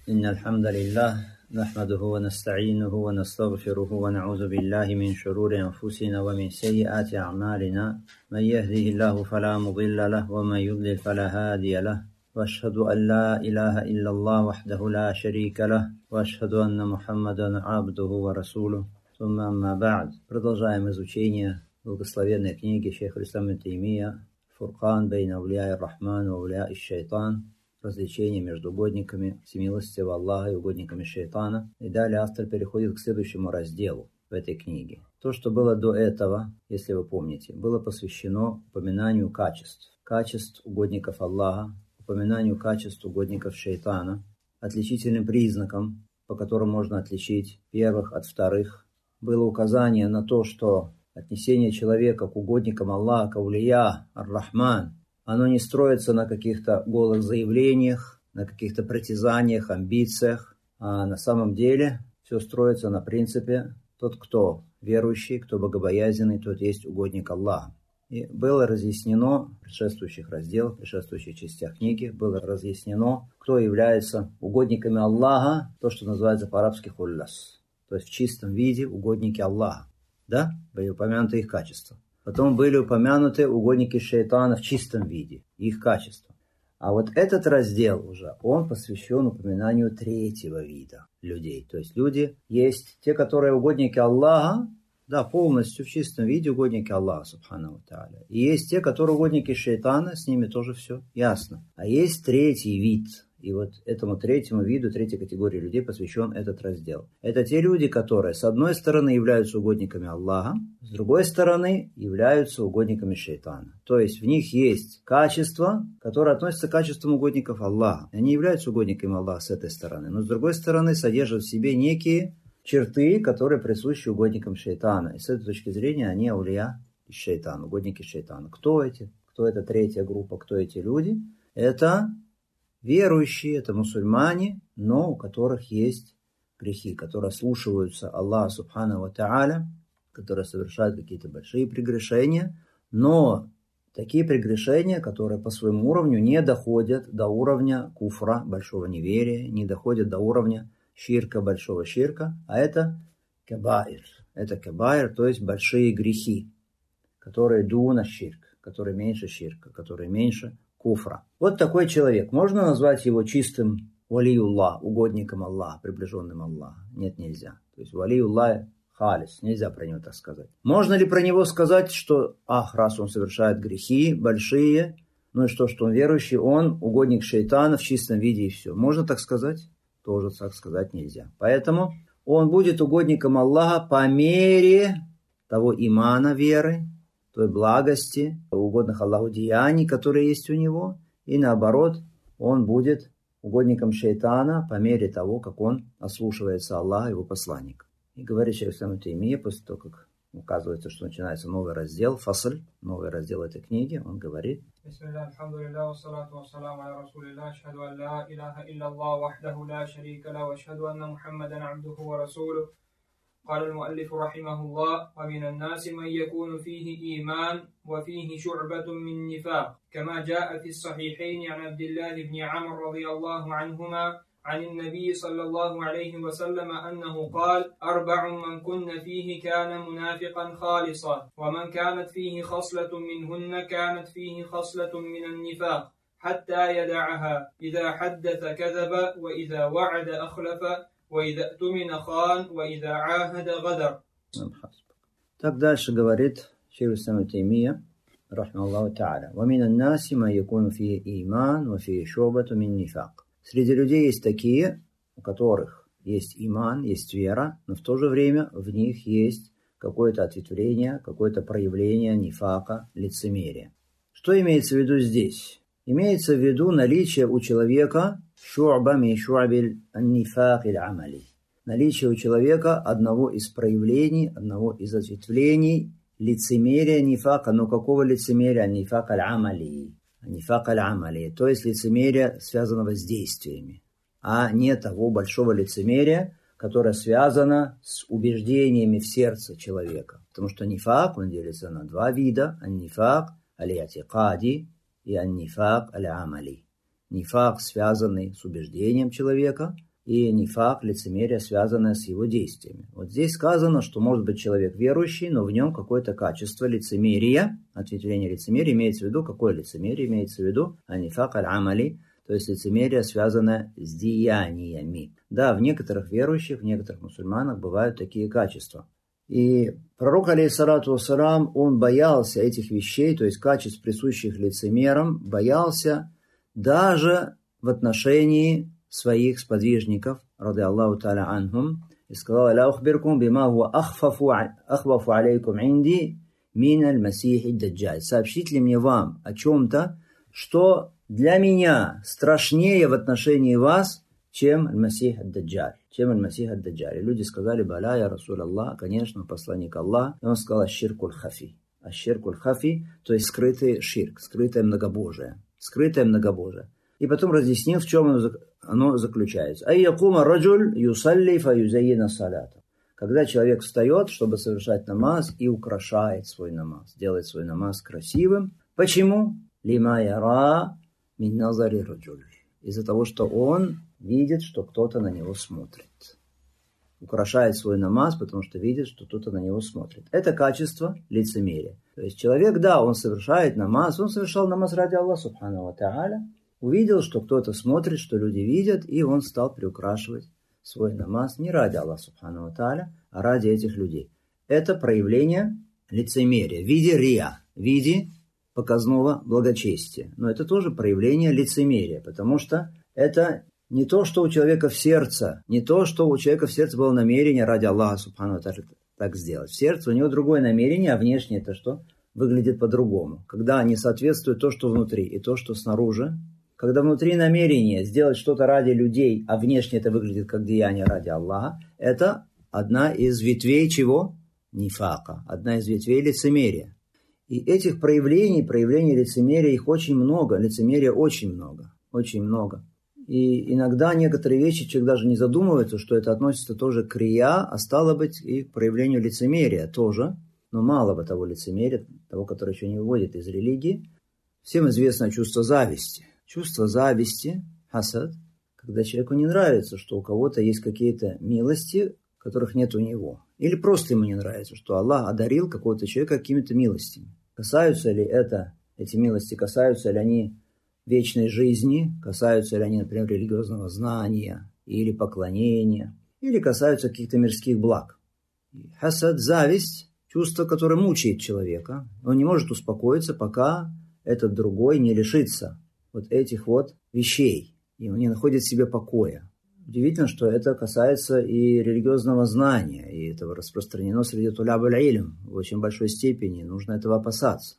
إن الحمد لله نحمده ونستعينه ونستغفره ونعوذ بالله من شرور أنفسنا ومن سيئات أعمالنا من يهده الله فلا مضل له ومن يضلل فلا هادي له وأشهد أن لا إله إلا الله وحده لا شريك له وأشهد أن محمدا عبده ورسوله ثم أما بعد. Продолжаем изучение благословенной книги шейха ибн Таймия «Фуркан бейн аулия ар-Рахман ва аулия аш-Шайтан», развлечение между угодниками всемилостивого Аллаха и угодниками шайтана. И далее автор переходит к следующему разделу в этой книге. То, что было до этого, если вы помните, было посвящено упоминанию качеств угодников Аллаха, упоминанию качеств угодников шайтана, отличительным признаком, по которым можно отличить первых от вторых. Было указание на то, что отнесение человека к угодникам Аллаха, к аулия ар-Рахман, оно не строится на каких-то голых заявлениях, на каких-то притязаниях, амбициях, а на самом деле все строится на принципе тот, кто верующий, кто богобоязненный, тот есть угодник Аллаха. И было разъяснено в предшествующих разделах, в предшествующих частях книги, было разъяснено, кто является угодниками Аллаха, то, что называется по-арабски хулляс, то есть в чистом виде угодники Аллаха. Да? Были упомянуты их качества. Потом были упомянуты угодники шайтана в чистом виде, их качества. А вот этот раздел уже, он посвящен упоминанию третьего вида людей. То есть люди есть те, которые угодники Аллаха, да, полностью в чистом виде угодники Аллаха, субхану ва тааля. И есть те, которые угодники шайтана, с ними тоже все ясно. А есть третий вид. И вот этому третьему виду, третьей категории людей посвящен этот раздел. Это те люди, которые с одной стороны являются угодниками Аллаха, с другой стороны являются угодниками шайтана. То есть в них есть качества, которые относятся к качествам угодников Аллаха. Они являются угодниками Аллаха с этой стороны, но с другой стороны содержат в себе некие черты, которые присущи угодникам шайтана. И с этой точки зрения они аулия и шайтан, угодники шайтана. Кто эти? Кто эта третья группа? Кто эти люди? Это верующие, это мусульмане, но у которых есть грехи, которые слушаются Аллаха субхану ва тааля, которые совершают какие-то большие прегрешения, но такие прегрешения, которые по своему уровню не доходят до уровня куфра, большого неверия, не доходят до уровня ширка, большого ширка, а это кабаир. Это кабаир, то есть большие грехи, которые дуна ширк, которые меньше ширка, которые меньше куфра. Вот такой человек. Можно назвать его чистым валиуллах, угодником Аллаха, приближенным Аллаху? Нет, нельзя. То есть валиуллах халис, нельзя про него так сказать. Можно ли про него сказать, что, раз он совершает грехи большие, ну и что он верующий, он угодник шайтана в чистом виде и все. Можно так сказать? Тоже так сказать нельзя. Поэтому он будет угодником Аллаха по мере того имана веры, той благости, угодных Аллаху деяний, которые есть у него, и наоборот, он будет угодником шайтана по мере того, как он ослушивается Аллаха и его посланника. И говорит шейх ибн Таймия, после того, как указывается, что начинается новый раздел, фасль, новый раздел этой книги, он говорит: قال المؤلف رحمه الله: ومن الناس من يكون فيه إيمان وفيه شعبة من نفاق، كما جاء في الصحيحين عن عبد الله بن عمرو رضي الله عنهما عن النبي صلى الله عليه وسلم أنه قال: أربع من كن فيه كان منافقا خالصا، ومن كانت فيه خصلة منهن كانت فيه خصلة من النفاق حتى يدعها، إذا حدث كذب وإذا وعد أخلف وإذا اؤتمن خان وإذا عاهد غدر. Так дальше говорит шейх ибн Таймия, рахмаллаху тааля: وَمِنَ النَّاسِ مَا يَكُونُ فِيهِ إِيمَانٌ وَفِيهِ شُعْبَةٌ مِنْ نِفَاقٍ. Среди людей есть такие, у которых есть иман, есть вера, но в то же время в них есть какое-то ответвление, какое-то проявление нифака, лицемерия. Что имеется в виду здесь? Имеется в виду наличие у человека шу'ба мин шу'абиль ан-нифак иль-амали. Наличие у человека одного из проявлений, одного из ответвлений лицемерия нифака. Но какого лицемерия? Нифак аль-амали. Нифак аль-амали. То есть лицемерия, связанного с действиями. А не того большого лицемерия, которое связано с убеждениями в сердце человека. Потому что нифак, он делится на два вида. Ан-нифак аль-атикади и ан-нифак аль-амали. Нифак, связанный с убеждением человека, и нифак, лицемерие, связанное с его действиями. Вот здесь сказано, что может быть человек верующий, но в нем какое-то качество лицемерия, ответвление лицемерия, имеется в виду, какое лицемерие имеется в виду, а нифак аль-амали, то есть лицемерие, связанное с деяниями. Да, в некоторых верующих, в некоторых мусульманах бывают такие качества. И пророк, алейхиссалату вассалам, он боялся этих вещей, то есть качеств, присущих лицемерам, боялся даже в отношении своих сподвижников, ради Аллаху та'аля анхум, и сказал: «Ля ухбиркум бима хуа ахвафу алейкум инди мин аль-масихи даджаль». Сообщить ли мне вам о чем-то, что для меня страшнее в отношении вас, чем аль-масих ад-даджаль, чем аль-масих ад-даджаль. И люди сказали: «Баля, я Расул Аллах», конечно, посланник Аллаха. И он сказал: «Аш-ширкуль хафи». Аш-ширкуль хафи, то есть скрытый ширк, скрытое многобожие. Скрытое многобожие. И потом разъяснил, в чем оно заключается. «Айякума раджуль юсалли фаюзайина салата». Когда человек встает, чтобы совершать намаз, и украшает свой намаз, делает свой намаз красивым. Почему? «Лима яра мин назари раджуль». Из-за того, что он видит, что кто-то на него смотрит. Украшает свой намаз, потому что видит, что кто-то на него смотрит. Это качество лицемерия. То есть человек, да, он совершает намаз, он совершал намаз ради Аллаха субхану ва тааля, увидел, что кто-то смотрит, что люди видят, и он стал приукрашивать свой намаз не ради Аллаха субхану ва тааля, а ради этих людей. Это проявление лицемерия в виде рия, в виде показного благочестия. Но это тоже проявление лицемерия, потому что это не то, что у человека в сердце, не то, что у человека в сердце было намерение ради Аллаха субхану ва тааля так сделать. В сердце у него другое намерение, а внешне это что? Выглядит по-другому. Когда не соответствует то, что внутри, и то, что снаружи. Когда внутри намерение сделать что-то ради людей, а внешне это выглядит как деяние ради Аллаха, это одна из ветвей чего? Нифака. Одна из ветвей лицемерия. И этих проявлений лицемерия, их очень много. Лицемерия очень много. Очень много. И иногда некоторые вещи человек даже не задумывается, что это относится тоже к рия, а стало быть и к проявлению лицемерия тоже. Но малого того лицемерия, того, которое еще не выводит из религии. Всем известно чувство зависти. Чувство зависти, хасад, когда человеку не нравится, что у кого-то есть какие-то милости, которых нет у него. Или просто ему не нравится, что Аллах одарил какого-то человека какими-то милостями. Касаются ли эти милости, касаются ли они вечной жизни, касаются ли они, например, религиозного знания или поклонения, или касаются каких-то мирских благ. Хасад, зависть, чувство, которое мучает человека. Он не может успокоиться, пока этот другой не лишится вот этих вот вещей, и он не находит в себе покоя. Удивительно, что это касается и религиозного знания, и это распространено среди туляб аль-илм в очень большой степени, нужно этого опасаться.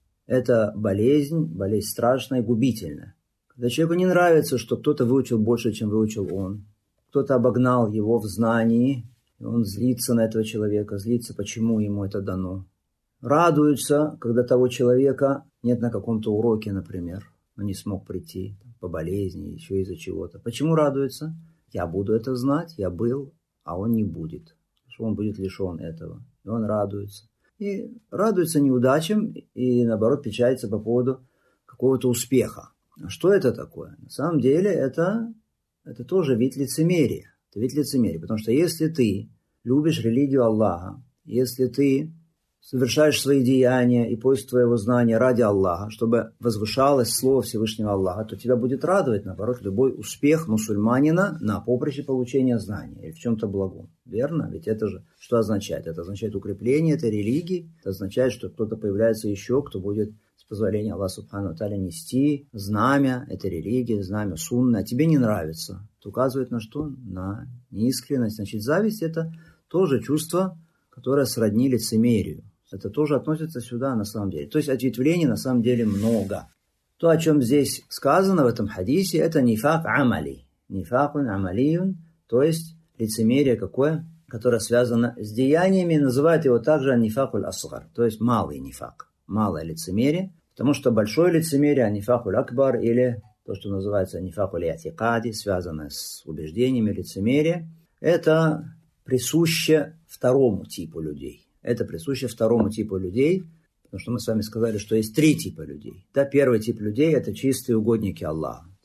Это болезнь страшная и губительная. Когда человеку не нравится, что кто-то выучил больше, чем выучил он, кто-то обогнал его в знании, и он злится на этого человека, злится, почему ему это дано. Радуется, когда того человека нет на каком-то уроке, например, он не смог прийти по болезни, еще из-за чего-то. Почему радуется? Я буду это знать, я был, а он не будет. Что он будет лишен этого. И он радуется. И радуется неудачам, и наоборот печалится по поводу какого-то успеха. А что это такое? На самом деле это тоже вид лицемерия. Это вид лицемерия. Потому что если ты любишь религию Аллаха, если ты совершаешь свои деяния и поиск твоего знания ради Аллаха, чтобы возвышалось слово Всевышнего Аллаха, то тебя будет радовать, наоборот, любой успех мусульманина на поприще получения знания или в чем-то благом. Верно? Ведь это же что означает? Это означает укрепление этой религии, это означает, что кто-то появляется еще, кто будет с позволения Аллаха Субхану ва Тааля нести знамя этой религии, знамя сунна. А тебе не нравится. Это указывает на что? На неискренность. Значит, зависть – это тоже чувство, которое сродни лицемерию. Это тоже относится сюда на самом деле. То есть ответвлений на самом деле много. То, о чем здесь сказано в этом хадисе, это нифак амали. Нифакун амалиюн, то есть лицемерие какое? Которое связано с деяниями. Называют его также нифакуль асгар, то есть малый нифак. Малое лицемерие. Потому что большое лицемерие, нифакуль акбар, или то, что называется нифакуль атикади, связанное с убеждениями лицемерия, это присуще второму типу людей. Это присуще второму типу людей, потому что мы с вами сказали, что есть три типа людей. Да, первый тип людей – это чистые угодники Аллаха.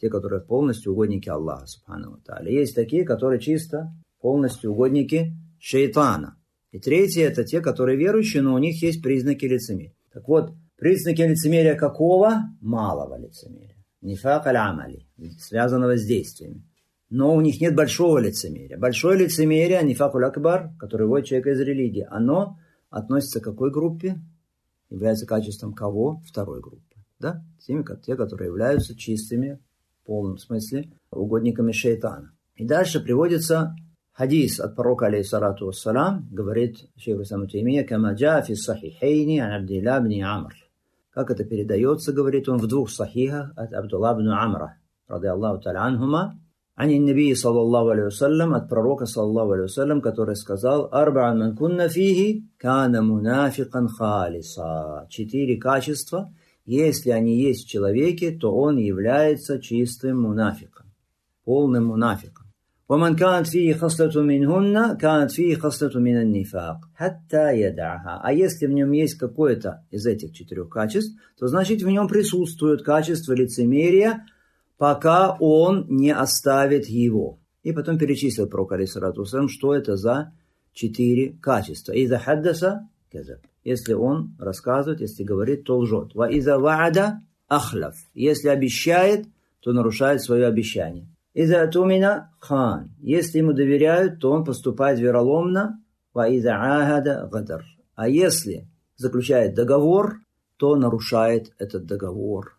те, которые полностью угодники Аллаха, субхану ва тааля. Есть такие, которые чисто полностью угодники шайтана. И третьи – это те, которые верующие, но у них есть признаки лицемерия. Так вот, признаки лицемерия какого? Малого лицемерия. Нифак аль-амали, связанного с действиями. Но у них нет большого лицемерия. Большое лицемерие, нифак аль-акбар, который выводит человека из религии, оно относится к какой группе? Является качеством кого? Второй группы. Да? Те, которые являются чистыми, в полном смысле, угодниками шайтана. И дальше приводится хадис от пророка, алейхиссалату вассалам, говорит шейх ислам Таймия, «Кама джаа фи ссахихейни ан Абдилла бни Амр». Как это передается, говорит он, в двух сахихах от Абдулла бни Амра, ради Аллаху та'аля анхума, ани набии, саллаллаху алейхи вассалям, от пророка, саллаллаху алейхи вассалям, который сказал, «Арба'ан ман кунна фихи, кана мунафикан халиса». 4 качества, если они есть в человеке, то он является чистым мунафиком, полным мунафиком. ومن كانت فيه خصلة منهن كانت فيه خصلة من النفاق حتى يدعها. А если в нем есть какое-то из этих 4 качеств, то значит в нем присутствует качество лицемерия, пока он не оставит его. И потом перечислил пророк, алейхиссалату вассалям, что это за 4 качества. «Иза хаддаса казаб». Если он рассказывает, если говорит, то лжет. «Ва иза ва'ада ахлаф». Если обещает, то нарушает свое обещание. «Иза атумина хан». Если ему доверяют, то он поступает вероломно. «Ва иза ахада гадар». А если заключает договор, то нарушает этот договор.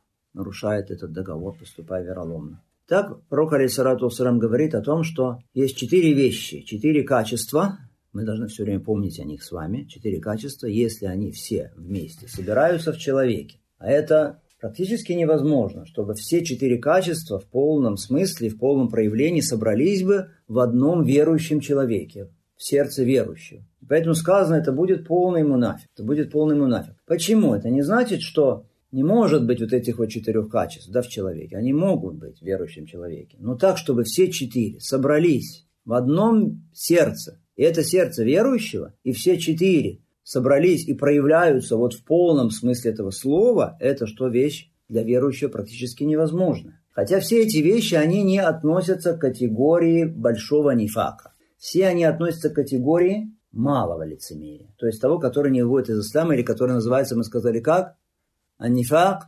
Поступая вероломно. Так, пророк, алейхиссалату вассалям, говорит о том, что есть 4 вещи, 4 качества. Мы должны все время помнить о них с вами. 4 качества, если они все вместе собираются в человеке. А это практически невозможно, чтобы все 4 качества в полном смысле, в полном проявлении собрались бы в одном верующем человеке, в сердце верующего. Поэтому сказано, это будет полный мунафик. Почему? Это не значит, что не может быть вот этих вот 4 качеств, в человеке. Они могут быть в верующем человеке. Но так, чтобы все 4 собрались в одном сердце, и это сердце верующего, и все 4 собрались и проявляются вот в полном смысле этого слова, это что вещь для верующего практически невозможна. Хотя все эти вещи, они не относятся к категории большого нифака. Все они относятся к категории малого лицемерия. То есть того, который не выводит из ислама, или который называется, мы сказали, как? Аннифак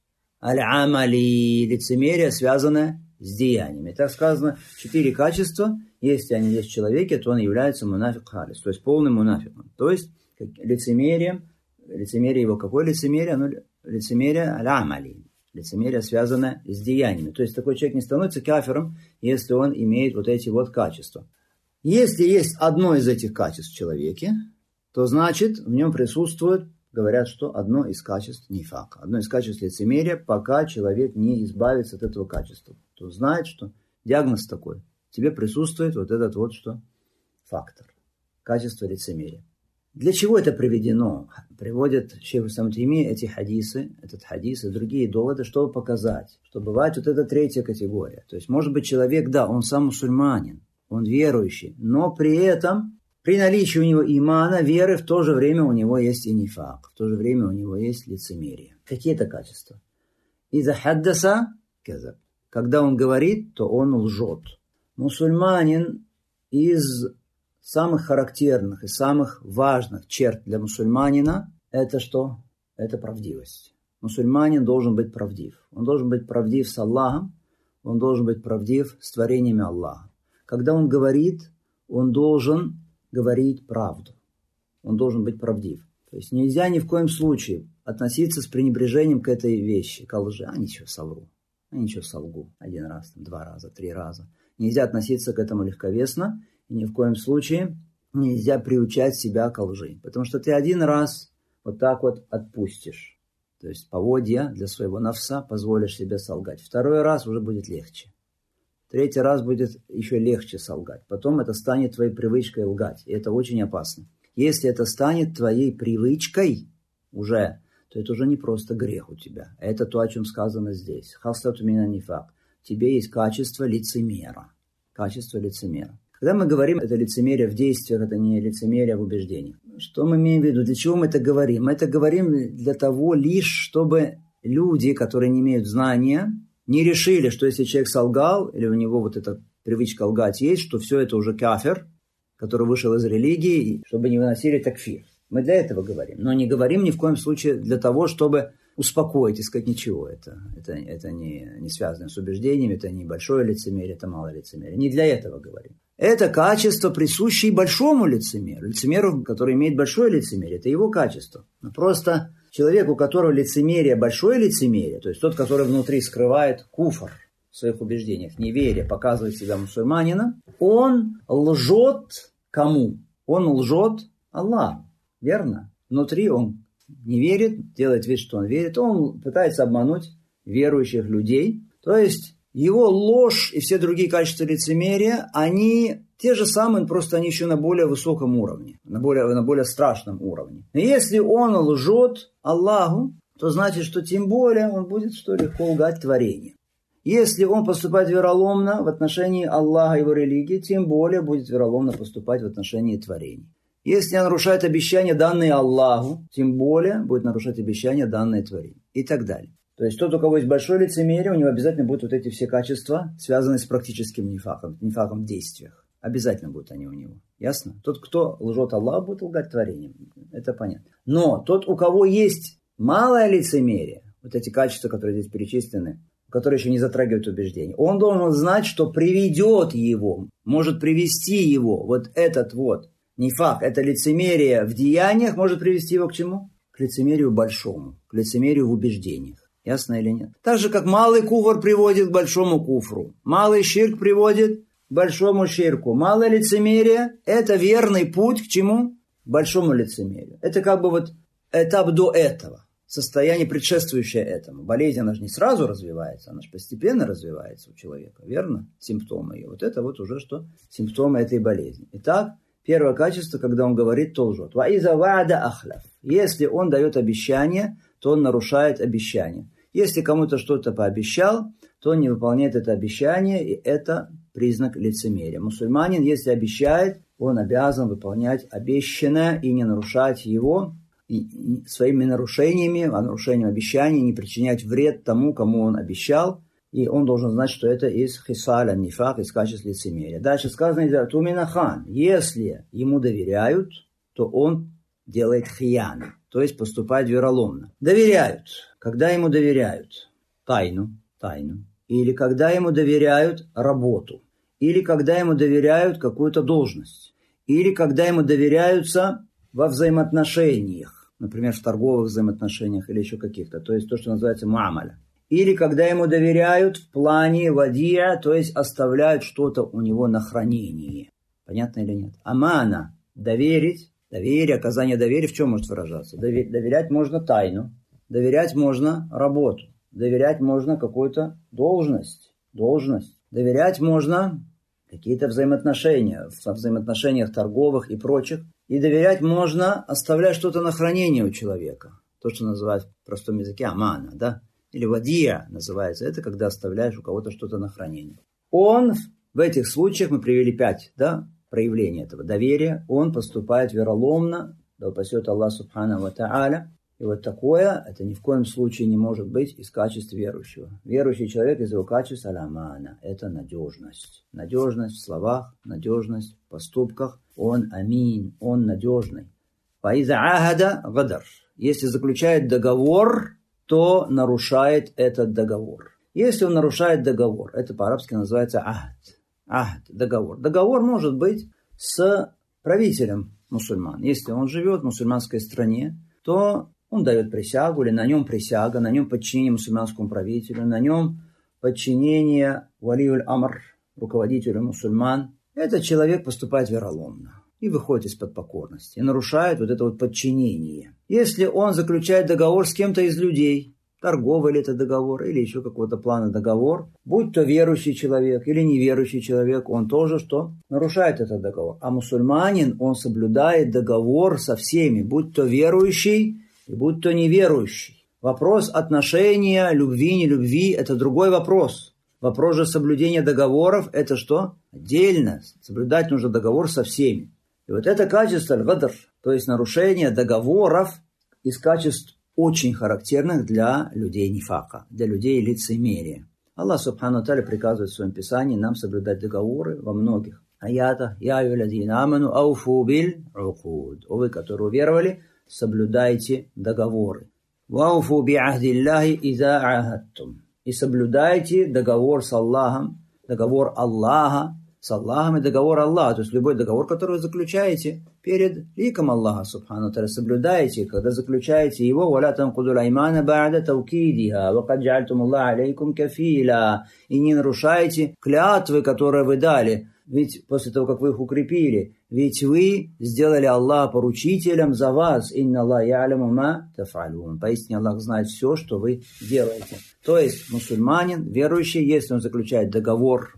аль-амали. Лицемерие, связанное с деяниями. Так сказано, 4 качества, если они есть в человеке, то он является мунафик халис, то есть полным мунафиком. То есть лицемерие его какое лицемерие? Оно лицемерие аль-амали. Лицемерие, связанное с деяниями. То есть такой человек не становится кафиром, если он имеет вот эти вот качества. Если есть одно из этих качеств в человеке, то значит в нем присутствует, говорят, что одно из качеств нифака, одно из качеств лицемерия, пока человек не избавится от этого качества. То знает, что диагноз такой. В тебе присутствует вот этот вот что? Фактор. Качество лицемерия. Для чего это приведено? Приводят шейх ислам Таймия этот хадис и другие доводы, чтобы показать, что бывает вот эта 3-я категория. То есть, может быть, человек, да, он сам мусульманин, он верующий, но при этом, при наличии у него имана, веры, в то же время у него есть и нифак, в то же время у него есть лицемерие. Какие это качества? Иза хаддаса казаб. Когда он говорит, то он лжет. Мусульманин из самых характерных и самых важных черт для мусульманина это что? Это правдивость. Мусульманин должен быть правдив. Он должен быть правдив с Аллахом, он должен быть правдив с творениями Аллаха. Когда он говорит, он должен говорить правду. Он должен быть правдив. То есть нельзя ни в коем случае относиться с пренебрежением к этой вещи, к лжи. Ничего, совру. Ничего, солгу. 1 раз, 2 раза, 3 раза. Нельзя относиться к этому легковесно. И ни в коем случае нельзя приучать себя к лжи. Потому что ты 1 раз вот так вот отпустишь. То есть поводья для своего нафса позволишь себе солгать. 2 раз уже будет легче. 3 раз будет еще легче солгать. Потом это станет твоей привычкой лгать. И это очень опасно. Если это станет твоей привычкой уже, то это уже не просто грех у тебя. Это то, о чем сказано здесь. Хаслату мина нифак. В тебе есть качество лицемера. Качество лицемера. Когда мы говорим, это лицемерие в действиях, это не лицемерие в убеждениях. Что мы имеем в виду? Для чего мы это говорим? Мы это говорим для того лишь, чтобы люди, которые не имеют знания, не решили, что если человек солгал, или у него вот эта привычка лгать есть, что все это уже кафир, который вышел из религии, чтобы не выносили такфир. Мы для этого говорим. Но не говорим ни в коем случае для того, чтобы успокоить и сказать ничего. Это не связано с убеждениями, это не большое лицемерие, это малое лицемерие. Не для этого говорим. Это качество, присущее большому лицемеру. Лицемеру, который имеет большое лицемерие, это его качество. Но просто человек, у которого лицемерие, большое лицемерие, то есть тот, который внутри скрывает куфр в своих убеждениях, неверие, показывает себя мусульманином, он лжет кому? Он лжет Аллаху. Верно? Внутри он не верит, делает вид, что он верит, он пытается обмануть верующих людей. То есть его ложь и все другие качества лицемерия, они те же самые, просто они еще на более высоком уровне, на более страшном уровне. И если он лжет Аллаху, то значит, что тем более он будет легко лгать творению. Если он поступает вероломно в отношении Аллаха и его религии, тем более будет вероломно поступать в отношении творения. Если он нарушает обещания, данные Аллаху, тем более будет нарушать обещания, данные творению. И так далее. То есть тот, у кого есть большое лицемерие, у него обязательно будут вот эти все качества, связанные с практическим нифаком в действиях. Обязательно будут они у него. Ясно? Тот, кто лжет Аллаху, будет лгать творением. Это понятно. Но тот, у кого есть малое лицемерие, вот эти качества, которые здесь перечислены, которые еще не затрагивают убеждения, он должен знать, что приведет его, может привести его, вот этот вот нифак, это лицемерие в деяниях, может привести его к чему? К лицемерию большому, к лицемерию в убеждениях. Ясно или нет? Так же, как малый куфр приводит к большому куфру, малый ширк приводит к большому ширку. Малое лицемерие – это верный путь к чему? К большому лицемерию. Это как бы вот этап до этого. Состояние, предшествующее этому. Болезнь, она же не сразу развивается, она же постепенно развивается у человека, верно? Симптомы ее. Вот это вот уже что? Симптомы этой болезни. Итак, первое качество, когда он говорит, то лжет. Если он дает обещание, то он нарушает обещание. Если кому-то что-то пообещал, то он не выполняет это обещание, и это признак лицемерия. Мусульманин, если обещает, он обязан выполнять обещанное и не нарушать его, и своими нарушениями, нарушением обещаний, не причинять вред тому, кому он обещал, и он должен знать, что это из хисаля нифак, из качества лицемерия. Дальше сказано, туминахан, если ему доверяют, то он делает хиян, то есть поступает вероломно. Доверяют. Когда ему доверяют тайну, или когда ему доверяют работу, или когда ему доверяют какую-то должность, или когда ему доверяются во взаимоотношениях, например, в торговых взаимоотношениях или еще каких-то, то есть то, что называется муамаля. Или когда ему доверяют в плане вадия, то есть оставляют что-то у него на хранение. Понятно или нет? Амана, доверить, доверие, оказание доверия в чем может выражаться? Доверять можно тайну, доверять можно работу, доверять можно какую-то должность, доверять можно какие-то взаимоотношения, в взаимоотношениях торговых и прочих, и доверять можно оставлять что-то на хранение у человека. То, что называют в простом языке амана, да? Или вадия называется. Это когда оставляешь у кого-то что-то на хранение. Он в этих случаях, мы привели 5, да, проявлений этого доверия, он поступает вероломно, да упасет Аллах субхану ва тааля. И вот такое, это ни в коем случае не может быть из качеств верующего. Верующий человек из его качеств аль-амана. Это надежность. Надежность в словах, надежность в поступках. Он амин, он надежный. Фаиза ахада гадар. Если заключает договор, то нарушает этот договор. Если он нарушает договор, это по-арабски называется ахд, договор. Договор может быть с правителем мусульман. Если он живет в мусульманской стране, то он дает присягу, или на нем присяга, на нем подчинение мусульманскому правителю, на нем подчинение валиюль амр, руководителю мусульман. Этот человек поступает вероломно и выходит из-под покорности, и нарушает вот это вот подчинение. Если он заключает договор с кем-то из людей, торговый ли это договор, или еще какого-то плана договор, будь то верующий человек или неверующий человек, он тоже что? Нарушает этот договор. А мусульманин, он соблюдает договор со всеми, будь то верующий, и будь то неверующий. Вопрос отношения, любви, не любви – это другой вопрос. Вопрос же соблюдения договоров – это что? Отдельно. Соблюдать нужно договор со всеми. И вот это качество аль-гадр, то есть нарушение договоров, из качеств очень характерных для людей нифака, для людей лицемерия. Аллах Субхану Тааля приказывает в своем Писании нам соблюдать договоры во многих аятах. Я аyyuhalladhina аману ауфу биль укуд. О вы, которые уверовали, соблюдайте договоры. Вауфу би ахдиллахи иза ахадтум. И соблюдайте договор с Аллахом, договор Аллаха, с Аллахом и договор Аллаха. То есть любой договор, который вы заключаете перед ликом Аллаха, Субхану Тааля, соблюдаете, когда заключаете его, وَلَا تَنْقُضُوا الْأَيْمَانَ بَعْدَ تَوْكِيدِهَا وَقَدْ جَعَلْتُمُ اللَّهَ عَلَيْكُمْ كَفِيلًا. И не нарушайте клятвы, которые вы дали, ведь после того, как вы их укрепили, ведь вы сделали Аллаха поручителем за вас. «Инна Аллах я'ляму ма таф'алун». Поистине Аллах знает все, что вы делаете. То есть мусульманин, верующий, если он заключает договор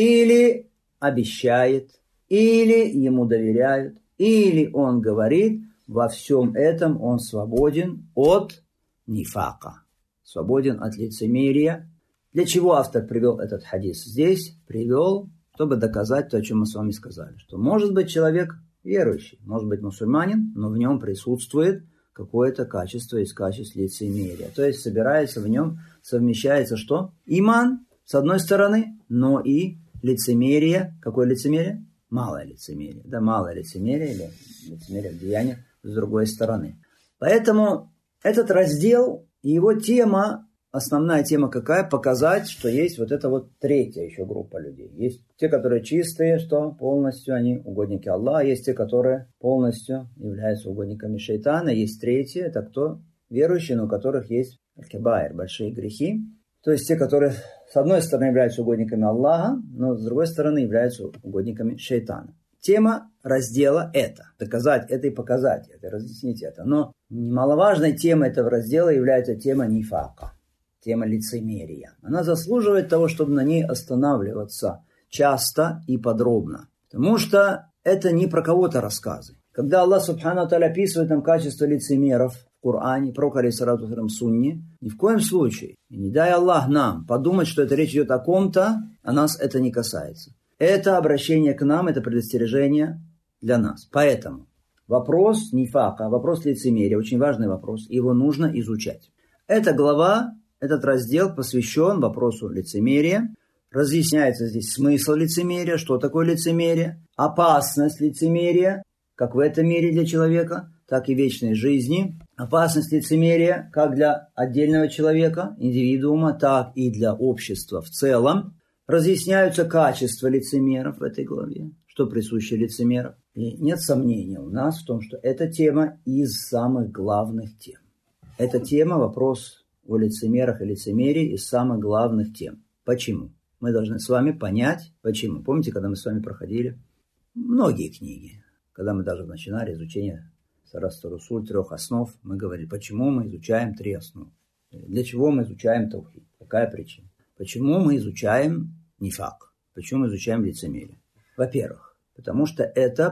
или обещает, или ему доверяют, или он говорит, во всем этом он свободен от нифака, свободен от лицемерия. Для чего автор привел этот хадис? Здесь привел, чтобы доказать то, о чем мы с вами сказали, что может быть человек верующий, может быть мусульманин, но в нем присутствует какое-то качество из качеств лицемерия. То есть собирается в нем, совмещается что? Иман, с одной стороны, но и лицемерие. Какое лицемерие? Малое лицемерие. Да, малое лицемерие или лицемерие в деяниях с другой стороны. Поэтому этот раздел, его тема, основная тема какая? Показать, что есть вот эта вот третья еще группа людей. Есть те, которые чистые, что полностью они угодники Аллаха. Есть те, которые полностью являются угодниками шайтана. Есть третьи, это кто? Верующие, но у которых есть аль-кабаир, большие грехи. То есть те, которые с одной стороны являются угодниками Аллаха, но с другой стороны являются угодниками шайтана. Тема раздела это. Доказать это и показать это, разъяснить это. Но немаловажной темой этого раздела является тема нифака, тема лицемерия. Она заслуживает того, чтобы на ней останавливаться часто и подробно. Потому что это не про кого-то рассказы. Когда Аллах Субхану Тааля описывает нам качество лицемеров в Коране, пророк алейхиссалату вассалям в Сунне, ни в коем случае, и не дай Аллах нам подумать, что это речь идет о ком-то, а нас это не касается. Это обращение к нам, это предостережение для нас. Поэтому вопрос нифака, вопрос лицемерия, очень важный вопрос, его нужно изучать. Эта глава, этот раздел посвящен вопросу лицемерия. Разъясняется здесь смысл лицемерия, что такое лицемерие, опасность лицемерия, как в этом мире для человека, так и в вечной жизни. Опасность лицемерия как для отдельного человека, индивидуума, так и для общества в целом. Разъясняются качества лицемеров в этой главе, что присуще лицемерам. И нет сомнения у нас в том, что эта тема из самых главных тем. Эта тема, вопрос о лицемерах и лицемерии, из самых главных тем. Почему? Мы должны с вами понять, почему. Помните, когда мы с вами проходили многие книги, когда мы даже начинали изучение Сарас Русуль, 3 основ, мы говорили, почему мы изучаем 3 основы. Для чего мы изучаем таухид? Какая причина? Почему мы изучаем нифак? Почему мы изучаем лицемерие? Во-первых, потому что это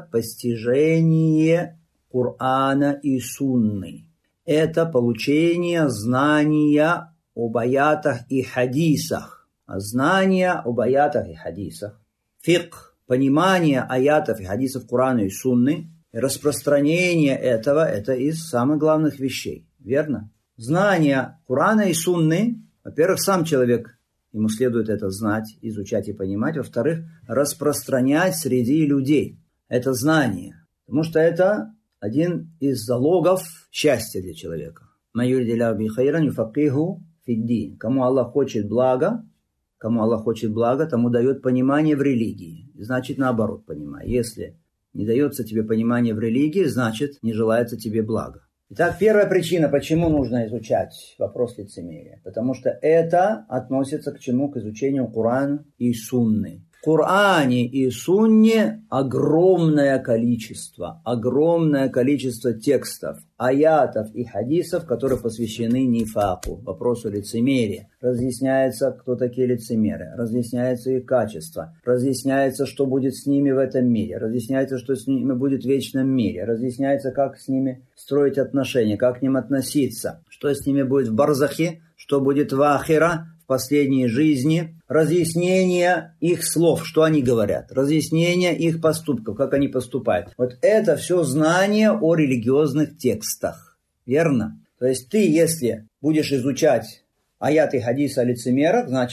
постижение Корана и Сунны. Это получение знания об аятах и хадисах. А знания об аятах и хадисах, фикх, понимание аятов и хадисов Корана и Сунны, распространение этого, это из самых главных вещей. Верно? Знание Корана и Сунны, во-первых, сам человек, ему следует это знать, изучать и понимать. Во-вторых, распространять среди людей это знание. Потому что это один из залогов счастья для человека. Кому Аллах хочет блага, тому дает понимание в религии. Значит, наоборот, понимай. Если не дается тебе понимание в религии, значит, не желается тебе блага. Итак, первая причина, почему нужно изучать вопрос лицемерия. Потому что это относится к чему? К изучению Корана и Сунны. В Коране и Сунне огромное количество текстов, аятов и хадисов, которые посвящены нифаку, вопросу лицемерия. Разъясняется, кто такие лицемеры, разъясняется их качество, разъясняется, что будет с ними в этом мире, разъясняется, что с ними будет в вечном мире, разъясняется, как с ними строить отношения, как к ним относиться, что с ними будет в барзахе, что будет в ахира, в последней жизни, разъяснение их слов, что они говорят, разъяснение их поступков, как они поступают. Вот это все знание о религиозных текстах. Верно? То есть ты, если будешь изучать аяты хадиса о лицемерах, значит,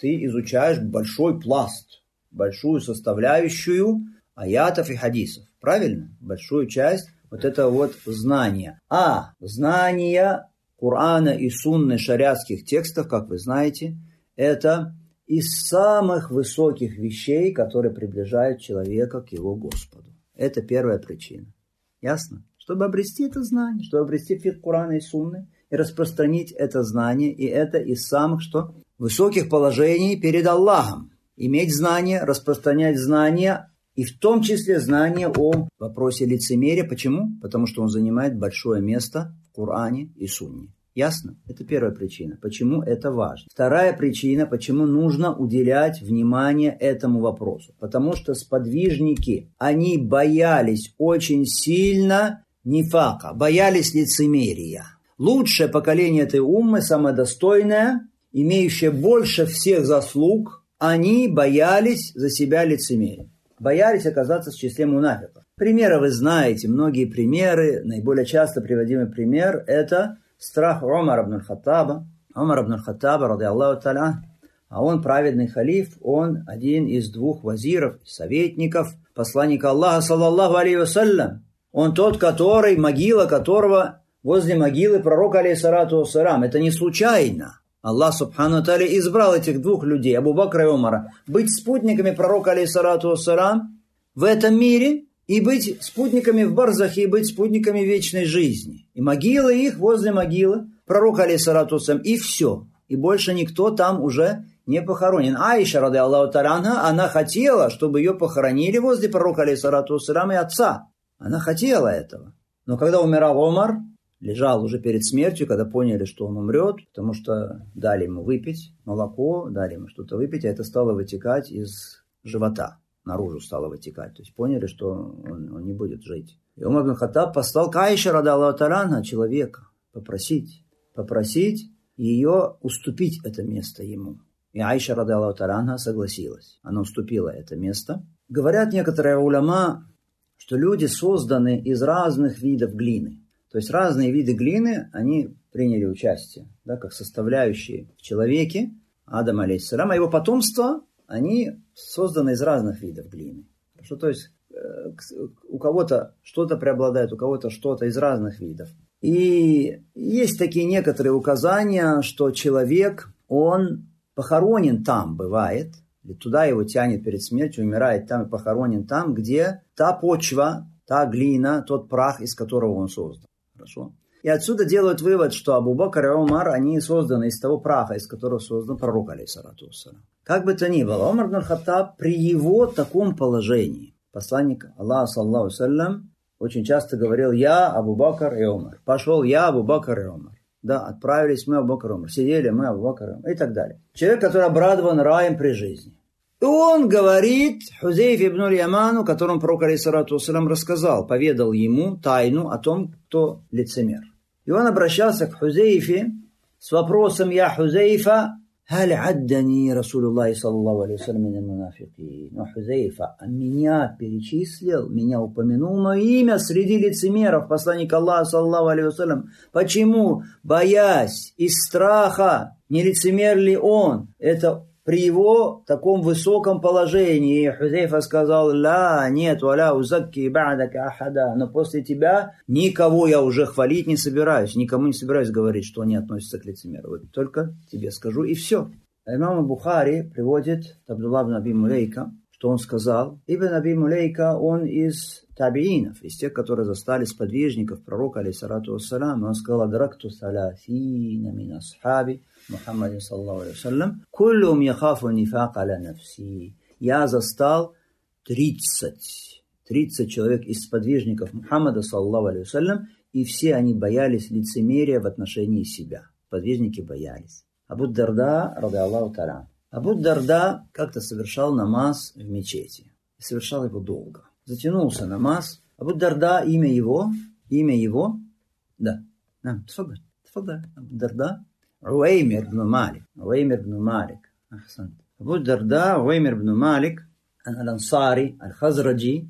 ты изучаешь большой пласт, большую составляющую аятов и хадисов. Правильно? Большую часть вот этого вот знания. А знания Корана и сунны шариатских текстов, как вы знаете, это из самых высоких вещей, которые приближают человека к его Господу. Это первая причина. Ясно? Чтобы обрести это знание, чтобы обрести фикх Корана и сунны и распространить это знание, и это из самых что? Высоких положений перед Аллахом. Иметь знание, распространять знания, и в том числе знание о вопросе лицемерия. Почему? Потому что он занимает большое место в Коране и сунне. Ясно? Это первая причина. Почему это важно? Вторая причина, почему нужно уделять внимание этому вопросу. Потому что сподвижники, они боялись очень сильно нифака, боялись лицемерия. Лучшее поколение этой уммы, самое достойное, имеющее больше всех заслуг, они боялись за себя лицемерия. Боялись оказаться в числе мунафиков. Примеры вы знаете, многие примеры. Наиболее часто приводимый пример – это страх Умара ибн аль-Хаттаба. Умар ибн аль-Хаттаба, ради Аллаху та'аля, а он праведный халиф, он один из двух вазиров, советников, посланника Аллаха, саллаллаху алейхи вассалям. Он тот, который, могила которого возле могилы пророка, алейхиссалату вассалям. Это не случайно. Аллах, субхану ва тааля, избрал этих двух людей, Абу Бакра и Умара, быть спутниками пророка, алейхиссалату вассалям, в этом мире, и быть спутниками в барзахе, и быть спутниками вечной жизни. И могилы их возле могилы пророка, алейхиссалату вассалям, и все. И больше никто там уже не похоронен. Аиша, ради Аллаху та'аля, она хотела, чтобы ее похоронили возле пророка, алейхиссалату вассалям, и отца. Она хотела этого. Но когда умирал Умар, лежал уже перед смертью, когда поняли, что он умрет, потому что дали ему выпить молоко, дали ему что-то выпить, а это стало вытекать из живота, наружу стало вытекать. То есть поняли, что он не будет жить. И Умар ибн Хаттаб послал к Аише, ради Аллаху та'аля, человека попросить ее уступить это место ему. И Аиша, ради Аллаху та'аля, согласилась. Она уступила это место. Говорят некоторые уляма, что люди созданы из разных видов глины. То есть разные виды глины, они приняли участие, да, как составляющие в человеке, Адам алейхиссалям, а его потомство, они созданы из разных видов глины. Что, то есть у кого-то что-то преобладает, у кого-то что-то из разных видов. И есть такие некоторые указания, что человек, он похоронен там, бывает, и туда его тянет перед смертью, умирает там и похоронен там, где та почва, та глина, тот прах, из которого он создан. Хорошо. И отсюда делают вывод, что Абу Бакр и Умар, они созданы из того праха, из которого создан пророк, алейхиссалату вассалям. Как бы то ни было, Умар ибн аль-Хаттаб при его таком положении, посланник Аллаха, саллаллаху алейхи ва саллям, очень часто говорил: «Я, Абу Бакр и Умар». Пошел я, Абу Бакр и Умар. Да, отправились мы, Абу Бакр и Умар. Сидели мы, Абу Бакр и Умар. И так далее. Человек, который обрадован раем при жизни. И он говорит Хузейфе ибн аль-Яману, которому пророк, алейхиссалату вассалям, рассказал, поведал ему тайну о том, кто лицемер. И он обращался к Хузейфе с вопросом: «Я Хузейфа, халь аддани Расулуллахи саллаллаху алейхи ва саллям мин мунафикин». Но Хузейфа меня перечислил, меня упомянул мое имя среди лицемеров, посланник Аллаха саллаллаху алейхи ва саллям. Почему? Боясь, из страха, не лицемер ли он? Это при его таком высоком положении. Хузейфа сказал: «Ла, нет, валя узакки ба'дака ахада». Но после тебя никого я уже хвалить не собираюсь, никому не собираюсь говорить, что они относятся к лицемеру. Вот только тебе скажу, и все. Имам Бухари приводит Абдуллах ибн Аби Мулейка, что он сказал. Ибн Аби Мулейка, он из табиинов, из тех, которые застали сподвижников пророка, алейхиссалату вассалям. Он сказал: «Адракту саласина мин асхаби Мухаммад, саллаллаху алейхи ва саллям, куллюм яхафу нифак аля нафси». Я застал 30 человек из сподвижников Мухаммада, саллаллаху алейхи ва саллям, и все они боялись лицемерия в отношении себя. Сподвижники боялись. Абу Дарда, ради Аллаху та'аля. Абу Дарда как-то совершал намаз в мечети. И совершал его долго. Затянулся намаз. Абу Дарда, имя его, да, тфадаль, Абу Дарда, Уэймир ибн Малик. Ахсан. Абу Дарда, Уэймир ибн Малик, аль-Ансари, аль-Хазраджи,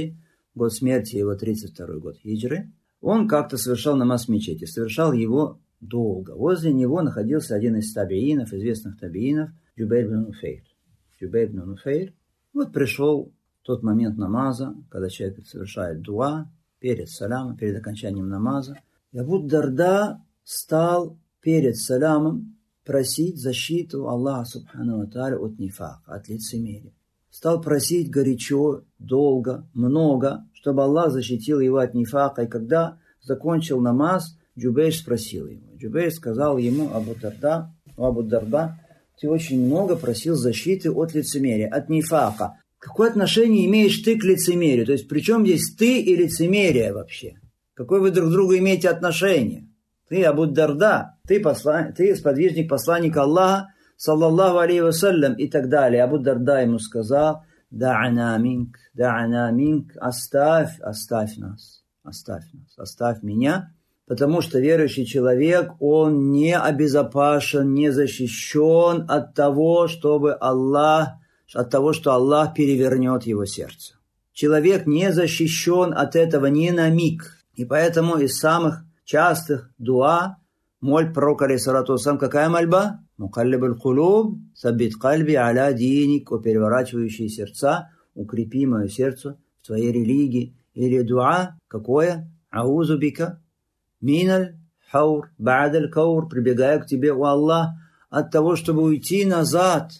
год смерти его 32-й год хиджры. Он как-то совершал намаз в мечети. Совершал его долго. Возле него находился один из табиинов, известных табиинов, Джубейр ибн Нуфейр. Джубейр ибн Нуфейр. Вот пришел тот момент намаза, когда человек совершает дуа, перед салямом, перед окончанием намаза. И Абу Дарда стал перед салямом просить защиту Аллаха Субхану ва Тааля от нифака, от лицемерия. Стал просить горячо, долго, много, чтобы Аллах защитил его от нифака. И когда закончил намаз, Джубейр спросил его. Джубейр сказал ему: Абу Дарда, ты очень много просил защиты от лицемерия, от нифака. Какое отношение имеешь ты к лицемерию? То есть при чем здесь ты и лицемерие вообще? Какое вы друг к другу имеете отношение? Ты Абу Дарда, ты сподвижник посланника Аллаха, саллаллаху алейхи вассалям, и так далее. Абу Дарда ему сказал: да'ана минк, оставь нас, оставь меня, потому что верующий человек, он не обезопасен, не защищен от того, что Аллах перевернет его сердце. Человек не защищен от этого ни на миг. И поэтому из самых частых дуа моль пророка алейхиссалату вассалям, какая мольба? Мукаллибуль кулуб, саббит кальби аля диник, о переворачивающие сердца, укрепи мое сердце в твоей религии. Или дуа, какое? Аузу бика миналь хаур, ба'даль каур, прибегаю к тебе, о Аллах, от того, чтобы уйти назад,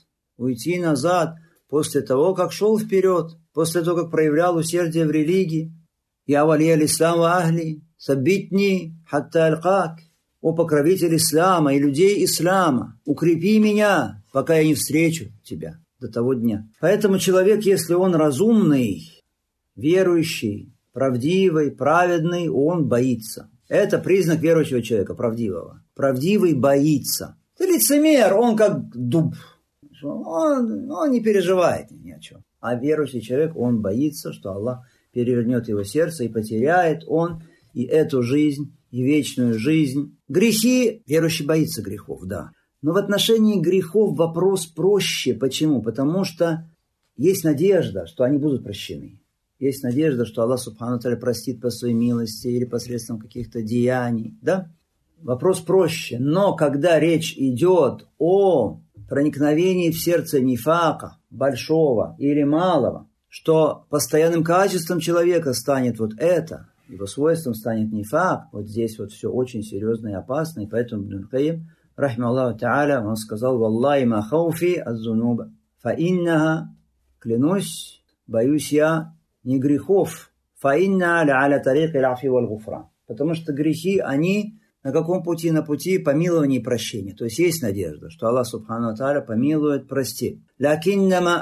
после того, как шел вперед, после того, как проявлял усердие в религии. Я вали аль-ислам ва ахли, саббитни хатта аль-как, о покровитель ислама и людей ислама, укрепи меня, пока я не встречу тебя до того дня. Поэтому человек, если он разумный, верующий, правдивый, праведный, он боится. Это признак верующего человека, правдивого. Правдивый боится. Ты лицемер, он как дуб. Он не переживает ни о чем. А верующий человек, он боится, что Аллах перевернет его сердце и потеряет он и эту жизнь, и вечную жизнь. Грехи, верующий боится грехов, да. Но в отношении грехов вопрос проще. Почему? Потому что есть надежда, что они будут прощены. Есть надежда, что Аллах Субхану ва Тааля простит по своей милости или посредством каких-то деяний, да? Вопрос проще. Но когда речь идет о проникновении в сердце нифака, большого или малого, что постоянным качеством человека станет вот это, его свойством станет нифак, вот здесь вот все очень серьезно и опасно, и поэтому Ибн Кайим, рахимахуллаху та'аля, он сказал: «Валлахи ма хауфи аз-зунуба, фа иннаха, клянусь, боюсь я не грехов, фа инна ля тарик иль-афи валь-гуфран». Потому что грехи, они на каком пути? На пути помилования и прощения. То есть есть надежда, что Аллах Субхану ва Тааля помилует, простит. «Лакиннама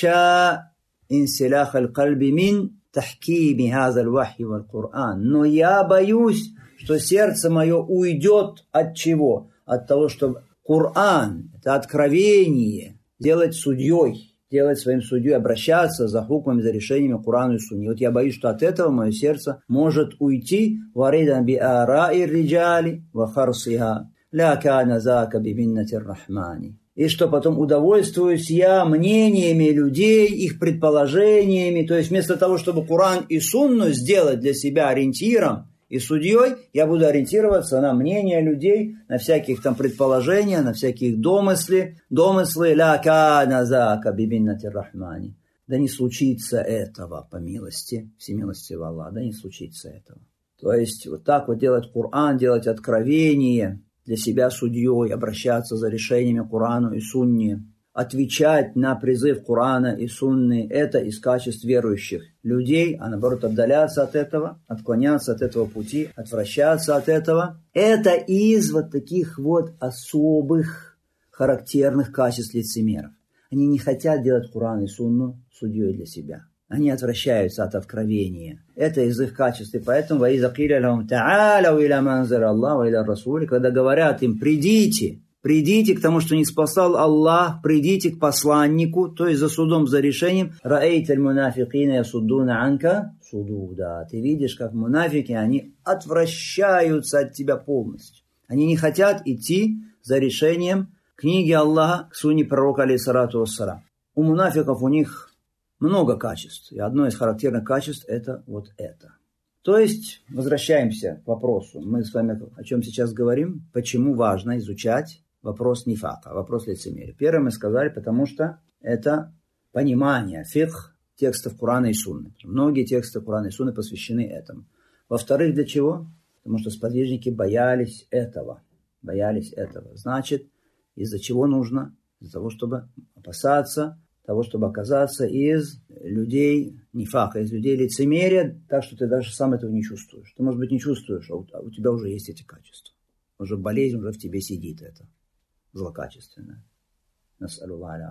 ахша инсилах аль-кальби мин тахкими хазаль вахи валь-Кур'ан». Но я боюсь, что сердце мое уйдет от чего? От того, что Кур'ан, это откровение, делать судьей, делать своим судьей, обращаться за хукмами, за решениями Курану и Сунни. Вот я боюсь, что от этого мое сердце может уйти. «Варидан би араи риджали ва харсиха, ля кана зака би миннати рахмани». И что потом удовольствуюсь я мнениями людей, их предположениями. То есть вместо того, чтобы Куран и Сунну сделать для себя ориентиром и судьей, я буду ориентироваться на мнения людей, на всяких там предположения, на всякие домыслы. «Ля кана зака би миннати рахмани». Да не случится этого по милости, всемилостивого Аллаха, да не случится этого. То есть вот так вот делать Кур'ан, делать откровение для себя судьей, обращаться за решениями Курану и Сунни, отвечать на призыв Курана и Сунны, это из качеств верующих людей, а наоборот отдаляться от этого, отклоняться от этого пути, отвращаться от этого. Это из вот таких вот особых характерных качеств лицемеров. Они не хотят делать Куран и Сунну судьей для себя. Они отвращаются от откровения. Это из их качеств. И поэтому когда говорят им: придите к тому, что не спасал Аллах, придите к посланнику, то есть за судом, за решением. Раэйталь мунафикина ясуддуна анка судуда. Ты видишь, как мунафики, они отвращаются от тебя полностью. Они не хотят идти за решением книги Аллаха, к сунне пророка алейхиссалату вассалам. У мунафиков у них много качеств. И одно из характерных качеств это вот это. То есть, возвращаемся к вопросу. Мы с вами о чем сейчас говорим? Почему важно изучать вопрос нифака, вопрос лицемерия? Первое мы сказали, потому что это понимание, фикх текстов Корана и Сунны. Многие тексты Корана и Сунны посвящены этому. Во-вторых, для чего? Потому что сподвижники боялись этого. Значит, из-за чего нужно? Из-за того, чтобы опасаться того, чтобы оказаться из людей нифака, из людей лицемерия, так что ты даже сам этого не чувствуешь. Ты, может быть, не чувствуешь, а у тебя уже есть эти качества. Уже болезнь, уже в тебе сидит это злокачественное. Пусть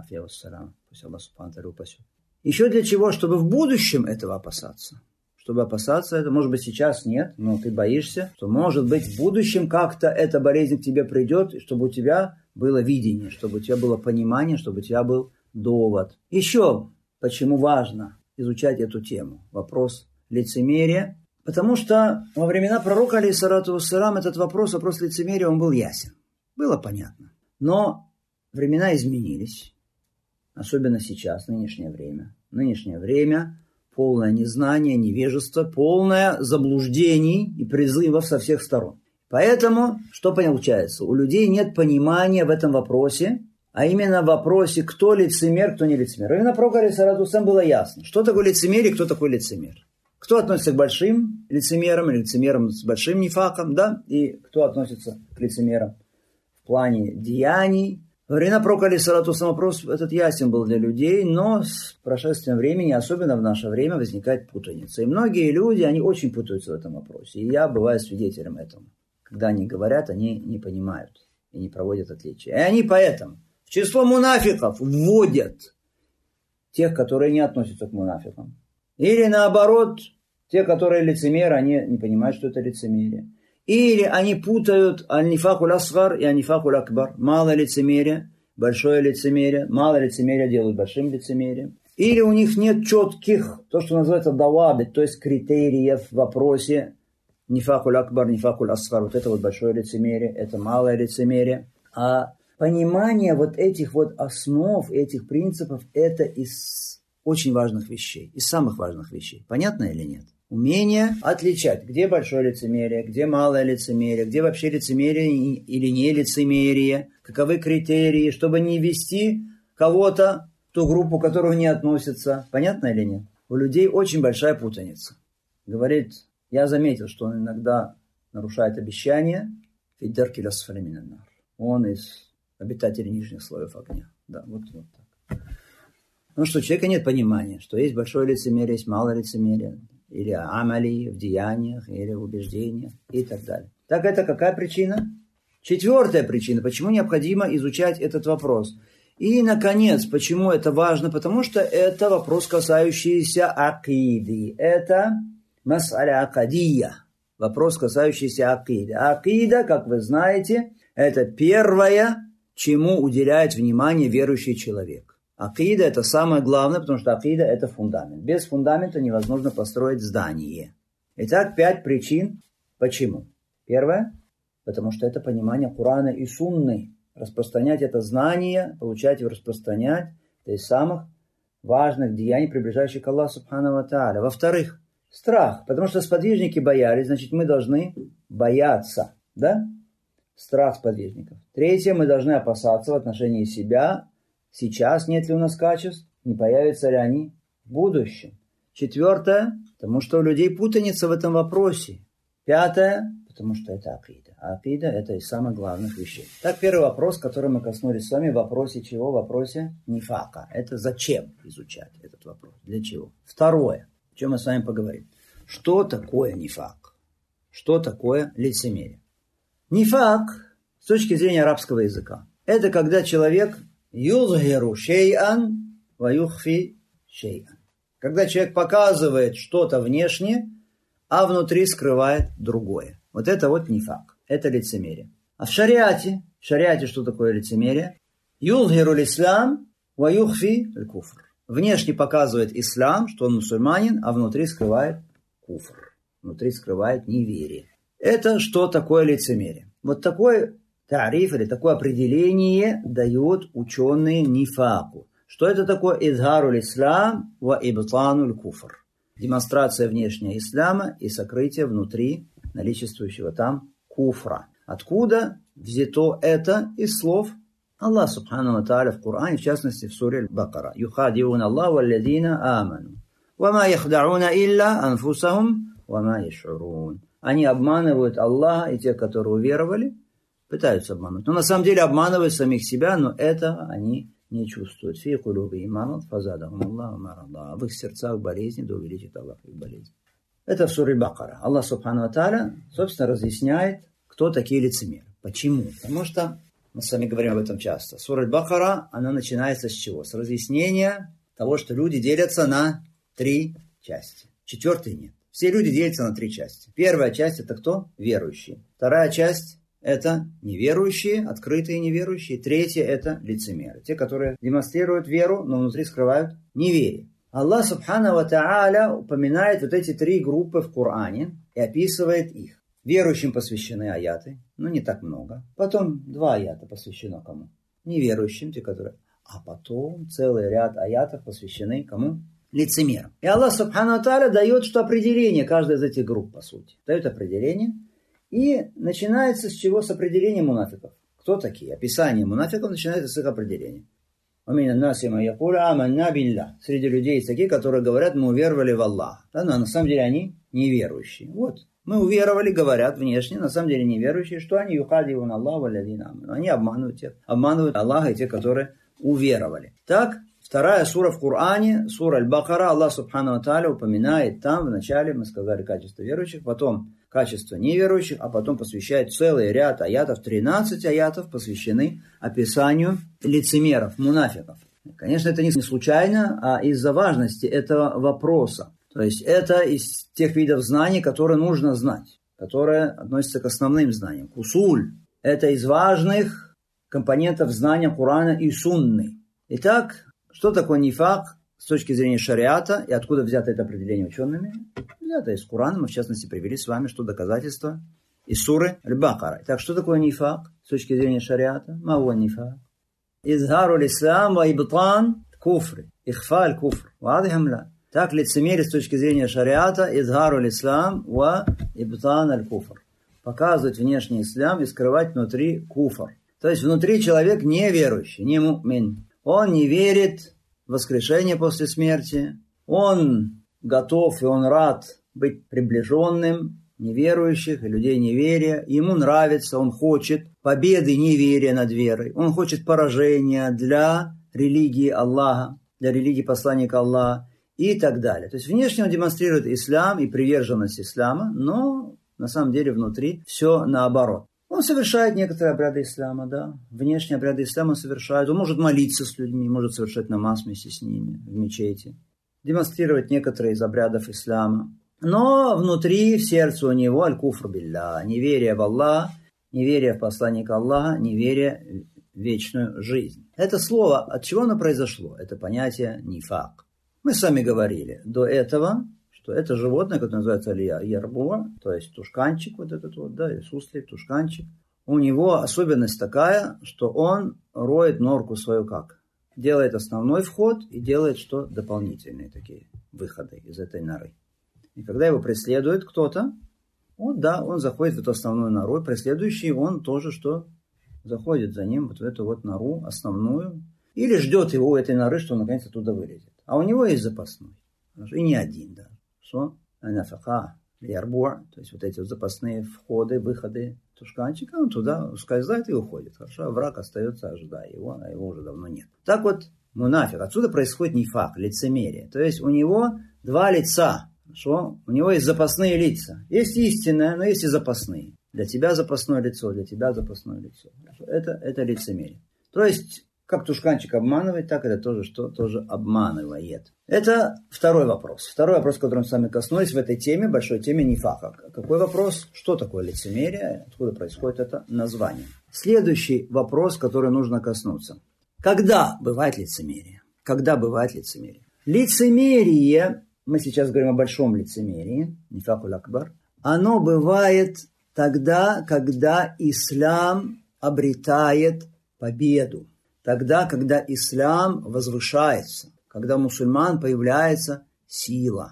Аллах Субхану ва Тааля упасет. Еще для чего? Чтобы в будущем этого опасаться. Чтобы опасаться этого, может быть, сейчас нет, но ты боишься, что, может быть, в будущем как-то эта болезнь к тебе придет, и чтобы у тебя было видение, чтобы у тебя было понимание, чтобы у тебя был довод. Еще почему важно изучать эту тему, вопрос лицемерия, потому что во времена пророка, алейхиссалату вассалам, этот вопрос лицемерия, он был ясен, было понятно. Но времена изменились, особенно сейчас, нынешнее время. Нынешнее время полное незнание, невежество, полное заблуждений и призывов со всех сторон. Поэтому, что получается? У людей нет понимания в этом вопросе, а именно в вопросе, кто лицемер, кто не лицемер. Именно пророку алейхиссалату вассалам было ясно, что такое лицемерие, кто такой лицемер. Кто относится к большим лицемерам, или лицемерам с большим нифаком, да, и кто относится к лицемерам в плане деяний. Во времена пророка алейхиссалату вассалам вопрос этот ясен был для людей, но с прошествием времени, особенно в наше время, возникает путаница. И многие люди, они очень путаются в этом вопросе. И я бываю свидетелем этому. Когда они говорят, они не понимают и не проводят отличия. И они поэтому в число мунафиков вводят тех, которые не относятся к мунафикам. Или наоборот, те, которые лицемеры, они не понимают, что это лицемерие. Или они путают аль-нифакуль асгар и аль-нифакуль акбар. Малое лицемерие, большое лицемерие. Малое лицемерие делают большим лицемерием. Или у них нет четких, то, что называется давабит, то есть критериев в вопросе нифакуль акбар, нифакуль асгар. Вот это вот большое лицемерие, это малое лицемерие. А понимание вот этих вот основ, этих принципов, это из очень важных вещей, из самых важных вещей. Понятно или нет? Умение отличать, где большое лицемерие, где малое лицемерие, где вообще лицемерие или не лицемерие, каковы критерии, чтобы не ввести кого-то в ту группу, к которой не относится. Понятно или нет? У людей очень большая путаница. Говорит, я заметил, что он иногда нарушает обещания. Он из обитателей нижних слоев огня. Да, вот так. Потому что у человека нет понимания, что есть большое лицемерие, есть малое лицемерие. Или амали в деяниях, или в убеждениях и так далее. Так это какая причина? Четвертая причина, почему необходимо изучать этот вопрос. И, наконец, почему это важно? Потому что это вопрос, касающийся акиды. Это мас'аля акадия. Вопрос, касающийся акиды. Акида, как вы знаете, это первое, чему уделяет внимание верующий человек. Акида – это самое главное, потому что акида – это фундамент. Без фундамента невозможно построить здание. Итак, 5 причин. Почему? Первое – потому что это понимание Корана и Сунны. Распространять это знание, получать и распространять – это из самых важных деяний, приближающих к Аллаху Субхану ва Тааля. Во-вторых, страх, потому что сподвижники боялись, значит, мы должны бояться, да? Страх сподвижников. Третье, мы должны опасаться в отношении себя. Сейчас нет ли у нас качеств, не появятся ли они в будущем. Четвертое, потому что у людей путаница в этом вопросе. Пятое, потому что это акида. А акида – это из самых главных вещей. Так, первый вопрос, который мы коснулись с вами, в вопросе чего? В вопросе нифака. Это зачем изучать этот вопрос? Для чего? Второе, о чем мы с вами поговорим. Что такое нифак? Что такое лицемерие? Нифак, с точки зрения арабского языка, это когда человек юзгиру шей'ан ва юхфи шей'ан. Когда человек показывает что-то внешне, а внутри скрывает другое. Вот это вот нифак. Это лицемерие. А в шариате что такое лицемерие? Юзгиру ислам ва юхфи аль-куфр. Внешне показывает ислам, что он мусульманин, а внутри скрывает куфр. Внутри скрывает неверие. Это что такое лицемерие? Вот такой тариф или такое определение дают ученые нифаку. Что это такое? Изгаруль ислам ва ибтануль куфр. демонстрация внешняя ислама и сокрытие внутри наличествующего там куфра. Откуда взято это из слов Аллах Субхану ва Тааля в Коране, в частности в суре Аль-Бакара. «Юхадиуна Аллаху валладина аману, вама яхдауна илля анфусахум, вама яшурун». Они обманывают Аллаха и те, которые уверовали, пытаются обмануть. Но на самом деле обманывают самих себя, но это они не чувствуют. «Фи кулуби иманат фазадахум Аллаху марада». В их сердцах болезни, да увеличит Аллах их болезни. Это в суре Бакара. Аллах Субхану ва Тааля, собственно, разъясняет, кто такие лицемеры. Почему? Потому что мы с вами говорим об этом часто. Сура Аль-Бакара, она начинается с чего? С разъяснения того, что люди делятся на 3 части. 4 нет. Все люди делятся на 3 части. Первая часть – это кто? Верующие. Вторая часть – это неверующие, открытые неверующие. Третья – это лицемеры. Те, которые демонстрируют веру, но внутри скрывают неверие. Аллах Субхану ва Тааля упоминает вот эти 3 группы в Коране и описывает их. Верующим посвящены аяты, но не так много. Потом 2 аята посвящено кому? Неверующим, те, которые... А потом целый ряд аятов посвящены кому? Лицемерам. И Аллах Субхану ва Тааля дает что определение каждой из этих групп, по сути. Дает определение. И начинается с чего? С определения мунафиков. Кто такие? Описание мунафиков начинается с их определения. Среди людей есть такие, которые говорят, мы уверовали в Аллаха. Да, но на самом деле они неверующие. Вот. Мы уверовали, говорят внешне, на самом деле неверующие, что они юхадивун Аллаху валладина аману. Они обманывают Аллаха и те, которые уверовали. Так, вторая сура в Коране, сура Аль-Бакара, Аллах Субхану ва Тааля упоминает там, вначале мы сказали качество верующих, потом качество неверующих, а потом посвящает целый ряд аятов, 13 аятов посвящены описанию лицемеров, мунафиков. Конечно, это не случайно, а из-за важности этого вопроса. То есть это из тех видов знаний, которые нужно знать, которые относятся к основным знаниям. Усуль – это из важных компонентов знания Корана и Сунны. Итак, что такое нифак с точки зрения шариата и откуда взято это определение учеными? Взято из Корана, мы в частности привели с вами, что доказательство из суры Аль-Бакара. Итак, что такое нифак с точки зрения шариата? Мауа нифак. Изгару лислам ва ибтан куфры. Ихфа аль-куфр. Вадихам ла. Так, лицемерие с точки зрения шариата, изгару ислам ва ибтан аль-куфр. Показывать внешний ислам и скрывать внутри куфр. То есть внутри человек неверующий, не мумин. Он не верит в воскрешение после смерти. Он готов и он рад быть приближенным неверующих и людей неверия. Ему нравится, он хочет победы неверия над верой. Он хочет поражения для религии Аллаха, для религии посланника Аллаха. И так далее. То есть внешне он демонстрирует ислам и приверженность ислама, но на самом деле внутри все наоборот. Он совершает некоторые обряды ислама, да. Внешние обряды ислама он совершает. Он может молиться с людьми, может совершать намаз вместе с ними в мечети. Демонстрировать некоторые из обрядов ислама. Но внутри, в сердце у него аль-куфр билля. Неверие в Аллаха, неверие в посланника Аллаха, неверие в вечную жизнь. Это слово, от чего оно произошло? Это понятие нифак. Мы сами говорили до этого, что это животное, которое называется ярбуа, то есть тушканчик, вот этот вот, да, суслик, тушканчик. У него особенность такая, что он роет норку свою как? Делает основной вход и делает что? Дополнительные такие выходы из этой норы. И когда его преследует кто-то, он заходит в эту основную нору, преследующий он тоже что? Заходит за ним вот в эту вот нору основную, или ждет его у этой норы, что он наконец оттуда вылезет. А у него есть запасной. И не один, да. Что? Анафаха, ярбуа, то есть вот эти вот запасные входы, выходы тушканчика, он туда ускользает и уходит. Хорошо, а враг остается, ожидая его, а его уже давно нет. Так вот, мунафик. Отсюда происходит нифак, лицемерие. То есть у него 2 лица. Хорошо? У него есть запасные лица. Есть истинное, но есть и запасные. Для тебя запасное лицо, для тебя запасное лицо. Это лицемерие. То есть как тушканчик обманывает, так это тоже, что тоже обманывает. Это второй вопрос. Второй вопрос, который мы с вами коснулись в этой теме, большой теме нифака. Какой вопрос? Что такое лицемерие? Откуда происходит это название? Следующий вопрос, который нужно коснуться. Когда бывает лицемерие? Когда бывает лицемерие? Лицемерие, мы сейчас говорим о большом лицемерии, нифакуль акбар, оно бывает тогда, когда ислам обретает победу. Тогда, когда ислам возвышается, когда у мусульман появляется сила.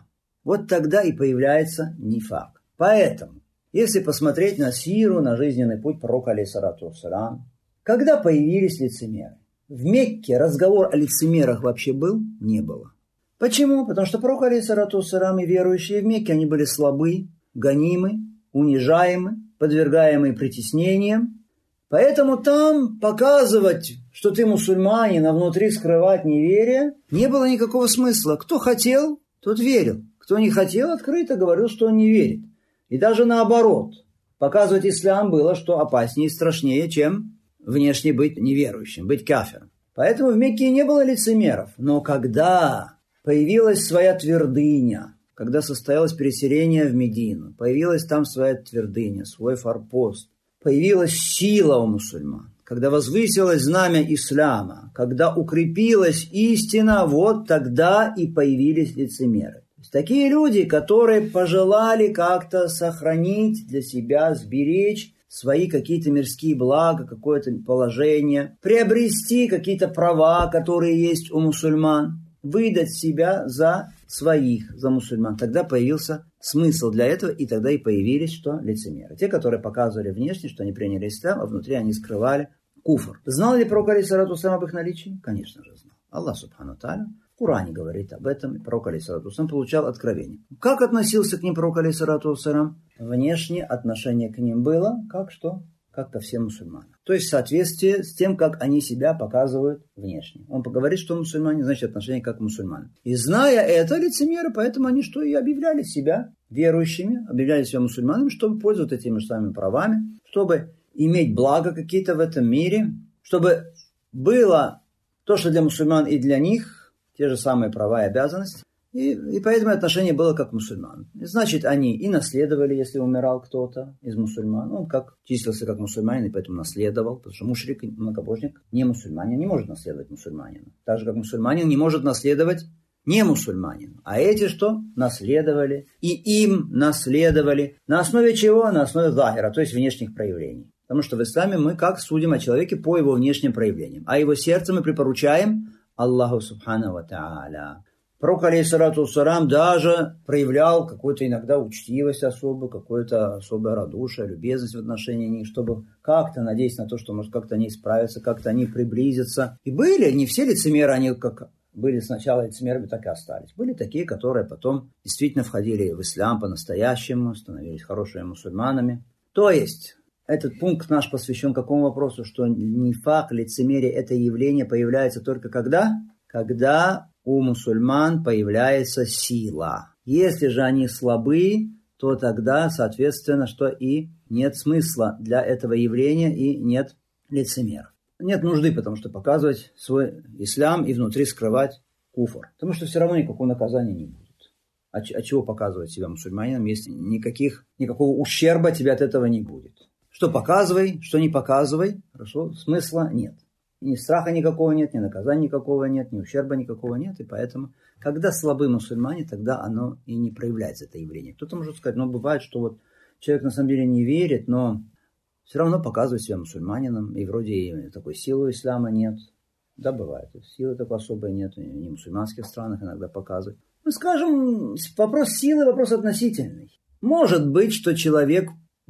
вот тогда и появляется нифак. Поэтому, если посмотреть на сиру, на жизненный путь пророка, алейхиссалату вассалям, когда появились лицемеры? В Мекке разговор о лицемерах вообще был? Не было. Почему? Потому что пророк, алейхиссалату вассалям, и верующие в Мекке, они были слабы, гонимы, унижаемы, подвергаемы притеснениям. Поэтому там показывать, что ты мусульманин, а внутри скрывать неверие, не было никакого смысла. Кто хотел, тот верил. Кто не хотел, открыто говорил, что он не верит. И даже наоборот, показывать ислам было, что опаснее и страшнее, чем внешне быть неверующим, быть кафиром. Поэтому в Мекке не было лицемеров. Но когда появилась своя твердыня, когда состоялось переселение в Медину, появилась там своя твердыня, свой форпост, появилась сила у мусульман, когда возвысилось знамя ислама, когда укрепилась истина, вот тогда и появились лицемеры. Такие люди, которые пожелали как-то сохранить для себя, сберечь свои какие-то мирские блага, какое-то положение, приобрести какие-то права, которые есть у мусульман, выдать себя за своих, за мусульман. Тогда появился смысл для этого, и тогда и появились что? Лицемеры. Те, которые показывали внешне, что они приняли ислам, а внутри они скрывали куфр. Знал ли пророк, алейхиссалату вассалям, об их наличии? Конечно же знал. Аллах субхану тааля в Коране говорит об этом, и пророк, алейхиссалату вассалям, получал откровение. Как относился к ним пророк, алейхиссалату вассалям? Внешне отношение к ним было, как что? Как ко всем мусульманам. То есть в соответствии с тем, как они себя показывают внешне. Он поговорит, что мусульмане, значит отношение как к мусульманам. И зная это, лицемеры, поэтому они что и объявляли себя верующими, объявляли себя мусульманами, чтобы пользоваться этими самыми правами, чтобы иметь благо какие-то в этом мире, чтобы было то, что для мусульман и для них, те же самые права и обязанности. И поэтому отношение было как мусульман. Значит, они и наследовали, если умирал кто-то из мусульман. Он как числился как мусульманин, и поэтому наследовал. Потому что мушрик, многобожник, не мусульманин, не может наследовать мусульманина. Так же, как мусульманин не может наследовать не мусульманин. А эти что? Наследовали. И им наследовали. На основе чего? На основе захира, то есть внешних проявлений. Потому что в исламе мы как судим о человеке по его внешним проявлениям. А его сердце мы припоручаем Аллаху субхану ва тааля. Пророк, алейхиссалату вассалям, даже проявлял какую-то иногда учтивость особую, какое-то особое радушие, любезность в отношении них, чтобы как-то надеясь на то, что может как-то они исправятся, как-то они приблизятся. И были, не все лицемеры, они как были сначала лицемерами, так и остались. Были такие, которые потом действительно входили в ислам по-настоящему, становились хорошими мусульманами. То есть этот пункт наш посвящен какому вопросу, что нифак, лицемерие, это явление появляется только когда? Когда у мусульман появляется сила. Если же они слабы, то тогда, соответственно, что и нет смысла для этого явления и нет лицемеров. Нет нужды, потому что показывать свой ислам и внутри скрывать куфр. Потому что все равно никакого наказания не будет. А чего показывать себя мусульманином, если никакого ущерба тебе от этого не будет? Что показывай, что не показывай, хорошо, смысла нет. Ни страха никакого нет, ни наказания никакого нет, ни ущерба никакого нет. И поэтому, когда слабы мусульмане, тогда оно и не проявляется, это явление. Кто-то может сказать, бывает, что вот человек на самом деле не верит, но все равно показывает себя мусульманином, и вроде и такой силы ислама нет. Да, бывает. Силы такой особой нет, и в мусульманских странах иногда показывают. Мы скажем, вопрос силы, вопрос относительный. Может быть, что человек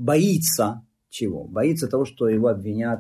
боится чего? Боится того, что его обвинят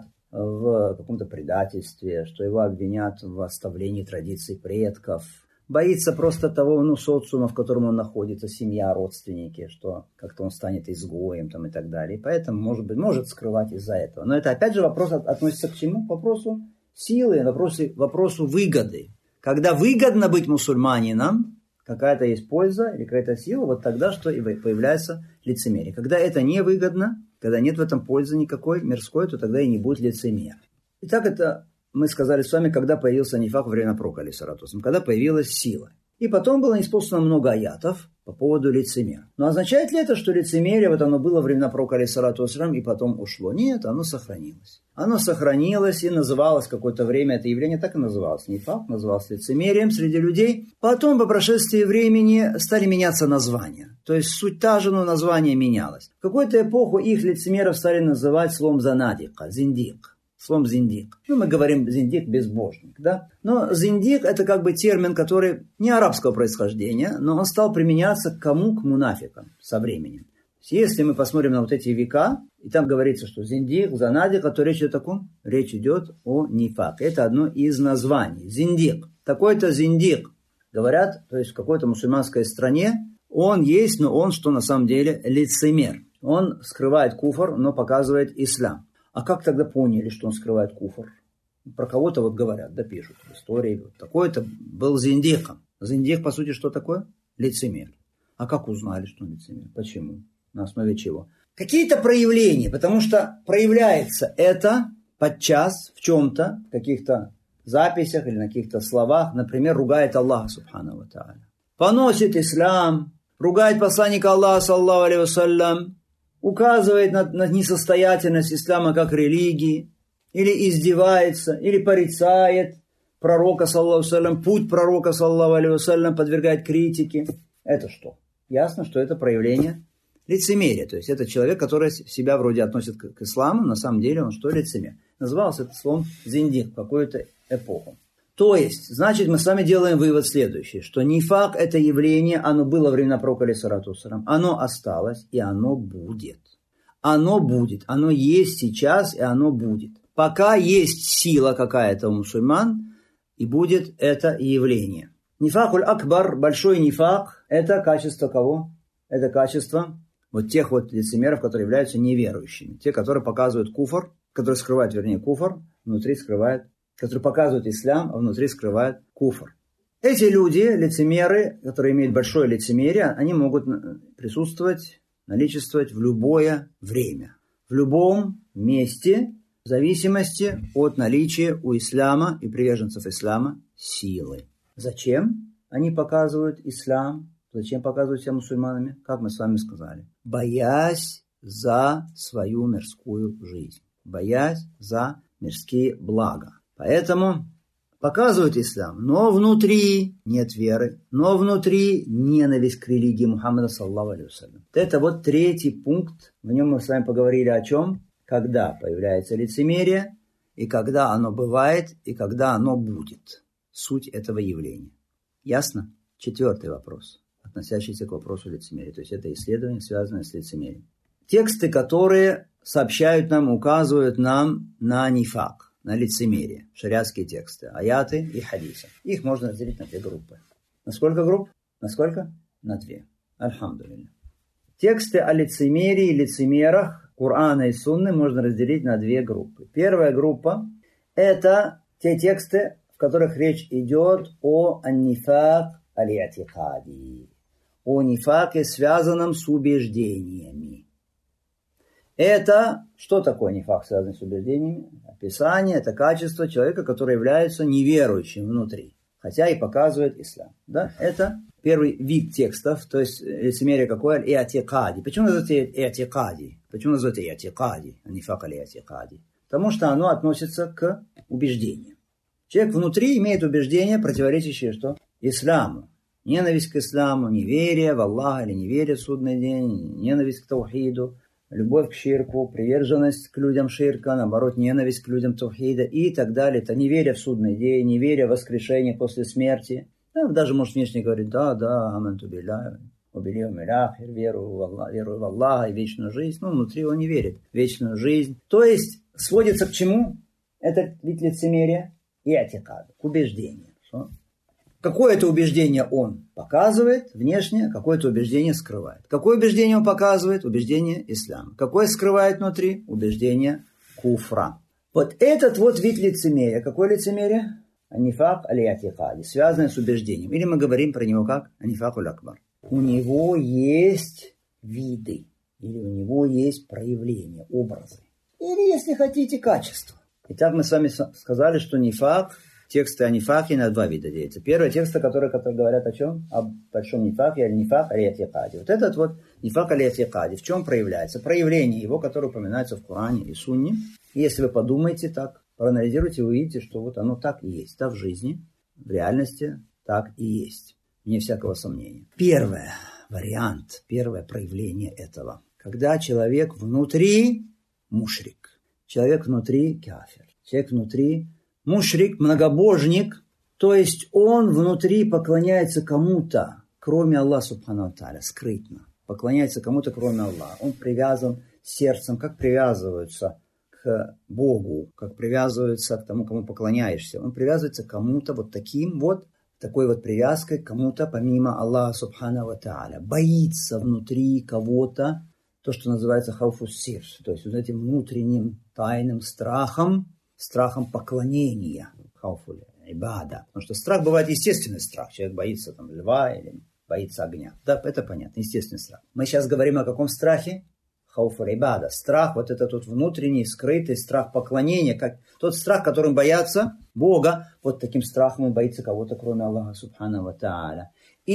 в каком-то предательстве, что его обвинят в оставлении традиций предков. Боится просто того социума, в котором он находится, семья, родственники, что как-то он станет изгоем и так далее. И поэтому, может скрывать из-за этого. Но это опять же вопрос относится к чему? К вопросу силы, вопросу выгоды. Когда выгодно быть мусульманином, какая-то есть польза или какая-то сила, вот тогда что и появляется лицемерие. Когда это невыгодно, когда нет в этом пользы никакой мирской, то тогда и не будет лицемерия. Итак, это мы сказали с вами, когда появился нифак во время пророка, алейхиссалату вассалям, когда появилась сила. И потом было неспослано много аятов по поводу лицемерия. Но означает ли это, что лицемерие оно было во времена пророка, алейхиссалату вассалям, и потом ушло? Нет, оно сохранилось. Оно сохранилось и называлось какое-то время, это явление так и называлось. Нифак называлось лицемерием среди людей. Потом, по прошествии времени, стали меняться названия. То есть суть та же, но название менялось. В какую-то эпоху их лицемеров стали называть словом занадика, зиндик. словом зиндик. Ну, мы говорим зиндик безбожник, да? Но зиндик это как бы термин, который не арабского происхождения, но он стал применяться к кому? К мунафикам со временем. Если мы посмотрим на вот эти века, и там говорится, что зиндик, занадик, то речь идет о ком? Речь идет о нифак. Это одно из названий. Зиндик. Такой-то зиндик. Говорят, то есть в какой-то мусульманской стране он есть, но он, что на самом деле, лицемер. Он скрывает куфр, но показывает ислам. А как тогда поняли, что он скрывает куфр? Про кого-то вот говорят, да пишут в истории. Вот такой-то был зиндиком. Зиндик, по сути, что такое? Лицемер. А как узнали, что он лицемер? Почему? На основе чего? Какие-то проявления, потому что проявляется это подчас в чем-то, в каких-то записях или на каких-то словах. Например, ругает Аллаха, субхану ва тааля. Поносит ислам, ругает посланника Аллаха, саллаллаху алейхи вассалям, указывает на несостоятельность ислама как религии, или издевается, или порицает пророка, саллаллаху алейхи вассалям, путь пророка, саллаллаху алейхи вассалям, подвергает критике. Это что? Ясно, что это проявление лицемерие. То есть это человек, который себя вроде относит к исламу, на самом деле он что? Лицемер. Назывался это словом зиндик в какую-то эпоху. То есть, значит, мы с вами делаем вывод следующий, что нифак это явление, оно было во времена пророка алейхиссалату вассалям, оно осталось и оно будет. Оно будет, оно есть сейчас и оно будет. Пока есть сила какая-то у мусульман, и будет это явление. Нифакуль акбар, большой нифак, это качество кого? Это качество вот тех вот лицемеров, которые являются неверующими. Те, которые показывают куфр, которые скрывают, вернее, куфр, внутри скрывают, которые показывают ислам, а внутри скрывают куфр. Эти люди, лицемеры, которые имеют большое лицемерие, они могут присутствовать, наличествовать в любое время, в любом месте, в зависимости от наличия у ислама и приверженцев ислама силы. Зачем они показывают ислам? Зачем показывают себя мусульманами? Как мы с вами сказали. Боясь за свою мирскую жизнь. Боясь за мирские блага. Поэтому показывают ислам. Но внутри нет веры. Но внутри ненависть к религии Мухаммада, саллаллаху алейхи вассалям. Это вот третий пункт. В нем мы с вами поговорили о чем? Когда появляется лицемерие. И когда оно бывает. И когда оно будет. Суть этого явления. Ясно? Четвертый вопрос, относящийся к вопросу лицемерия. То есть это исследование, связанное с лицемерием. Тексты, которые сообщают нам, указывают нам на нифак, на лицемерие. Шариатские тексты, аяты и хадисы. Их можно разделить на две группы. На сколько групп? На сколько? На две. Альхамдулилля. Тексты о лицемерии и лицемерах Корана и Сунны можно разделить на две группы. Первая группа – это те тексты, в которых речь идет о нифак аль-и'тикади, о нифаке, связанном с убеждениями. Это, что такое нифак, связанный с убеждениями? Описание, это качество человека, который является неверующим внутри, хотя и показывает ислам. Да? Это первый вид текстов, то есть лицемерие какое? Аль-и'тикади. Почему называется и'тикади? Почему называется и'тикади, а нифак аль-и'тикади? Потому что оно относится к убеждениям. Человек внутри имеет убеждения, противоречащие что? Исламу. Ненависть к исламу, неверие в Аллаха или неверие в судный день, ненависть к таухиду, любовь к ширку, приверженность к людям ширка, наоборот, ненависть к людям таухида и так далее. Это неверие в судный день, неверие в воскрешение после смерти. Да, даже, может, внешне говорит, да, аманту билля, верую в Аллаха и вечную жизнь. Но внутри он не верит в вечную жизнь. То есть, сводится к чему? Это вид лицемерия и атикаду, к убеждению. Какое-то убеждение он показывает внешне, какое-то убеждение скрывает. Какое убеждение он показывает? Убеждение ислама. Какое скрывает внутри? Убеждение куфра. Вот этот вот вид лицемерия. Какое лицемерие? Анифак аль-и'тикади, связанное с убеждением. Или мы говорим про него как анифак аль-акбар. У него есть виды, или у него есть проявления, образы. Или, если хотите, качества. Итак, мы с вами сказали, что нифак, тексты о нифаке на два вида делятся. Первый тексты, которые говорят о чем? О большом нифаке, или нифак аль-и'тикади. Вот этот вот нифак аль-и'тикади в чем проявляется? Проявление его, которое упоминается в Коране и Сунне. И если вы подумаете так, проанализируйте, вы увидите, что вот оно так и есть. Так в жизни, в реальности так и есть. Вне всякого сомнения. Первый вариант, первое проявление этого. Когда человек внутри мушрик. Человек внутри кафир. человек внутри мушрик, многобожник, то есть он внутри поклоняется кому-то, кроме Аллаха субхану ва тааля, скрытно. Поклоняется кому-то, кроме Аллаха. Он привязан сердцем, как привязываются к Богу, как привязываются к тому, кому поклоняешься. Он привязывается к кому-то вот таким вот, такой вот привязкой к кому-то помимо Аллаха субхану ва тааля. Боится внутри кого-то, то, что называется хауфус сир, то есть вот этим внутренним тайным страхом поклонения, хауфуль ибада. Потому что страх бывает естественный страх. Человек боится там льва или боится огня. Да, это понятно, естественный страх. Мы сейчас говорим о каком страхе? Хауфуль ибада. Страх, вот этот вот внутренний, скрытый страх поклонения, как тот страх, которым боятся Бога, вот таким страхом он боится кого-то, кроме Аллаха субхану ва тааля.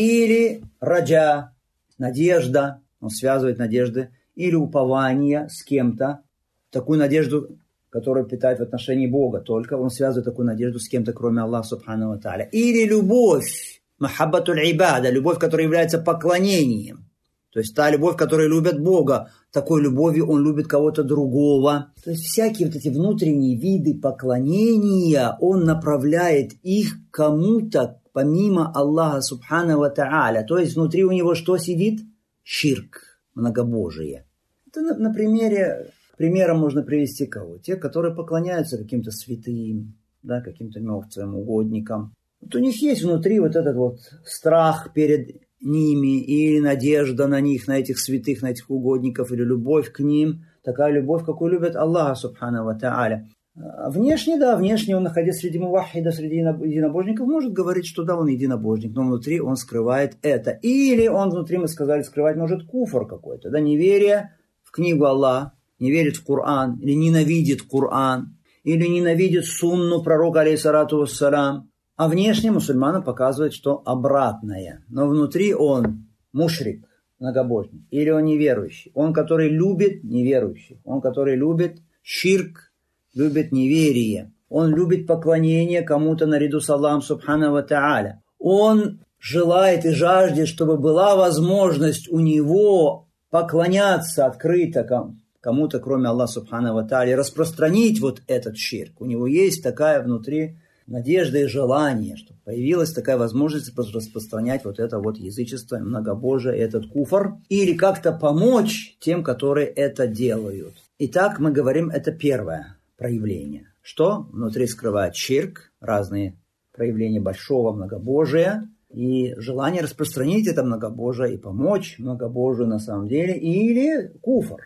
Или раджа, надежда, он связывает надежды, или упование с кем-то, такую надежду, которую питает в отношении Бога, только он связывает такую надежду с кем-то, кроме Аллаха субхану ва тааля. Или любовь, махаббатуль ибада, любовь, которая является поклонением. То есть та любовь, которая любит Бога, такой любовью он любит кого-то другого. То есть всякие вот эти внутренние виды поклонения, он направляет их кому-то, помимо Аллаха субхану ва тааля. То есть внутри у него что сидит? Ширк, многобожие. Это на примером можно привести кого? Те, которые поклоняются каким-то святым, да, каким-то мертвым угодникам. Вот у них есть внутри вот этот вот страх перед ними, или надежда на них, на этих святых, на этих угодников, или любовь к ним, такая любовь, какую любит Аллах субхану ва тааля. А внешне, да, внешне он, находясь среди муваххида, среди единобожников, может говорить, что да, он единобожник, но внутри он скрывает это. Или он внутри, мы сказали, скрывать может куфр какой-то, да, неверие в книгу Аллаха, не верит в Коран, или ненавидит Коран, или ненавидит сунну пророка, алейхиссалату вассалам. А внешне мусульманам показывает, что обратное. Но внутри он мушрик, многобожник, или он неверующий. Он, который любит неверующих. Он, который любит ширк, любит неверие. Он любит поклонение кому-то наряду с Аллахом субхану ва тааля. Он желает и жаждет, чтобы была возможность у него поклоняться открыто кому-то, кроме Аллаха субхану ва тааля, распространить вот этот ширк. У него есть такая внутри надежда и желание, чтобы появилась такая возможность распространять вот это вот язычество, многобожие, этот куфр, или как-то помочь тем, которые это делают. Итак, мы говорим, это первое проявление. Что внутри скрывает ширк, разные проявления большого многобожия, и желание распространить это многобожие и помочь многобожию на самом деле, или куфр,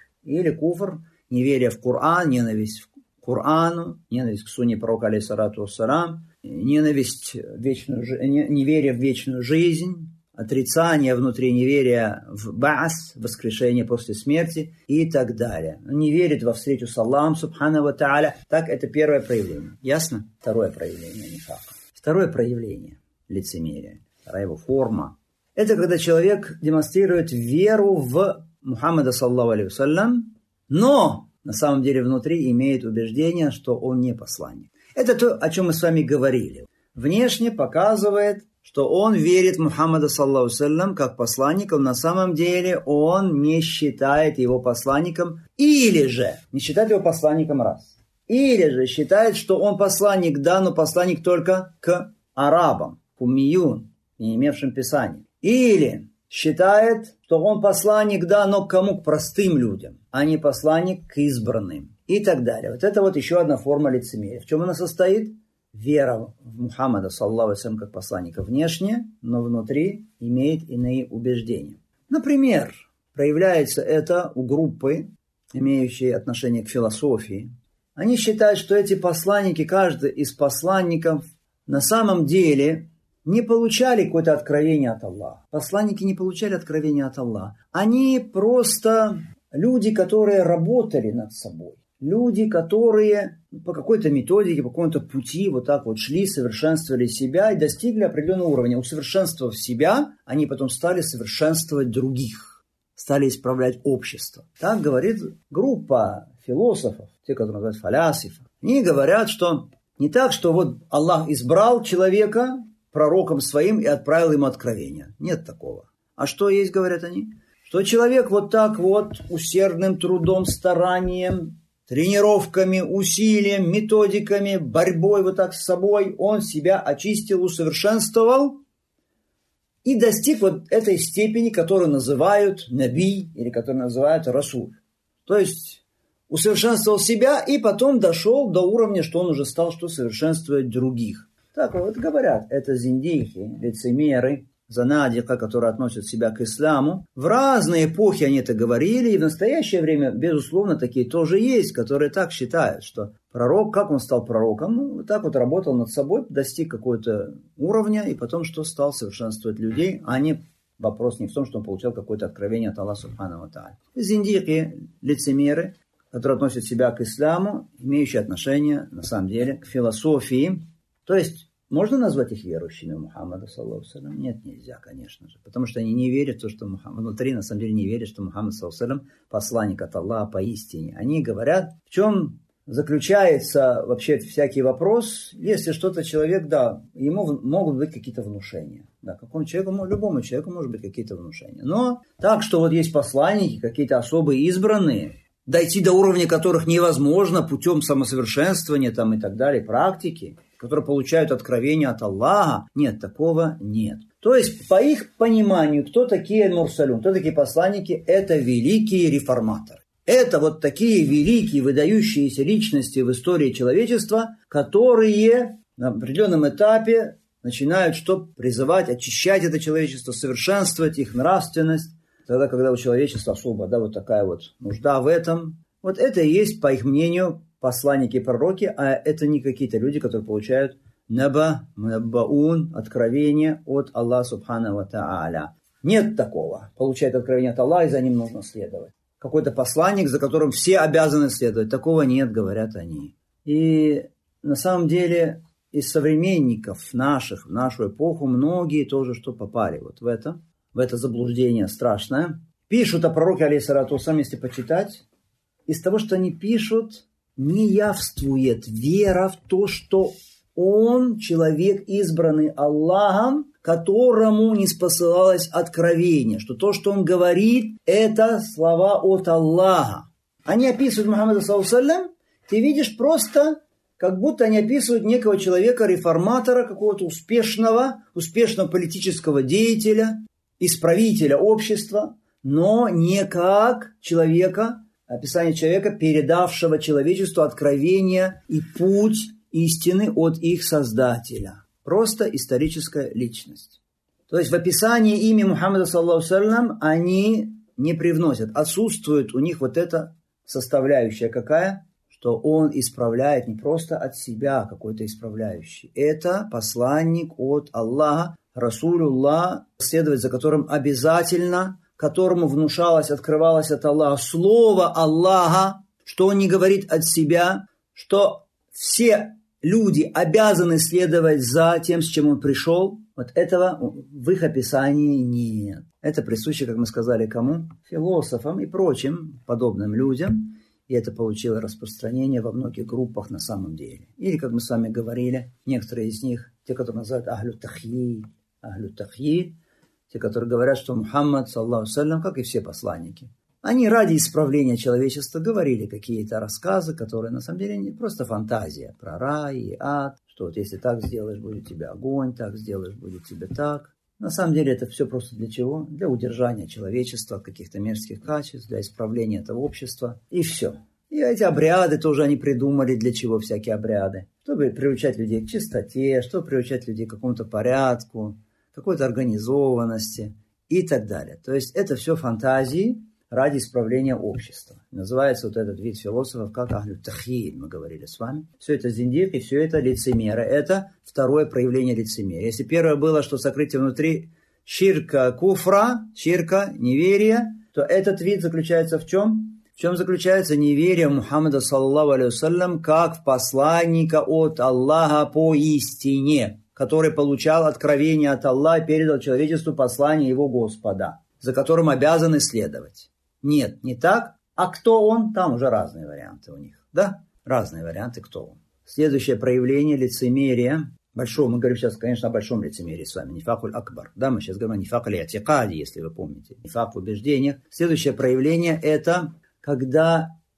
неверие в Коран, ненависть в Корану, ненависть к сунне пророка, алейхиссалату вассалам, ненависть неверие в вечную жизнь, отрицание внутри неверия в баас, воскрешение после смерти и так далее. Не верит во встречу с Аллахом субхану ва тааля. Так, это первое проявление. Ясно? Второе проявление нифака. Второе проявление лицемерия. Вторая его форма. Это когда человек демонстрирует веру в Мухаммада саллаллаху алейхи вассалям, но на самом деле внутри имеет убеждение, что он не посланник. Это то, о чем мы с вами говорили. Внешне показывает, что он верит в Мухаммада саллаллаху алейхи вассалям как посланника, но на самом деле он не считает его посланником, или же не считает его посланником раз. Или же считает, что он посланник, да, но посланник только к арабам, к уммиюн, не имевшим писания. Или считает, что он посланник, да, но к кому? К простым людям, а не посланник к избранным. И так далее. Вот это вот еще одна форма лицемерия. В чем она состоит? Вера в Мухаммада, саллаллаху алейхи вассалям, как посланника внешне, но внутри имеет иные убеждения. Например, проявляется это у группы, имеющей отношение к философии. Они считают, что эти посланники, каждый из посланников, на самом деле не получали какое-то откровение от Аллаха. Посланники не получали откровения от Аллаха. Они просто люди, которые работали над собой. Люди, которые по какой-то методике, по какому-то пути вот так вот шли, совершенствовали себя и достигли определенного уровня. Усовершенствовав себя, они потом стали совершенствовать других, стали исправлять общество. Так говорит группа философов, те, которые называют фалясифы. Они говорят, что не так, что вот Аллах избрал человека пророком своим и отправил ему откровение. Нет такого. А что есть, говорят они? Что человек вот так вот усердным трудом, старанием тренировками, усилием, методиками, борьбой вот так с собой он себя очистил, усовершенствовал и достиг вот этой степени, которую называют наби или которую называют расуль. То есть усовершенствовал себя и потом дошел до уровня, что он уже стал совершенствовать других. Так вот говорят, это зиндийки, лицемеры, занадика, которые относят себя к исламу. В разные эпохи они это говорили, и в настоящее время, безусловно, такие тоже есть, которые так считают, что пророк, как он стал пророком, вот так вот работал над собой, достиг какого-то уровня, и потом что стал совершенствовать людей, а не вопрос не в том, что он получал какое-то откровение от Аллаха Субхану ва Тааля. Зиндики, лицемеры, которые относят себя к исламу, имеющие отношение, на самом деле, к философии. То есть, можно назвать их верующими Мухаммада, саллаллаху алейхи ва саллям? Нет, нельзя, конечно же. Потому что они не верят в то, что Мухаммад, внутри, на самом деле, не верят, что Мухаммад, саллаллаху алейхи ва саллям, посланник от Аллаха поистине. Они говорят, в чем заключается вообще всякий вопрос, если что-то человек, да, ему могут быть какие-то внушения. Да, какому человеку, любому человеку может быть какие-то внушения. Но так, что вот есть посланники, какие-то особые избранные, дойти до уровня которых невозможно путем самосовершенствования там, и так далее, практики, которые получают откровение от Аллаха, нет, такого нет. То есть, по их пониманию, кто такие аль-мурсалюн, кто такие посланники, это великие реформаторы. Это вот такие великие, выдающиеся личности в истории человечества, которые на определенном этапе начинают призывать, очищать это человечество, совершенствовать их нравственность. Тогда, когда у человечества особо, да, вот такая вот нужда в этом. Вот это и есть, по их мнению, посланники и пророки, а это не какие-то люди, которые получают набаун, откровение от Аллаха Субхану ва Тааля. Нет такого. Получает откровение от Аллаха, и за ним нужно следовать. Какой-то посланник, за которым все обязаны следовать. Такого нет, говорят они. И на самом деле из современников наших, в нашу эпоху, многие тоже попали вот в это заблуждение страшное. Пишут о пророке, алейхиссалату вассалам, если почитать, из того, что они пишут, не явствует вера в то, что он человек, избранный Аллахом, которому не спосылалось откровение, что то, что он говорит, это слова от Аллаха. Они описывают Мухаммада, саллаллаху алейхи ва саллям, ты видишь просто, как будто они описывают некого человека, реформатора, какого-то успешного политического деятеля, исправителя общества, но не как человека, описание человека, передавшего человечеству откровение и путь истины от их Создателя. Просто историческая личность. То есть в описании имени Мухаммада, саллаллаху алейхи ва саллям, они не привносят. Отсутствует у них вот эта составляющая какая? Что он исправляет не просто от себя какой-то исправляющий. Это посланник от Аллаха, Расулюллах, следовать за которым обязательно, которому внушалось, открывалось от Аллаха слово Аллаха, что он не говорит от себя, что все люди обязаны следовать за тем, с чем он пришел. Вот этого в их описании нет. Это присуще, как мы сказали, кому? Философам и прочим подобным людям. И это получило распространение во многих группах на самом деле. Или, как мы с вами говорили, некоторые из них, те, которые называют ахлю тахьид, те, которые говорят, что Мухаммад, саллаллаху алейхи ва саллям, как и все посланники, они ради исправления человечества говорили какие-то рассказы, которые на самом деле не просто фантазия про рай и ад, что вот если так сделаешь, будет тебе огонь, так сделаешь, будет тебе так. На самом деле это все просто для чего? Для удержания человечества от каких-то мерзких качеств, для исправления этого общества. И все. И эти обряды тоже они придумали, для чего всякие обряды. Чтобы приучать людей к чистоте, чтобы приучать людей к какому-то порядку, какой-то организованности и так далее. То есть это все фантазии ради исправления общества. Называется вот этот вид философов как ахлю тахьид, мы говорили с вами. Все это зиндик и все это лицемеры. Это второе проявление лицемерия. Если первое было, что сокрытие внутри ширка куфра, ширка, неверия, то этот вид заключается в чем? В чем заключается неверие Мухаммада, саллаллаху алейхи ва саллям, как в посланника от Аллаха по истине, который получал откровение от Аллаха, передал человечеству послание его Господа, за которым обязаны следовать. Нет, не так. А кто он? Там уже разные варианты у них. Да? Разные варианты, кто он. Следующее проявление лицемерия. Большого, мы говорим сейчас, конечно, о большом лицемерии с вами. Нифакуль акбар. Да, мы сейчас говорим о нифакуль атикади, если вы помните. Нифак в убеждениях. Следующее проявление это, когда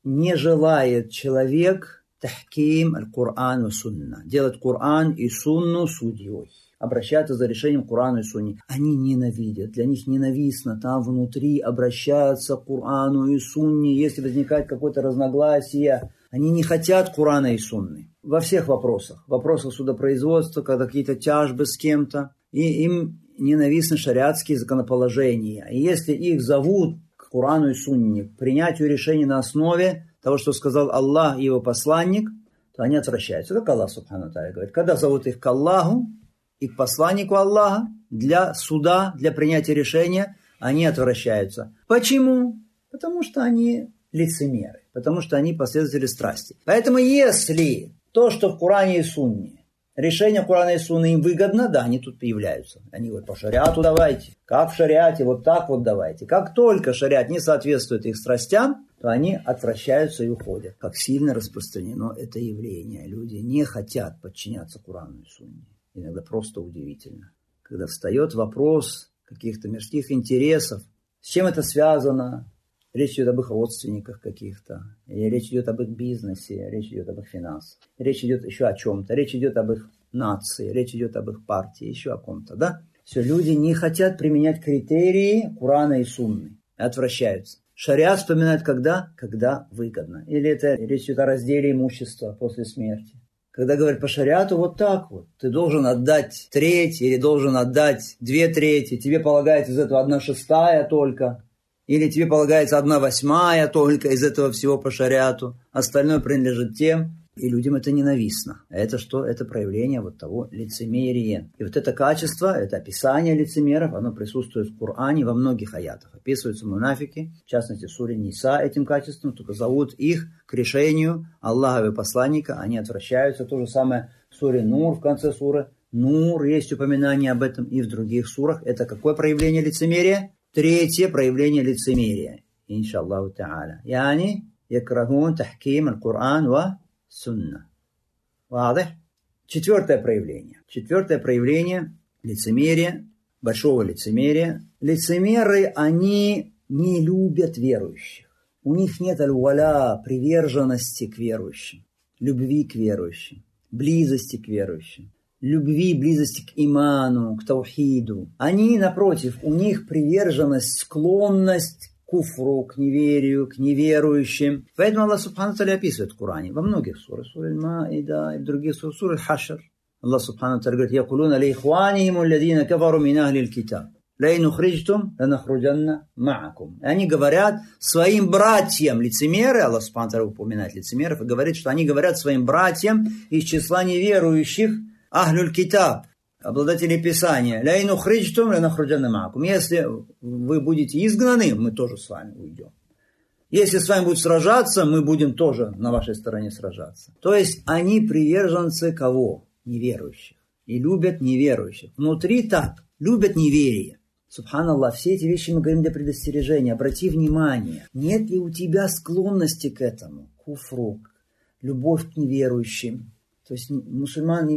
не желает человек тахким аль-Кур'ан и сунна, делать Кур'ан и сунну судьей, обращаться за решением к Курану и Сунне. Они ненавидят, для них ненавистно там внутри обращаться к Курану и Сунне, если возникает какое-то разногласие. Они не хотят Курана и Сунны во всех вопросах. В вопросах судопроизводства, когда какие-то тяжбы с кем-то, и им ненавистны шариатские законоположения. И если их зовут к Курану и Сунне, к принятию решений на основе того, что сказал Аллах и его посланник, то они отвращаются. Как Аллах Субхану Тааля говорит, когда зовут их к Аллаху и к посланнику Аллаха для суда, для принятия решения, они отвращаются. Почему? Потому что они лицемеры, потому что они последователи страсти. Поэтому если то, что в Коране и Сунне, решение Корана и Сунны им выгодно, да, они тут появляются. Они говорят, по шариату давайте. Как в шариате, вот так вот давайте. Как только шариат не соответствует их страстям, то они отвращаются и уходят. Как сильно распространено это явление. Люди не хотят подчиняться Корану и Сунне. Иногда просто удивительно. Когда встает вопрос каких-то мирских интересов, с чем это связано? Речь идет об их родственниках каких-то, или речь идет об их бизнесе, речь идет об их финансах, речь идет еще о чем-то, речь идет об их нации, речь идет об их партии, еще о ком-то, да? Все, люди не хотят применять критерии Курана и Сунны, отвращаются. Шариат вспоминает когда? Когда выгодно. Или это речь идет о разделе имущества после смерти. Когда говорят по шариату, вот так вот. Ты должен отдать треть или должен отдать 2/3. Тебе полагается из этого 1/6 только. Или тебе полагается 1/8 только из этого всего по шариату. Остальное принадлежит тем. И людям это ненавистно. А это что? Это проявление вот того лицемерия. И вот это качество, это описание лицемеров, оно присутствует в Коране во многих аятах. Описываются мунафики, в частности в суре Ниса этим качеством, только зовут их к решению Аллаха и посланника, они отвращаются. То же самое в суре Нур, в конце суры Нур, есть упоминание об этом и в других сурах. Это какое проявление лицемерия? Третье проявление лицемерия. Иншаллаху та'аля. Яни якрахун тахким аль-Кур'ан ва сунна. Ладно? Четвертое проявление. Четвертое проявление лицемерия, большого лицемерия. Лицемеры, они не любят верующих. У них нет аль-валя, приверженности к верующим, любви к верующим, близости к верующим, любви, близости к иману, к таухиду. Они, напротив, у них приверженность, склонность к куфру, к неверию, к неверующим. Поэтому Аллах Субхану Тааля описывает в Коране во многих сурах, суре Аль-Маида и в других сурах, суре Аль-Хашр. Аллах Субхану Тааля говорит: «Якулуна лейхванихим алладина кафару мин ахлил китаб. Лейн ухриджтум, ланахруджанна ма'акум». Они говорят своим братьям, лицемеры, Аллах Субхану Тааля упоминает лицемеров и говорит, что они говорят своим братьям из числа неверующих, ахлюль китаб, обладатели Писания: «Лейн ухриджтум, ланахруджанна ма'акум». Если вы будете изгнаны, мы тоже с вами уйдем. Если с вами будут сражаться, мы будем тоже на вашей стороне сражаться. То есть они приверженцы кого? Неверующих. И любят неверующих. Внутри так, любят неверие. Субханаллах, все эти вещи мы говорим для предостережения. Обрати внимание, нет ли у тебя склонности к этому? Куфру, любовь к неверующим. То есть мусульман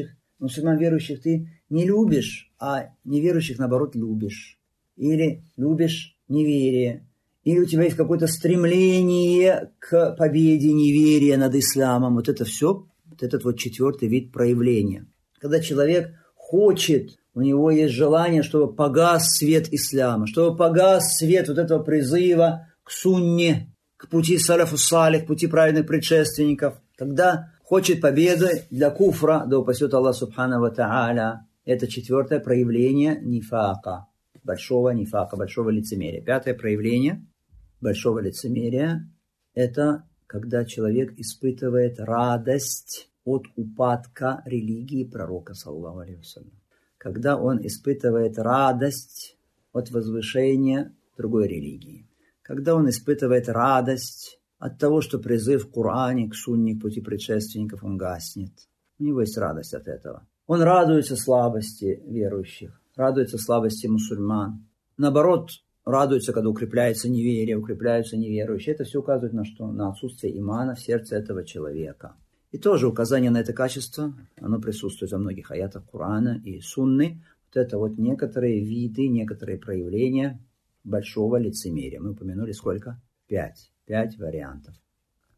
верующих ты не любишь, а неверующих, наоборот, любишь. Или любишь неверие. Или у тебя есть какое-то стремление к победе неверия над исламом. Вот это все, вот этот вот четвертый вид проявления. Когда человек хочет, у него есть желание, чтобы погас свет ислама, чтобы погас свет вот этого призыва к сунне, к пути салафу салих, к пути праведных предшественников. Когда хочет победы для куфра, да упасет Аллах Субхану ва Тааля. Это четвертое проявление нифака, большого нифака, большого лицемерия. Пятое проявление большого лицемерия – это когда человек испытывает радость от упадка религии пророка, саллаллаху алейхи ва саллям. Когда он испытывает радость от возвышения другой религии. Когда он испытывает радость от того, что призыв к Коране, к сунне, к пути предшественников, он гаснет. У него есть радость от этого. Он радуется слабости верующих, радуется слабости мусульман. Наоборот, радуется, когда укрепляется неверие, укрепляются неверующие. Это все указывает на что? На отсутствие имана в сердце этого человека. И тоже указание на это качество, оно присутствует во многих аятах Корана и сунны. Вот это вот некоторые виды, некоторые проявления большого лицемерия. Мы упомянули сколько? 5 вариантов.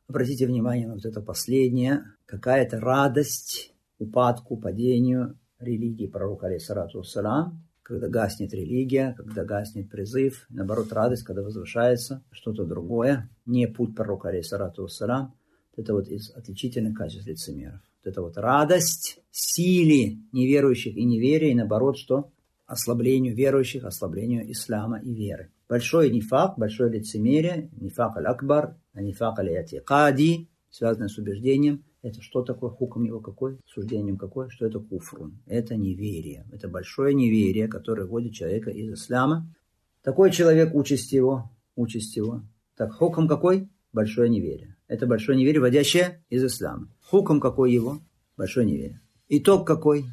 Обратите внимание на вот это последнее. Какая-то радость упадку, падению религии пророка, алейхиссалату вассалям, когда гаснет религия, когда гаснет призыв. Наоборот, радость, когда возвышается что-то другое, не путь пророка, алейхиссалату вассалям. Это вот из отличительных качеств лицемеров. Вот это вот радость силе неверующих и неверия, и наоборот, что? Ослаблению верующих, ослаблению ислама и веры. Большой нифак, большое лицемерие, нифак аль-акбар, нифак аль-ятикади, связанное с убеждением. Это что такое? Хукм его какой? Суждением какое? Что это куфрун? Это неверие. Это большое неверие, которое вводит человека из ислама. Такой человек, участь его. Так, хукм какой? Большое неверие. Это большое неверие, вводящее из ислама. Хукм какой его? Большое неверие. Итог какой?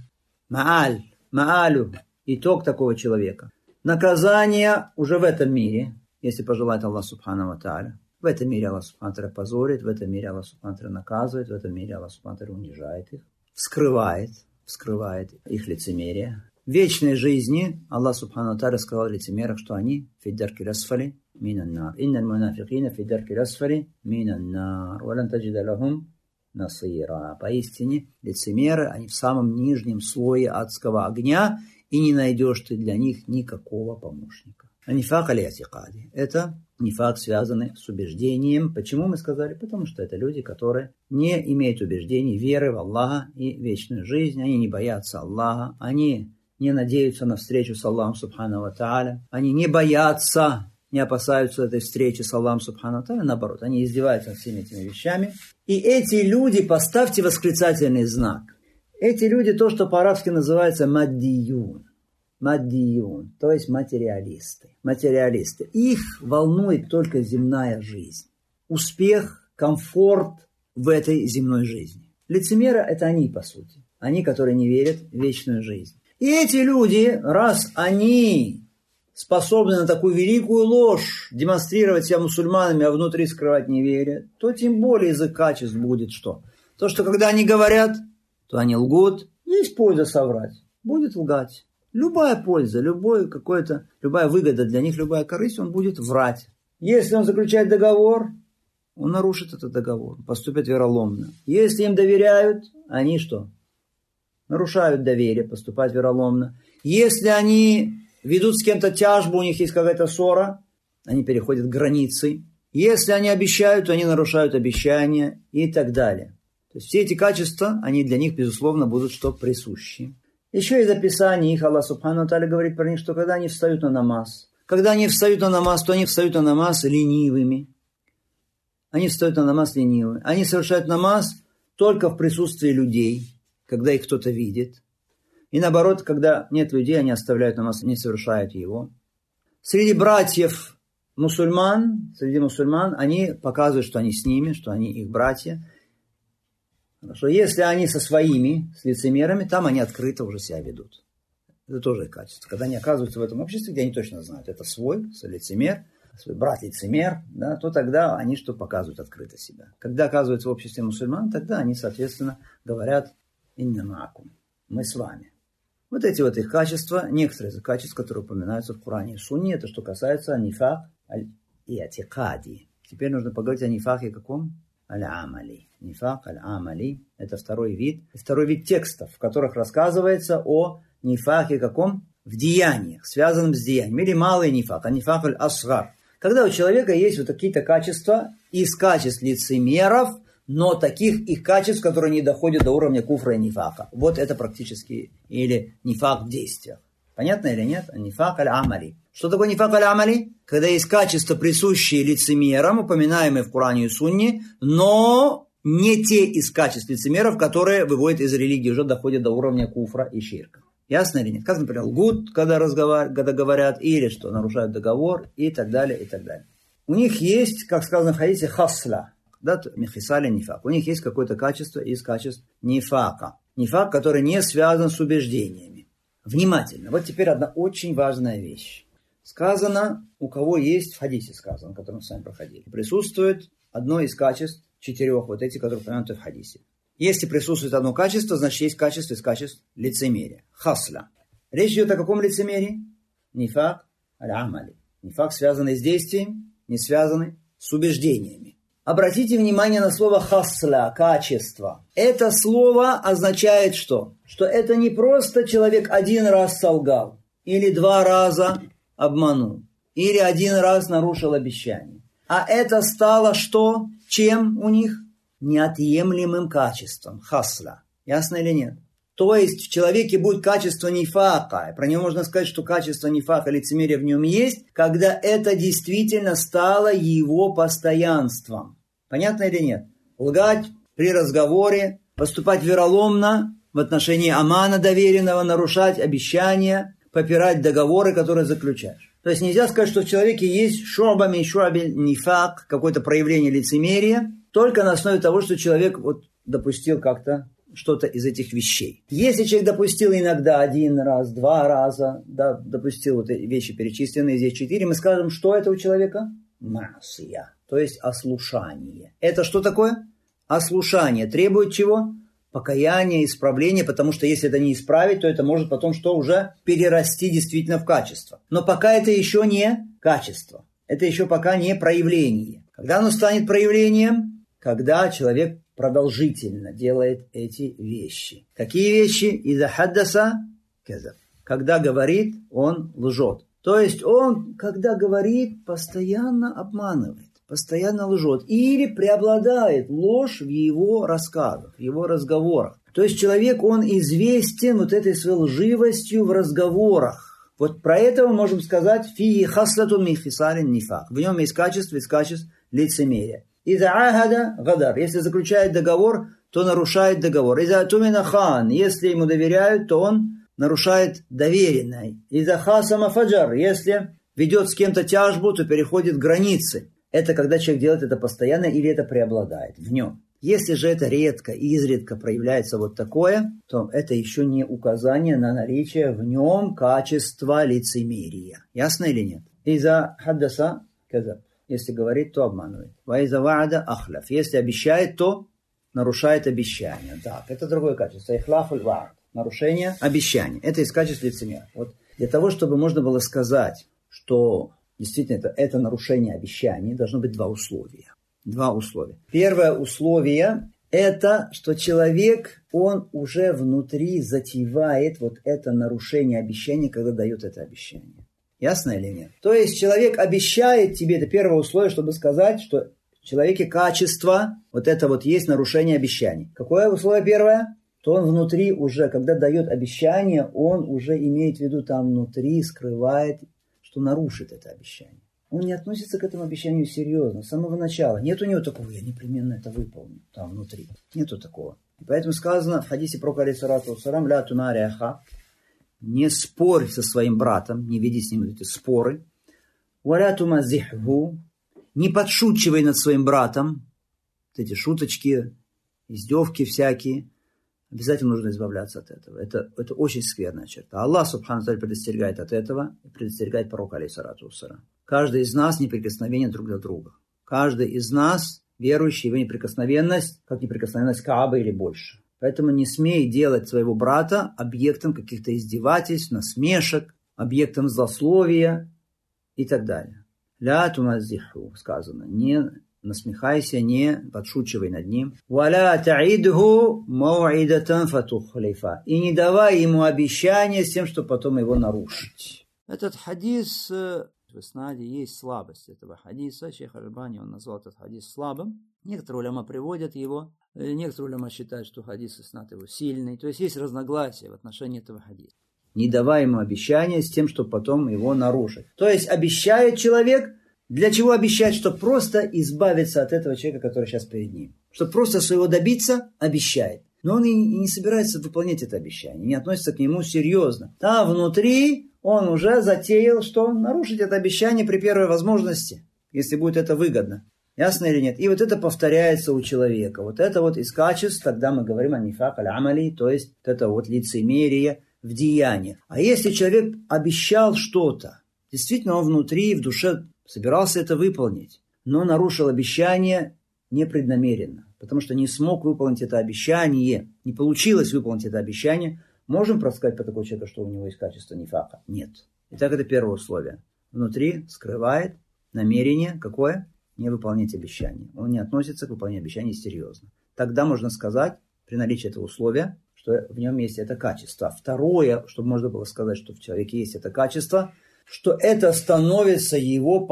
Маалю. Итог такого человека. Наказание уже в этом мире, если пожелает Аллах Субхану ва Тааля. В этом мире Аллах Субхану ва Тааля позорит, в этом мире Аллах Субхану ва Тааля наказывает, в этом мире Аллах Субхану ва Тааля унижает их, вскрывает их лицемерие. В вечной жизни Аллах Субхану ва Тааля сказал лицемерам, что они фиддарки расфали минан-нар. Инналь мунафикина фиддарки расфали минан-нар. Валан таджида лахум насира. Поистине лицемеры, они в самом нижнем слое адского огня, и не найдешь ты для них никакого помощника. А нифак аль-ятикади. Это нифак, связанный с убеждением. Почему мы сказали? Потому что это люди, которые не имеют убеждений, веры в Аллаха и вечную жизнь. Они не боятся Аллаха. Они не надеются на встречу с Аллахом Субхану ва Тааля. Они не боятся, не опасаются этой встречи с Аллахом Субхану ва Тааля. Наоборот, они издеваются над всеми этими вещами. И эти люди, поставьте восклицательный знак. Эти люди, то, что по-арабски называется маддиюн, то есть материалисты. Их волнует только земная жизнь. Успех, комфорт в этой земной жизни. Лицемеры – это они, по сути. Они, которые не верят в вечную жизнь. И эти люди, раз они способны на такую великую ложь демонстрировать себя мусульманами, а внутри скрывать неверие, то тем более из их качеств будет что? То, что когда они говорят, то они лгут. Есть польза соврать. Будет лгать. Любая польза, любая выгода для них, любая корысть, он будет врать. Если он заключает договор, он нарушит этот договор, поступит вероломно. Если им доверяют, они что? Нарушают доверие, поступают вероломно. Если они ведут с кем-то тяжбу, у них есть какая-то ссора, они переходят границы. Если они обещают, то они нарушают обещания и так далее. То есть все эти качества, они для них, безусловно, будут что? Присущи. Еще из описания их Аллах Субхану ва Тааля говорит про них, что когда они встают на намаз, то они встают на намаз ленивыми. Они совершают намаз только в присутствии людей, когда их кто-то видит. И наоборот, когда нет людей, они оставляют намаз, не совершают его. Среди братьев мусульман, они показывают, что они с ними, что они их братья. Хорошо, если они со своими, с лицемерами, там они открыто уже себя ведут. Это тоже их качество. Когда они оказываются в этом обществе, где они точно знают, это свой лицемер, свой брат лицемер, да, то тогда они что показывают открыто себя. Когда оказываются в обществе мусульман, тогда они, соответственно, говорят «инна маакум», мы с вами. Вот эти вот их качества, некоторые из качеств, которые упоминаются в Коране и Сунне, это что касается нифак аль-иатикади. Теперь нужно поговорить о нифаке каком? Аль-амали. Нифак аль-амали – это второй вид текстов, в которых рассказывается о нифаке каком? В деяниях, связанном с деянием. Или малый нифак, а нифак аль-асгар. Когда у человека есть вот какие-то качества из качеств лицемеров, но таких их качеств, которые не доходят до уровня куфра и нифака. Вот это практически или нифак в действиях. Понятно или нет? Нифак аль-амали. Что такое нифак аль-амали? Когда есть качества, присущие лицемерам, упоминаемые в Коране и Сунне, но не те из качеств лицемеров, которые выводят из религии, уже доходят до уровня куфра и ширка. Ясно или нет? Как, например, лгут, когда говорят, или что, нарушают договор, и так далее, и так далее. У них есть, как сказано в хадисе, хасла. Да, михисали нифак. У них есть какое-то качество из качеств нифака. Нифак, который не связан с убеждениями. Внимательно. Вот теперь одна очень важная вещь. Сказано, у кого есть, в хадисе сказано, который мы с вами проходили, присутствует одно из качеств, 4 вот эти, которые упомянуты в хадисе. Если присутствует одно качество, значит есть качество из качеств лицемерия. Хасля. Речь идет о каком лицемерии? Нифак аль-амали. Нифак, связанный с действием, не связанный с убеждениями. Обратите внимание на слово хасля, качество. Это слово означает что? Что это не просто человек один раз солгал, или 2 раза обманул, или 1 раз нарушил обещание. А это стало что? Чем у них? Неотъемлемым качеством. Хасля. Ясно или нет? То есть в человеке будет качество нифака. Про него можно сказать, что качество нифака, лицемерия в нем есть, когда это действительно стало его постоянством. Понятно или нет? Лгать при разговоре, поступать вероломно в отношении амана доверенного, нарушать обещания, попирать договоры, которые заключаешь. То есть нельзя сказать, что в человеке есть шу'бами нифак, какое-то проявление лицемерия, только на основе того, что человек допустил как-то что-то из этих вещей. Если человек допустил иногда 1 раз, 2 раза, допустил вещи перечисленные, здесь 4, мы скажем, что это у человека? Масия, то есть ослушание. Это что такое? Ослушание. Требует чего? Покаяние, исправление, потому что если это не исправить, то это может потом что уже перерасти действительно в качество. Но пока это еще не качество. Это еще пока не проявление. Когда оно станет проявлением? Когда человек продолжительно делает эти вещи. Какие вещи? Иза хаддаса казаб. Когда говорит, он лжет. То есть он, когда говорит, постоянно обманывает, постоянно лжет. Или преобладает ложь в его рассказах, в его разговорах. То есть человек, он известен этой своей лживостью в разговорах. Про это мы можем сказать фии хаслатун мин хисалин нифак. В нем есть качество из качеств лицемерия. Иза ахада гадар. Если заключает договор, то нарушает договор. Иза тумина хан. Если ему доверяют, то он нарушает доверенное. Иза хасама фаджар. Если ведет с кем-то тяжбу, то переходит границы. Это когда человек делает это постоянно или это преобладает в нем. Если же это редко и изредка проявляется такое, то это еще не указание на наличие в нем качества лицемерия. Ясно или нет? Иза хаддаса казаб. Если говорит, то обманывает. Ваиза ва'ада ахляф. Если обещает, то нарушает обещание. Так, это другое качество. Ихлафуль ва'ад. Нарушение обещания. Это из качеств лицемерия. Для того, чтобы можно было сказать, что действительно это нарушение обещаний, должно быть 2 условия. 2 условия. Первое условие – это, что человек, он уже внутри затевает это нарушение обещания, когда дает это обещание. Ясно или нет? То есть человек обещает тебе, это первое условие, чтобы сказать, что в человеке качество, это есть нарушение обещаний. Какое условие первое? То он внутри уже, когда дает обещание, он уже имеет в виду там внутри, скрывает, что нарушит это обещание. Он не относится к этому обещанию серьезно, с самого начала. Нет у него такого, я непременно это выполню, там внутри. Нету такого. И поэтому сказано в хадисе про алейхиссалату вассалам, ля тумари аха, не спорь со своим братом, не веди с ним эти споры. Валя тумазиху, не подшучивай над своим братом. Эти шуточки, издевки всякие. Обязательно нужно избавляться от этого. Это очень скверная черта. Аллах, субхану ва тааля, предостерегает от этого и предостерегает пророка, алейхиссалату вассалам. Каждый из нас неприкосновенен друг для друга. Каждый из нас, верующий, его неприкосновенность, как неприкосновенность Каабы или больше. Поэтому не смей делать своего брата объектом каких-то издевательств, насмешек, объектом злословия и так далее. Ля тумазиху, сказано, не насмехайся, не подшучивай над ним. Валя таидху мауидатан фатухлифа. И не давай ему обещания с тем, чтобы потом его нарушить. Этот хадис, в иснаде есть слабость этого хадиса. Шейх Аль-Альбани, он назвал этот хадис слабым. Некоторые уляма приводят его. Некоторые уляма считают, что хадис иснад его сильный. То есть разногласия в отношении этого хадиса. Не давай ему обещания с тем, чтобы потом его нарушить. То есть обещает человек. Для чего обещать? Чтобы просто избавиться от этого человека, который сейчас перед ним. Чтобы просто своего добиться, обещает. Но он и не собирается выполнять это обещание, не относится к нему серьезно. Там внутри он уже затеял, что нарушить это обещание при первой возможности, если будет это выгодно. Ясно или нет? И это повторяется у человека. Это из качеств, тогда мы говорим о нифак аль-амали, то есть это лицемерие в деянии. А если человек обещал что-то, действительно он внутри, в душе собирался это выполнить, но нарушил обещание непреднамеренно, потому что не смог выполнить это обещание, не получилось выполнить это обещание. Можем сказать по такому человеку, что у него есть качество нифака? Нет. Итак, это первое условие. Внутри скрывает намерение какое? не выполнять обещания. Он не относится к выполнению обещаний серьезно. Тогда можно сказать, при наличии этого условия, что в нем есть это качество. Второе, чтобы можно было сказать, что в человеке есть это качество, что это становится его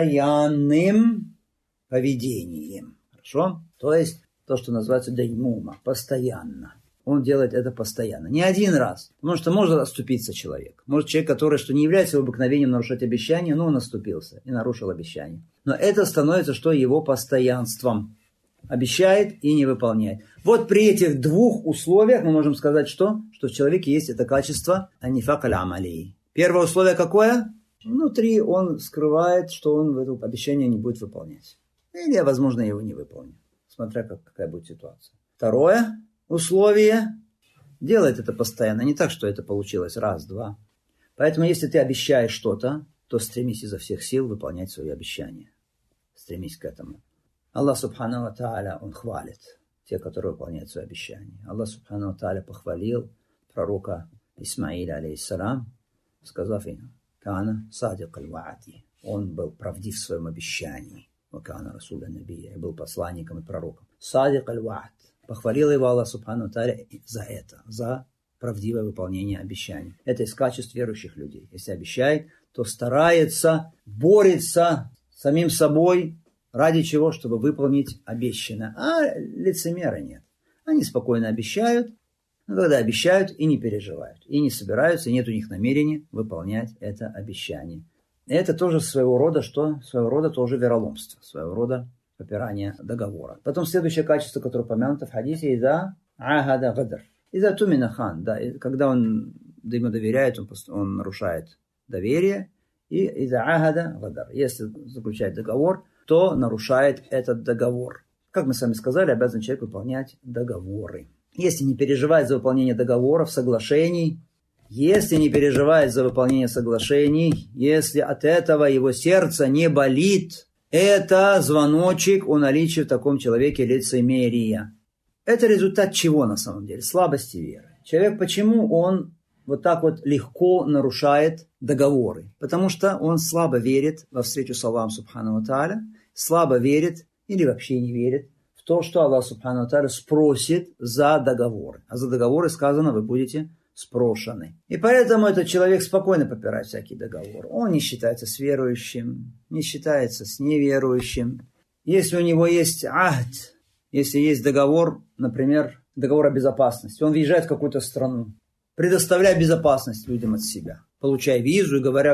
постоянным поведением. Хорошо? То есть то, что называется даймума, постоянно. Он делает это постоянно. Не один раз. Потому что может отступиться человек. Может человек, который, что не является его обыкновением нарушать обещания, но он оступился и нарушил обещание. Но это становится, что его постоянством. Обещает и не выполняет. Вот при этих двух условиях мы можем сказать, что в человеке есть это качество анифак аль-амали. Первое условие какое? Внутри он скрывает, что он это обещание не будет выполнять. Или, возможно, его не выполнит. Смотря какая будет ситуация. Второе условие. Делает это постоянно. Не так, что это получилось раз, два. Поэтому, если ты обещаешь что-то, то стремись изо всех сил выполнять свои обещания. Стремись к этому. Аллах Субхану ва Тааля, Он хвалит тех, которые выполняют свои обещания. Аллах Субхану ва Тааля похвалил пророка Исмаиля, алейхиссалам, сказав ему: «Кана садик аль-ваади». Он был правдив в своем обещании. «Вакана расуля набия». Был посланником и пророком. Садик аль-ваад. Похвалил его Аллах Субхану ва Тааля за это, за правдивое выполнение обещаний. Это из качеств верующих людей. Если обещает, то старается, борется с самим собой. Ради чего? Чтобы выполнить обещанное. А лицемера нет. Они спокойно обещают, но когда обещают и не переживают, и не собираются, и нет у них намерения выполнять это обещание. И это тоже своего рода, что? Своего рода тоже вероломство, своего рода попирание договора. Потом следующее качество, которое упомянуто в хадисе: «Иза ахада гадр». «Иза тумина хан». Да, когда он ему доверяет, он нарушает доверие. И «иза ахада гадр». Если заключает договор, то нарушает этот договор. Как мы с вами сказали, обязан человек выполнять договоры. Если не переживает за выполнение договоров, соглашений, если не переживает за выполнение соглашений, если от этого его сердце не болит, это звоночек о наличии в таком человеке лицемерия. Это результат чего на самом деле? Слабости веры. Человек, почему он вот так вот легко нарушает договоры? Потому что он слабо верит во встречу с Аллахом Субхану ва Тааля, слабо верит или вообще не верит в то, что Аллах Субхану ва Тааля спросит за договоры. А за договоры сказано: вы будете спрошены. И поэтому этот человек спокойно попирает всякий договор. Он не считается с верующим, не считается с неверующим. Если у него есть ахд, если есть договор, например, договор о безопасности, он въезжает в какую-то страну, предоставляя безопасность людям от себя, получая визу и говоря: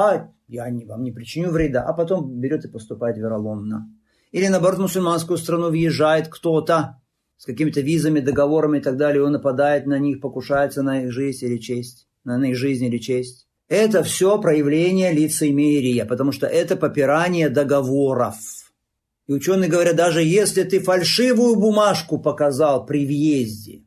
я вам не причиню вреда, а потом берет и поступает вероломно. Или наоборот, в мусульманскую страну въезжает кто-то с какими-то визами, договорами и так далее, и он нападает на них, покушается на их жизнь или честь, на их жизнь или честь. Это все проявление лицемерия, потому что это попирание договоров. И ученые говорят, даже если ты фальшивую бумажку показал при въезде,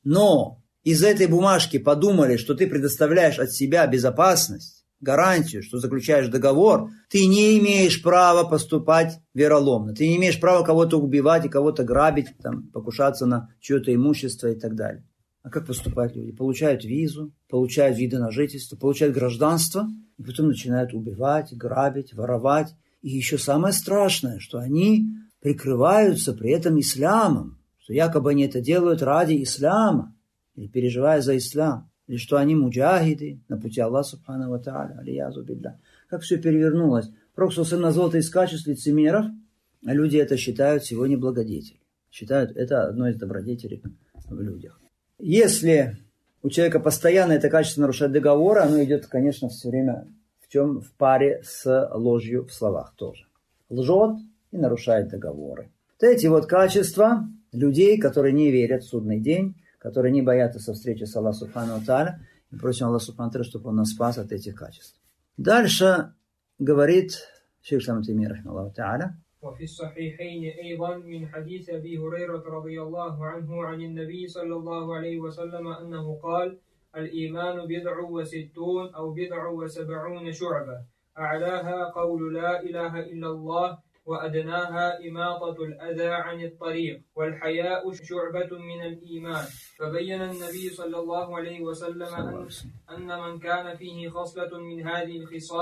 но из этой бумажки подумали, что ты предоставляешь от себя безопасность, гарантию, что заключаешь договор, ты не имеешь права поступать вероломно. Ты не имеешь права кого-то убивать и кого-то грабить, там, покушаться на чье-то имущество и так далее. А как поступают люди? Получают визу, получают виды на жительство, получают гражданство, и потом начинают убивать, грабить, воровать. И еще самое страшное, что они прикрываются при этом исламом, что якобы они это делают ради ислама, или переживая за ислам, или что они муджахиды на пути Аллаха Субхану ва Тааля, алиязу билля. Как все перевернулось. Пророк назвал это из качеств лицемеров, а люди это считают сегодня благодетелем. Считают это одной из добродетелей в людях. Если у человека постоянно это качество нарушать договоры, оно идет, конечно, все время в паре с ложью в словах тоже. Лжет и нарушает договоры. Вот эти вот качества людей, которые не верят в судный день, которые не боятся со встречи с Аллахом Субхану ва Тааля, и просим Аллаха Субхану ва Тааля, чтобы Он нас спас от этих качеств. Дальше говорит шейх Ислам ибн Таймия рахимахуллаху тааля: وفي الصحيحين أيضا من حديث أبي هريرة رضي الله عنه عن النبي صلى الله عليه وسلم أنه قال: الإيمان بضع وستون أو بضع وسبعون شعبة أعلاها قول لا إله إلا الله وأدناها إماطة الأذى عن الطريق والحياء شعبة من الإيمان. فبين النبي صلى الله عليه وسلم أن من كان فيه خصلة من هذه الخصال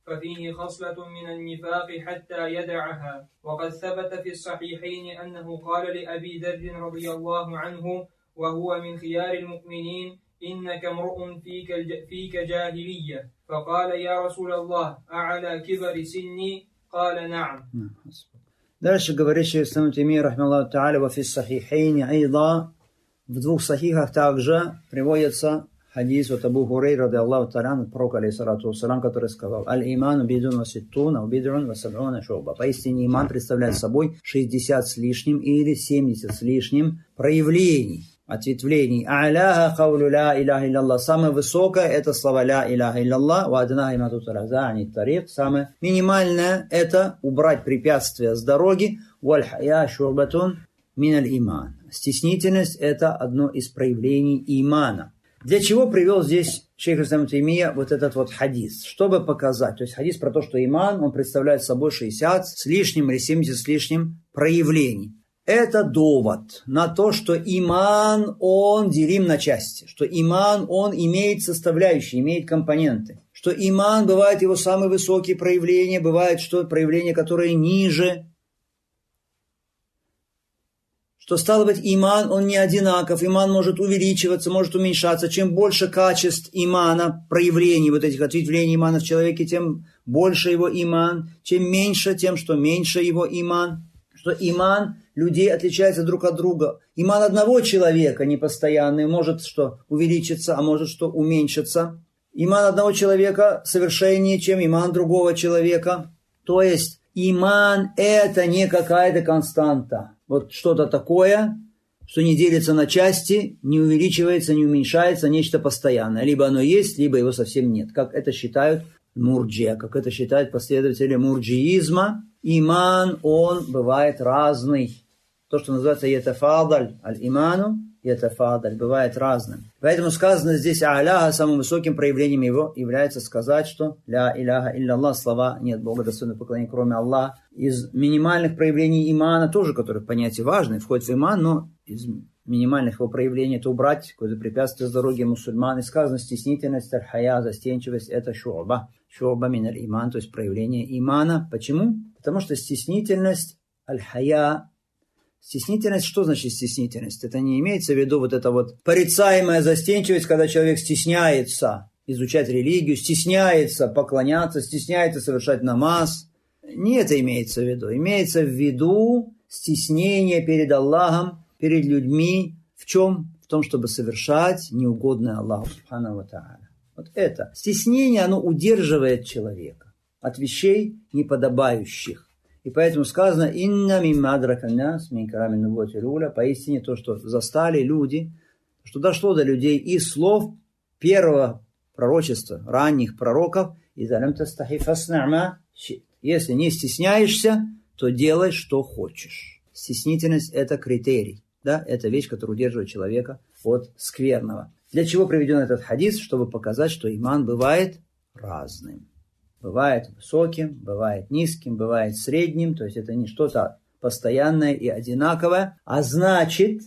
ففيه خصلة من النفاق حتى يدعها. وقد ثبت في الصحيحين أنه قال لأبي ذر رضي الله عنه وهو من خيار المؤمنين: إنك امرؤ فيك جاهلية. فقال: يا رسول الله، أعلى كبر سني؟ قال: نعم. Дальше говорит шейх ислам ибн Таймия рахимахуллаху тааля: «Ва фи ссахихайни айда». В двух сахихах также приводится хадис от Абу Хурейры ради Аллаху тааля от пророка алейхиссалату вассалам, который сказал: «Аль-иману бидун ва ситтуна, ва бидун ва саб'уна шу'ба». Поистине иман представляет собой 60 с лишним или 70 с лишним проявлений, ответвлений. А'ляха каулю ла иляха илляллах. Самое высокое это слова ла иляха илляллах. Ва аднаха иматут раза ани тарик. Самое минимальное это убрать препятствия с дороги. Валь хая шурбатун мин аль иман. Стеснительность это одно из проявлений имана. Для чего привел здесь шейх ислам ибн Таймия вот этот вот хадис? Чтобы показать, то есть хадис про то, что иман, он представляет собой 60 с лишним или 70 с лишним проявлений. Это довод на то, что иман, он делим на части, что иман, он имеет составляющие, имеет компоненты, что иман, бывает его самые высокие проявления, бывает, что проявления, которые ниже, что, стало быть, иман, он не одинаков, иман может увеличиваться, может уменьшаться. Чем больше качеств имана, проявлений, вот этих ответвлений имана в человеке, тем больше его иман, чем меньше, тем, что меньше его иман. Что иман людей отличается друг от друга. Иман одного человека непостоянный может что увеличиться, а может что уменьшиться. Иман одного человека совершеннее, чем иман другого человека. То есть иман это не какая-то константа. Вот что-то такое, что не делится на части, не увеличивается, не уменьшается, нечто постоянное. Либо оно есть, либо его совсем нет. Как это считают мурджия, как это считают последователи мурджиизма. Иман, он бывает разный. То, что называется ятафадаль, аль-иману, ятафадаль, бывает разным. Поэтому сказано здесь а'ляха, самым высоким проявлением его является сказать, что ля иляха илляллах, слова нет Бога достойного поклонения, кроме Аллаха. Из минимальных проявлений имана, тоже, которые понятие важное, входит в иман, но из минимальных его проявлений это убрать какое-то препятствие с дороги мусульман. И сказано стеснительность, аль-хая, застенчивость, это шу'ба. Шу'ба мин аль-иман, то есть проявление имана. Почему? Потому что стеснительность, аль-хая, стеснительность, что значит стеснительность? Это не имеется в виду вот эта вот порицаемая застенчивость, когда человек стесняется изучать религию, стесняется поклоняться, стесняется совершать намаз. Не это имеется в виду. Имеется в виду стеснение перед Аллахом, перед людьми. В чем? В том, чтобы совершать неугодное Аллаху субхану ва тааля. Вот это. Стеснение, оно удерживает человека от вещей неподобающих. И поэтому сказано: «Инна мимма адрака нас мин карами нубуати руля». Поистине то, что застали люди, что дошло до людей из слов первого пророчества, ранних пророков: «Иза лам тастахи фасна' ма ши'т». Если не стесняешься, то делай, что хочешь. Стеснительность – это критерий. Да? Это вещь, которая удерживает человека от скверного. Для чего приведен этот хадис? Чтобы показать, что иман бывает разным. Бывает высоким, бывает низким, бывает средним. То есть это не что-то постоянное и одинаковое. А значит,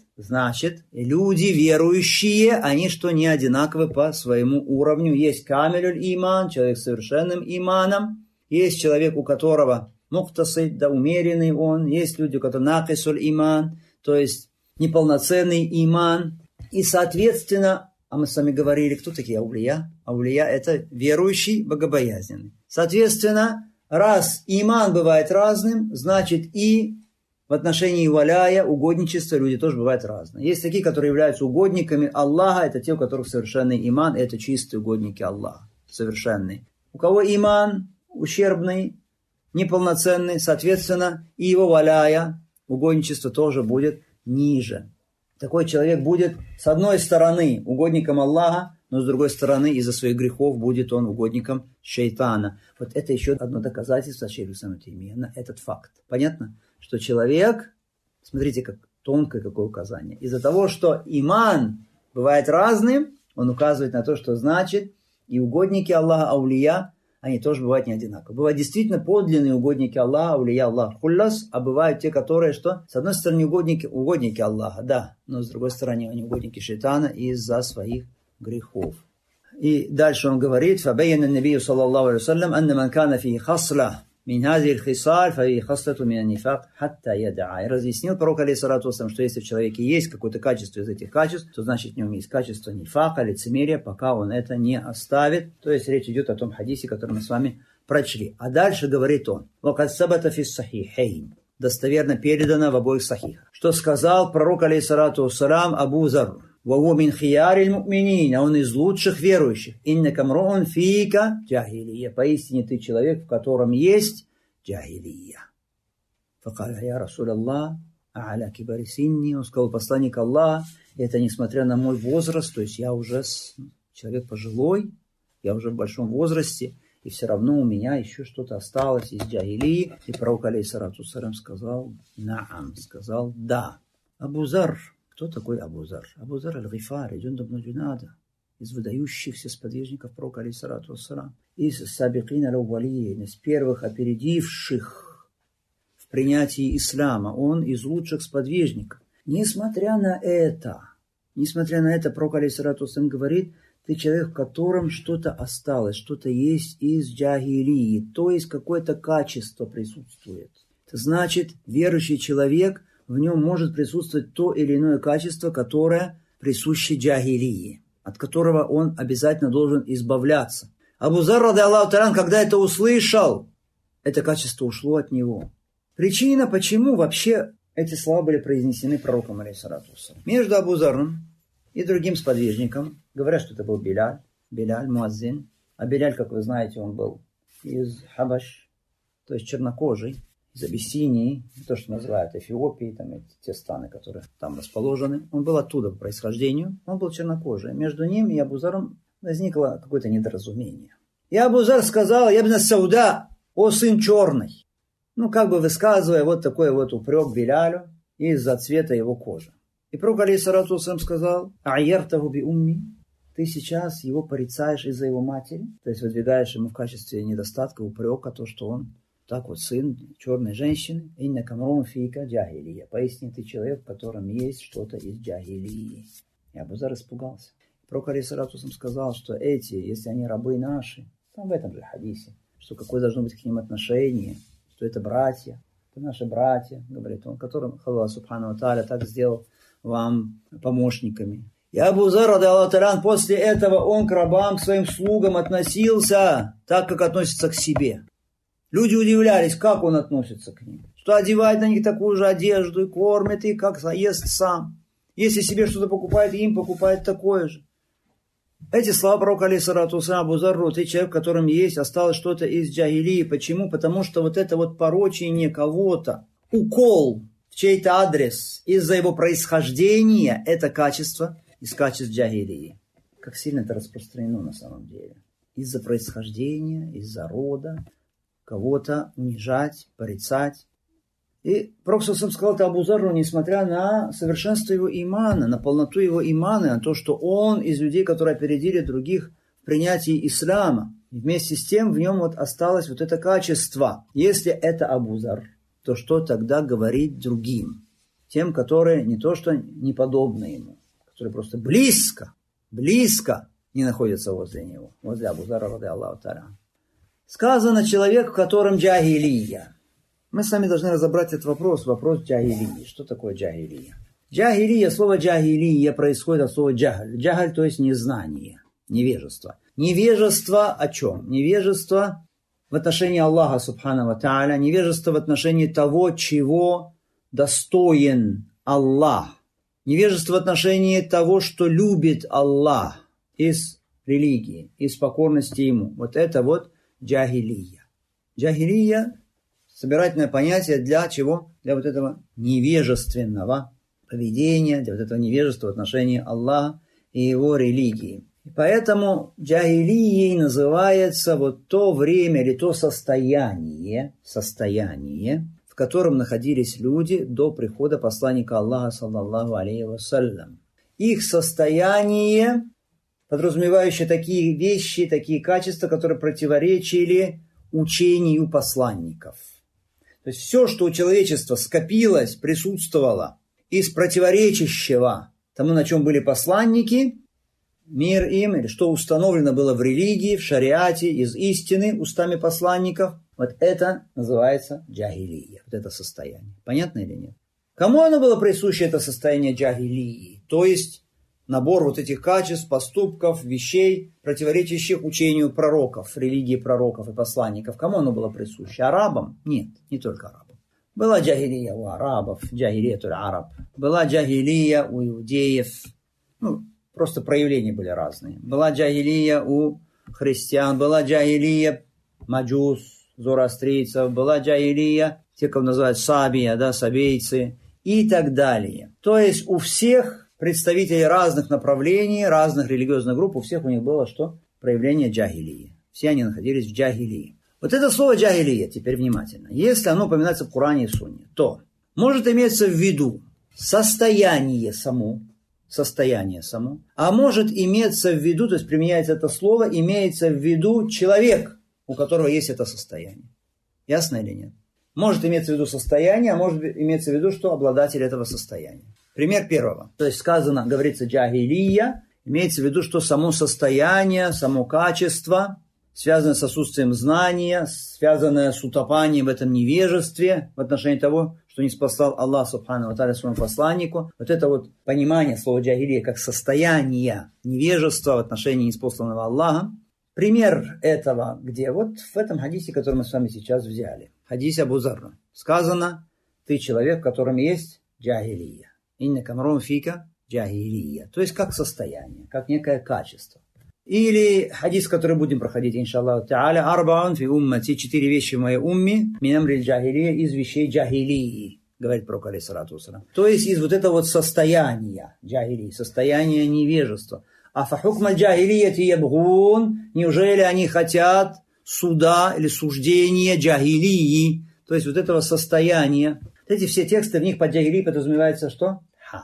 люди верующие, они что не одинаковы по своему уровню. Есть камилюль иман, человек с совершенным иманом. Есть человек, у которого муктасид, да, умеренный он. Есть люди, у которых накисуль иман, то есть неполноценный иман. И, соответственно, а мы с вами говорили, кто такие аулия? Аулия – это верующий, богобоязненный. Соответственно, раз иман бывает разным, значит и в отношении валяя, угодничества, люди тоже бывают разные. Есть такие, которые являются угодниками Аллаха, это те, у которых совершенный иман, это чистые угодники Аллаха, совершенные. У кого иман ущербный, неполноценный, соответственно, и его валяя, угодничество тоже будет ниже. Такой человек будет, с одной стороны, угодником Аллаха, но с другой стороны, из-за своих грехов будет он угодником шайтана. Вот это еще одно доказательство шейха ибн Таймия на этот факт. Понятно? Что человек, смотрите, как тонкое какое указание. Из-за того, что иман бывает разным, он указывает на то, что значит и угодники Аллаха, аулия, они тоже бывают не одинаковые. Бывают действительно подлинные угодники Аллаха, аулия Аллах хуллас, а бывают те, которые что? С одной стороны угодники Аллаха, да, но с другой стороны они угодники шайтана из-за своих грехов. И дальше он говорит: «Фабайяна набию саллаллаху алейхи вассалям, анна ман кана фи хасла мин хази аль-хисаль, фи хаслату мин нифак, хатта яда'а». И разъяснил пророк, алейхиссалату вассалям, что если в человеке есть какое-то качество из этих качеств, то значит в нем есть качество нифака, лицемерия, пока он это не оставит. То есть речь идет о том хадисе, который мы с вами прочли. А дальше говорит он: «Вакад сабата фи сахихейн». Достоверно передано в обоих сахихах. Что сказал пророк, алейхиссалату вассалям, Абу Зар: «Ваво мин хияриль му'минин», а он из лучших верующих. «Иннака мруун фика джахилия». Поистине ты человек, в котором есть джахилия. Факаля: «Я Расуль Аллах, а'аля кибари синни». Он сказал: посланник Аллаха, это несмотря на мой возраст, то есть я уже человек пожилой, я уже в большом возрасте, и все равно у меня еще что-то осталось из джахилии. И пророк, алейхиссалату вассалям, сказал: «Наам», сказал: «Да». Абу Зар. Кто такой Абу Зар? Абу Зар аль-Гифари, Джундуб ибн Джунада, из выдающихся сподвижников пророка, алейхиссалату вассалам, из сабикин аль-аввалин, из первых опередивших в принятии ислама. Он из лучших сподвижников. Несмотря на это, пророк, алейхиссалату вассалам, говорит: ты человек, в котором что-то осталось, что-то есть из джахилии, то есть какое-то качество присутствует. Это значит, верующий человек, в нем может присутствовать то или иное качество, которое присуще джахилии, от которого он обязательно должен избавляться. Абу Зар, ради Аллаху та'аля, когда это услышал, это качество ушло от него. Причина, почему вообще эти слова были произнесены пророком, алейхиссалату вассалям. Между Абу Заром и другим сподвижником, говорят, что это был Биляль, муаззин. А Биляль, как вы знаете, он был из Хабаш, то есть чернокожий, из Абиссинии, то, что называют Эфиопией, там, те страны, которые там расположены. Он был оттуда по происхождению, он был чернокожий. Между ним и Абу Заром возникло какое-то недоразумение. И Абу Зар сказал: «Я бна Сауда, о сын черный». Ну, как бы высказывая вот такой вот упрек Билялю из-за цвета его кожи. И пророк, алейхиссалату вассалям, сказал: «А'яртаху би умми». Ты сейчас его порицаешь из-за его матери, то есть выдвигаешь ему в качестве недостатка, упрека, то, что он так вот сын черной женщины. «Иннака мруун фика джахилия». Поистине ты человек, в котором есть что-то из джахилии. И Абу Зар испугался. Пророк, алейхиссалату вассалям, сказал, что эти, если они рабы наши, там в этом же хадисе, что какое должно быть к ним отношение, что это братья, это наши братья, говорит он, которым Аллах субхану ва тааля так сделал вам помощниками. И Абу Зар, ради Аллаху та'аля, после этого он к рабам, к своим слугам относился так, как относится к себе. Люди удивлялись, как он относится к ним. Что одевает на них такую же одежду и кормит их, как ест сам. Если себе что-то покупает, им покупает такое же. Эти слова пророка, алейхиссалату вассалям, Абу Зарру, ты человек, в котором есть, осталось что-то из джахилии. Почему? Потому что вот это вот порочение кого-то, укол в чей-то адрес из-за его происхождения, это качество из качеств джахилии. Как сильно это распространено на самом деле. Из-за происхождения, из-за рода кого-то унижать, порицать. И пророк сказал это Абу Зарру, несмотря на совершенство его имана, на полноту его имана, на то, что он из людей, которые опередили других в принятии ислама. И вместе с тем в нем вот осталось вот это качество. Если это Абу Зар, то что тогда говорить другим? Тем, которые не то что не подобны ему, которые просто близко не находятся возле него, возле Абу Зара, ради Аллаху та'аля. Сказано: человек, в котором джахилия. Мы с вами должны разобрать этот вопрос джахилии. Что такое джахилия? Джахилия, слово джахилия происходит от слова джахаль. Джахаль, то есть незнание, невежество. Невежество о чем? Невежество в отношении Аллаха субхану ва тааля, невежество в отношении того, чего достоин Аллах. Невежество в отношении того, что любит Аллах из религии, из покорности Ему. Вот это вот джахилия. Джахилия – собирательное понятие для чего? Для вот этого невежественного поведения, для вот этого невежества в отношении Аллаха и Его религии. И поэтому джахилией называется вот то время или то состояние, в котором находились люди до прихода посланника Аллаха, саллаллаху алейхи вассалям. Их состояние, подразумевающее такие вещи, такие качества, которые противоречили учению посланников. То есть все, что у человечества скопилось, присутствовало из противоречащего тому, на чем были посланники, мир им, или что установлено было в религии, в шариате, из истины, устами посланников, вот это называется джахилия, вот это состояние. Понятно или нет? Кому оно было присуще, это состояние джахилии? То есть набор вот этих качеств, поступков, вещей, противоречащих учению пророков, религии пророков и посланников. Кому оно было присуще? Арабам? Нет, не только арабам. Была джахилия у арабов, джахилиятуль араб. Была джахилия у иудеев. Просто проявления были разные. Была джахилия у христиан, была джахилия маджус, зороастрийцев, была джахилия, те, кого называют сабия, да, сабейцы и так далее. То есть у всех представителей разных направлений, разных религиозных групп, у всех у них было что? Проявление джахилии. Все они находились в джахилии. Вот это слово джахилия, теперь внимательно. Если оно упоминается в Коране и Сунне, то может иметься в виду состояние само, а может иметься в виду, то есть применяется это слово, имеется в виду человек, у которого есть это состояние. Ясно или нет? Может иметься в виду состояние, а может иметься в виду, что обладатель этого состояния. Пример первого. То есть сказано, говорится джахилия, имеется в виду, что само состояние, само качество, связанное с отсутствием знания, связанное с утопанием в этом невежестве в отношении того, что не спасал Аллах Субхану ва Тааля своему посланнику. Вот это вот понимание слова джахилия как состояние невежества в отношении неспосланного Аллаха. Пример этого, где вот в этом хадисе, который мы с вами сейчас взяли. Хадис Абу Зарра. Сказано, ты человек, в котором есть джахилия. Инна камрун фика джахилия. То есть как состояние, как некое качество. Или хадис, который будем проходить, иншаллаху та'аля, арбаун фи уммати, 4 вещи в моей умме, минамриль джахилия, из вещей джахилии, говорит пророк алейхиссалату вассалям. То есть из вот этого вот состояния джахилии, состояния невежества. Афахукма джахилияти ябгун, неужели они хотят суда или суждения джахилии, то есть вот этого состояния. Эти все тексты, в них под джахилией подразумевается что?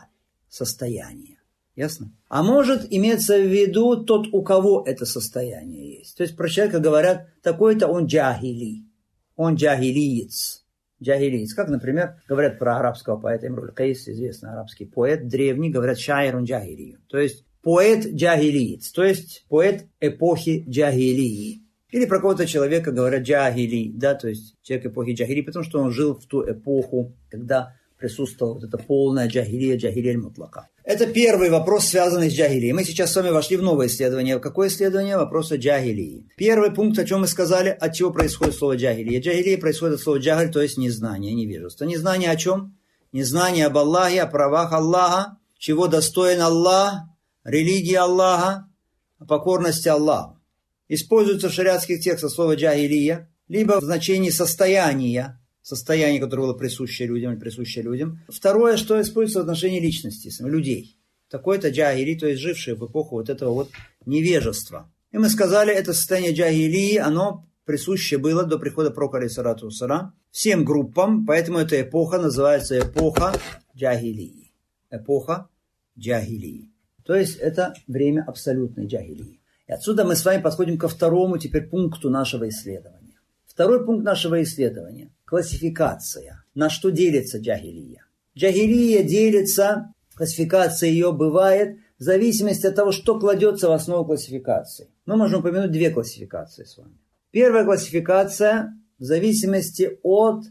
Состояние. Ясно? А может иметься в виду тот, у кого это состояние есть. То есть про человека говорят, такой-то он джахили, он джахилиец. Джахилиец. Как, например, говорят про арабского поэта Имруль Кайс, известный арабский поэт, древний, говорят шаирун джахилию. То есть поэт джахилиец, то есть поэт эпохи джахилии. Или про какого-то человека говорят джахили, да, то есть человек эпохи джахилии, потому что он жил в ту эпоху, когда присутствовала вот эта полная джахилия мутлака. Это первый вопрос, связанный с джахилией. Мы сейчас с вами вошли в новое исследование. Какое исследование? Вопрос о джахилии. Первый пункт, о чем мы сказали, от чего происходит слово джахилия. Джахилия происходит от слова джахаль, то есть незнание, невежество. Незнание о чем? Незнание об Аллахе, о правах Аллаха, чего достоин Аллах, религии Аллаха, покорности Аллаху. Используется в шариатских текстах слово джахилия, либо в значении состояние, которое было присуще людям. Второе, что используется в отношении личности, людей. Такой-то джахили, то есть жившие в эпоху вот этого вот невежества. И мы сказали, это состояние джахилии, оно присуще было до прихода пророка алейхиссалату вассалям всем группам, поэтому эта эпоха называется эпоха джахилии. Эпоха джахилии. То есть это время абсолютной джахилии. И отсюда мы с вами подходим ко второму теперь пункту нашего исследования. Второй пункт нашего исследования – классификация. На что делится джахилия? Джахилия делится, классификация ее бывает в зависимости от того, что кладется в основу классификации. Мы можем упомянуть 2 классификации с вами. Первая классификация в зависимости от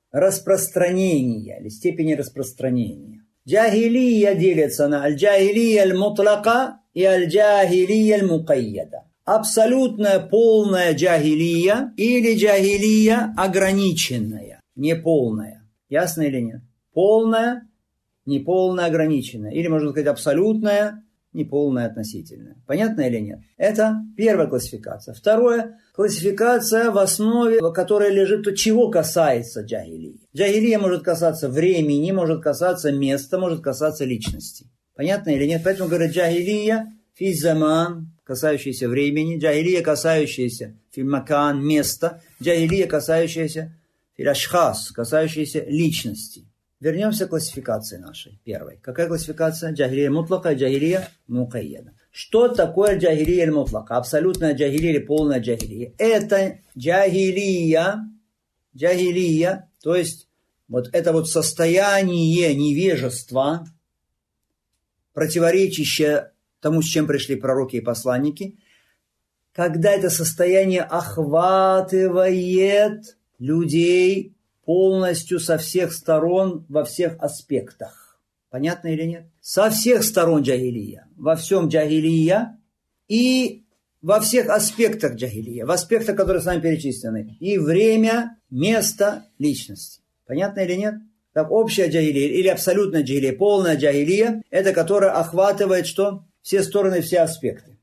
распространения или степени распространения. Джахилия делится на аль-джахилия аль-мутлака и аль-джахилия аль-мукайяда. Абсолютная полная джахилия или джахилия ограниченная, неполная. Ясно или нет? Полная, неполная, ограниченная. Или, можно сказать, абсолютная, неполная, относительная. Понятно или нет? Это первая классификация. Второе, классификация, в основе которой лежит то, чего касается джахилии. Джахилия может касаться времени, может касаться места, может касаться личности. Понятно или нет? Поэтому говорят джахилия фи заман, касающаяся времени, джахилия, касающаяся фильмакан, места, джахилия, касающаяся филяшхас, касающаяся личности. Вернемся к классификации нашей, первой. Какая классификация? Джахилия мутлака и джахилия мукайяда. Что такое джахилия мутлака? Абсолютная джахилия или полная джахилия? Это джахилия, то есть вот это вот состояние невежества, противоречащее тому, с чем пришли пророки и посланники, когда это состояние охватывает людей полностью со всех сторон, во всех аспектах. Понятно или нет? Со всех сторон джахилия. Во всем джахилия и во всех аспектах джахилия. В аспектах, которые с нами перечислены. И время, место, личность. Понятно или нет? Так, общая джахилия или абсолютная джахилия, полная джахилия, это которая охватывает что? Все стороны, все аспекты.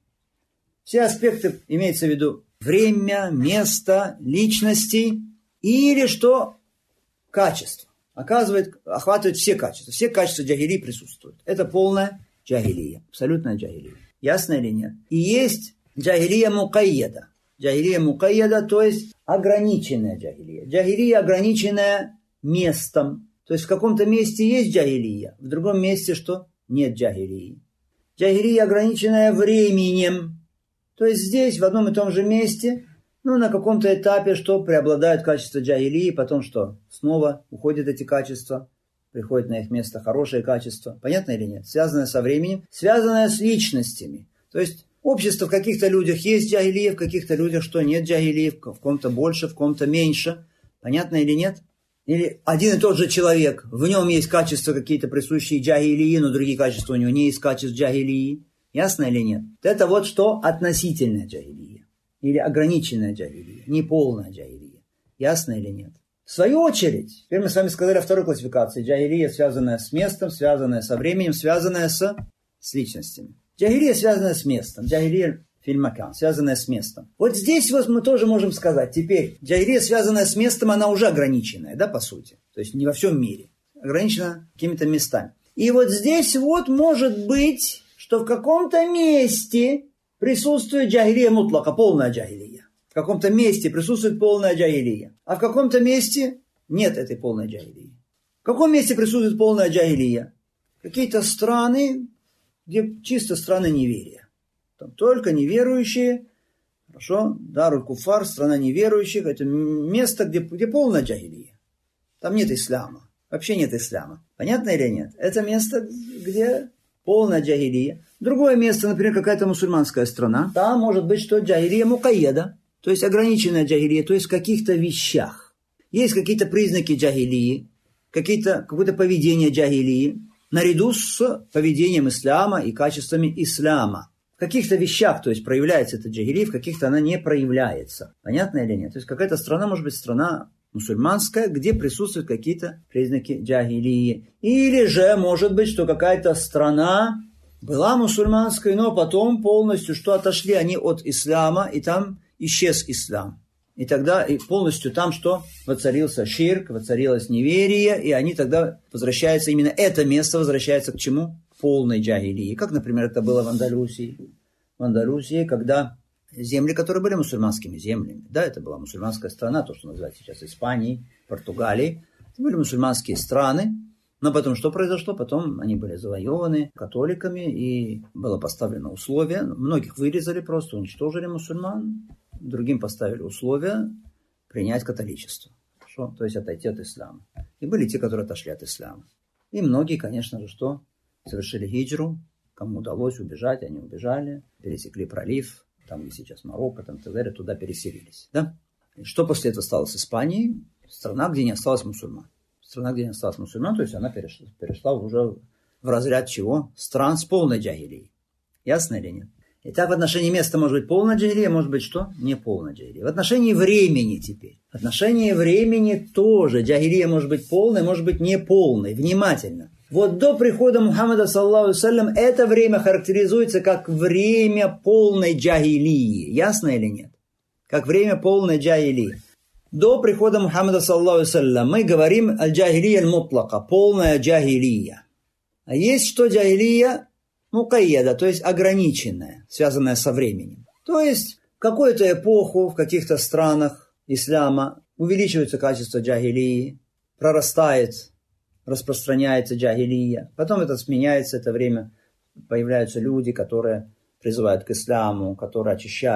Все аспекты имеется в виду время, место, личности или что? Качество. Охватывает все качества. Все качества джахилии присутствуют. Это полная джахилия, абсолютная джахилия. Ясно или нет? И есть джахилия мукайяда. Джахилия мукайяда, то есть ограниченная джахилия. Джахилия, ограниченная местом. То есть в каком-то месте есть джахилия, в другом месте что? Нет джахилии. Джахилия, ограниченная временем. То есть здесь, в одном и том же месте, на каком-то этапе, что преобладают качества джахилии, потом что? Снова уходят эти качества, приходят на их место хорошие качества. Понятно или нет? Связанное со временем, связанное с личностями. То есть общество в каких-то людях есть джахилия, в каких-то людях что? Нет джахилии, в ком-то больше, в ком-то меньше. Понятно или нет? Или один и тот же человек, в нем есть качества какие-то присущие джахилии, но другие качества у него не есть качеств джахилии. Ясно или нет? Это вот что относительная джахилия. Или ограниченная джахилия, неполная джахилия. Ясно или нет? В свою очередь, теперь мы с вами сказали о второй классификации. Джахилия, связанная с местом, связанная со временем, связанная с личностями. Джахилия, связанная с местом. Джахилия фильмакан, связанная с местом. Вот здесь вот мы тоже можем сказать, теперь, джахилия, связанная с местом, она уже ограниченная, да, по сути. То есть не во всем мире. Ограничена какими-то местами. И вот здесь вот может быть, что в каком-то месте присутствует джахилия мутлака, полная джахилия. В каком-то месте присутствует полная джахилия. А в каком-то месте нет этой полной джахилии. В каком месте присутствует полная джахилия? Какие-то страны, где чисто страны неверия. Там только неверующие. Хорошо, Даруль Куфар, страна неверующих. Это место, где полная джахилия. Там нет ислама. Вообще нет ислама. Понятно или нет? Это место, где полная джахилия. Другое место, например, какая-то мусульманская страна. Там может быть, что джахилия мукайяда, то есть ограниченная джахилия, то есть в каких-то вещах. Есть какие-то признаки джахилии, какое-то поведение джахилии, наряду с поведением ислама и качествами ислама. В каких-то вещах, то есть проявляется эта джахилия, в каких-то она не проявляется. Понятно или нет? То есть какая-то страна может быть страна мусульманская, где присутствуют какие-то признаки джахилии. Или же может быть, что какая-то страна была мусульманской, но потом полностью что отошли они от ислама, и там исчез ислам. И тогда и полностью там что? Воцарился ширк, воцарилось неверие, и они тогда возвращаются, именно это место возвращается к чему? Полной джахилии. Как, например, это было в Андалусии. В Андалусии, когда земли, которые были мусульманскими землями, да, это была мусульманская страна, то, что называется сейчас Испанией, Португалией, это были мусульманские страны. Но потом что произошло? Потом они были завоеваны католиками, и было поставлено условие. Многих вырезали просто, уничтожили мусульман. Другим поставили условия принять католичество. Хорошо? То есть отойти от ислама. И были те, которые отошли от ислама. И многие, конечно же, что? Совершили хиджру. Кому удалось убежать, они убежали. Пересекли пролив. Там, где сейчас Марокко, там, так далее, туда переселились. Да? И что после этого стало с Испанией? Страна, где не осталось мусульман. Страна, где не осталось мусульман, то есть она перешла уже в разряд чего? Стран с полной джахилией. Ясно или нет? Итак, в отношении места может быть полная джахилия, может быть что? Не полная джахилия. В отношении времени теперь. В отношении времени тоже джахилия может быть полной, может быть не полной. Внимательно. Вот до прихода Мухаммада, саллаллаху алейхи ва саллям, это время характеризуется как время полной джахилии. Ясно или нет? Как время полной джахилии. До прихода Мухаммада, саллаллаху алейхи ва саллям, мы говорим аль-джахилия аль-мутлака, полная джахилия. А есть что джахилия мукайяда, то есть ограниченная, связанная со временем. То есть в какую-то эпоху в каких-то странах ислама увеличивается качество джахилии, прорастает, распространяется джахилия. Потом это сменяется, это время, появляются люди, которые призывают к исламу, которые очищают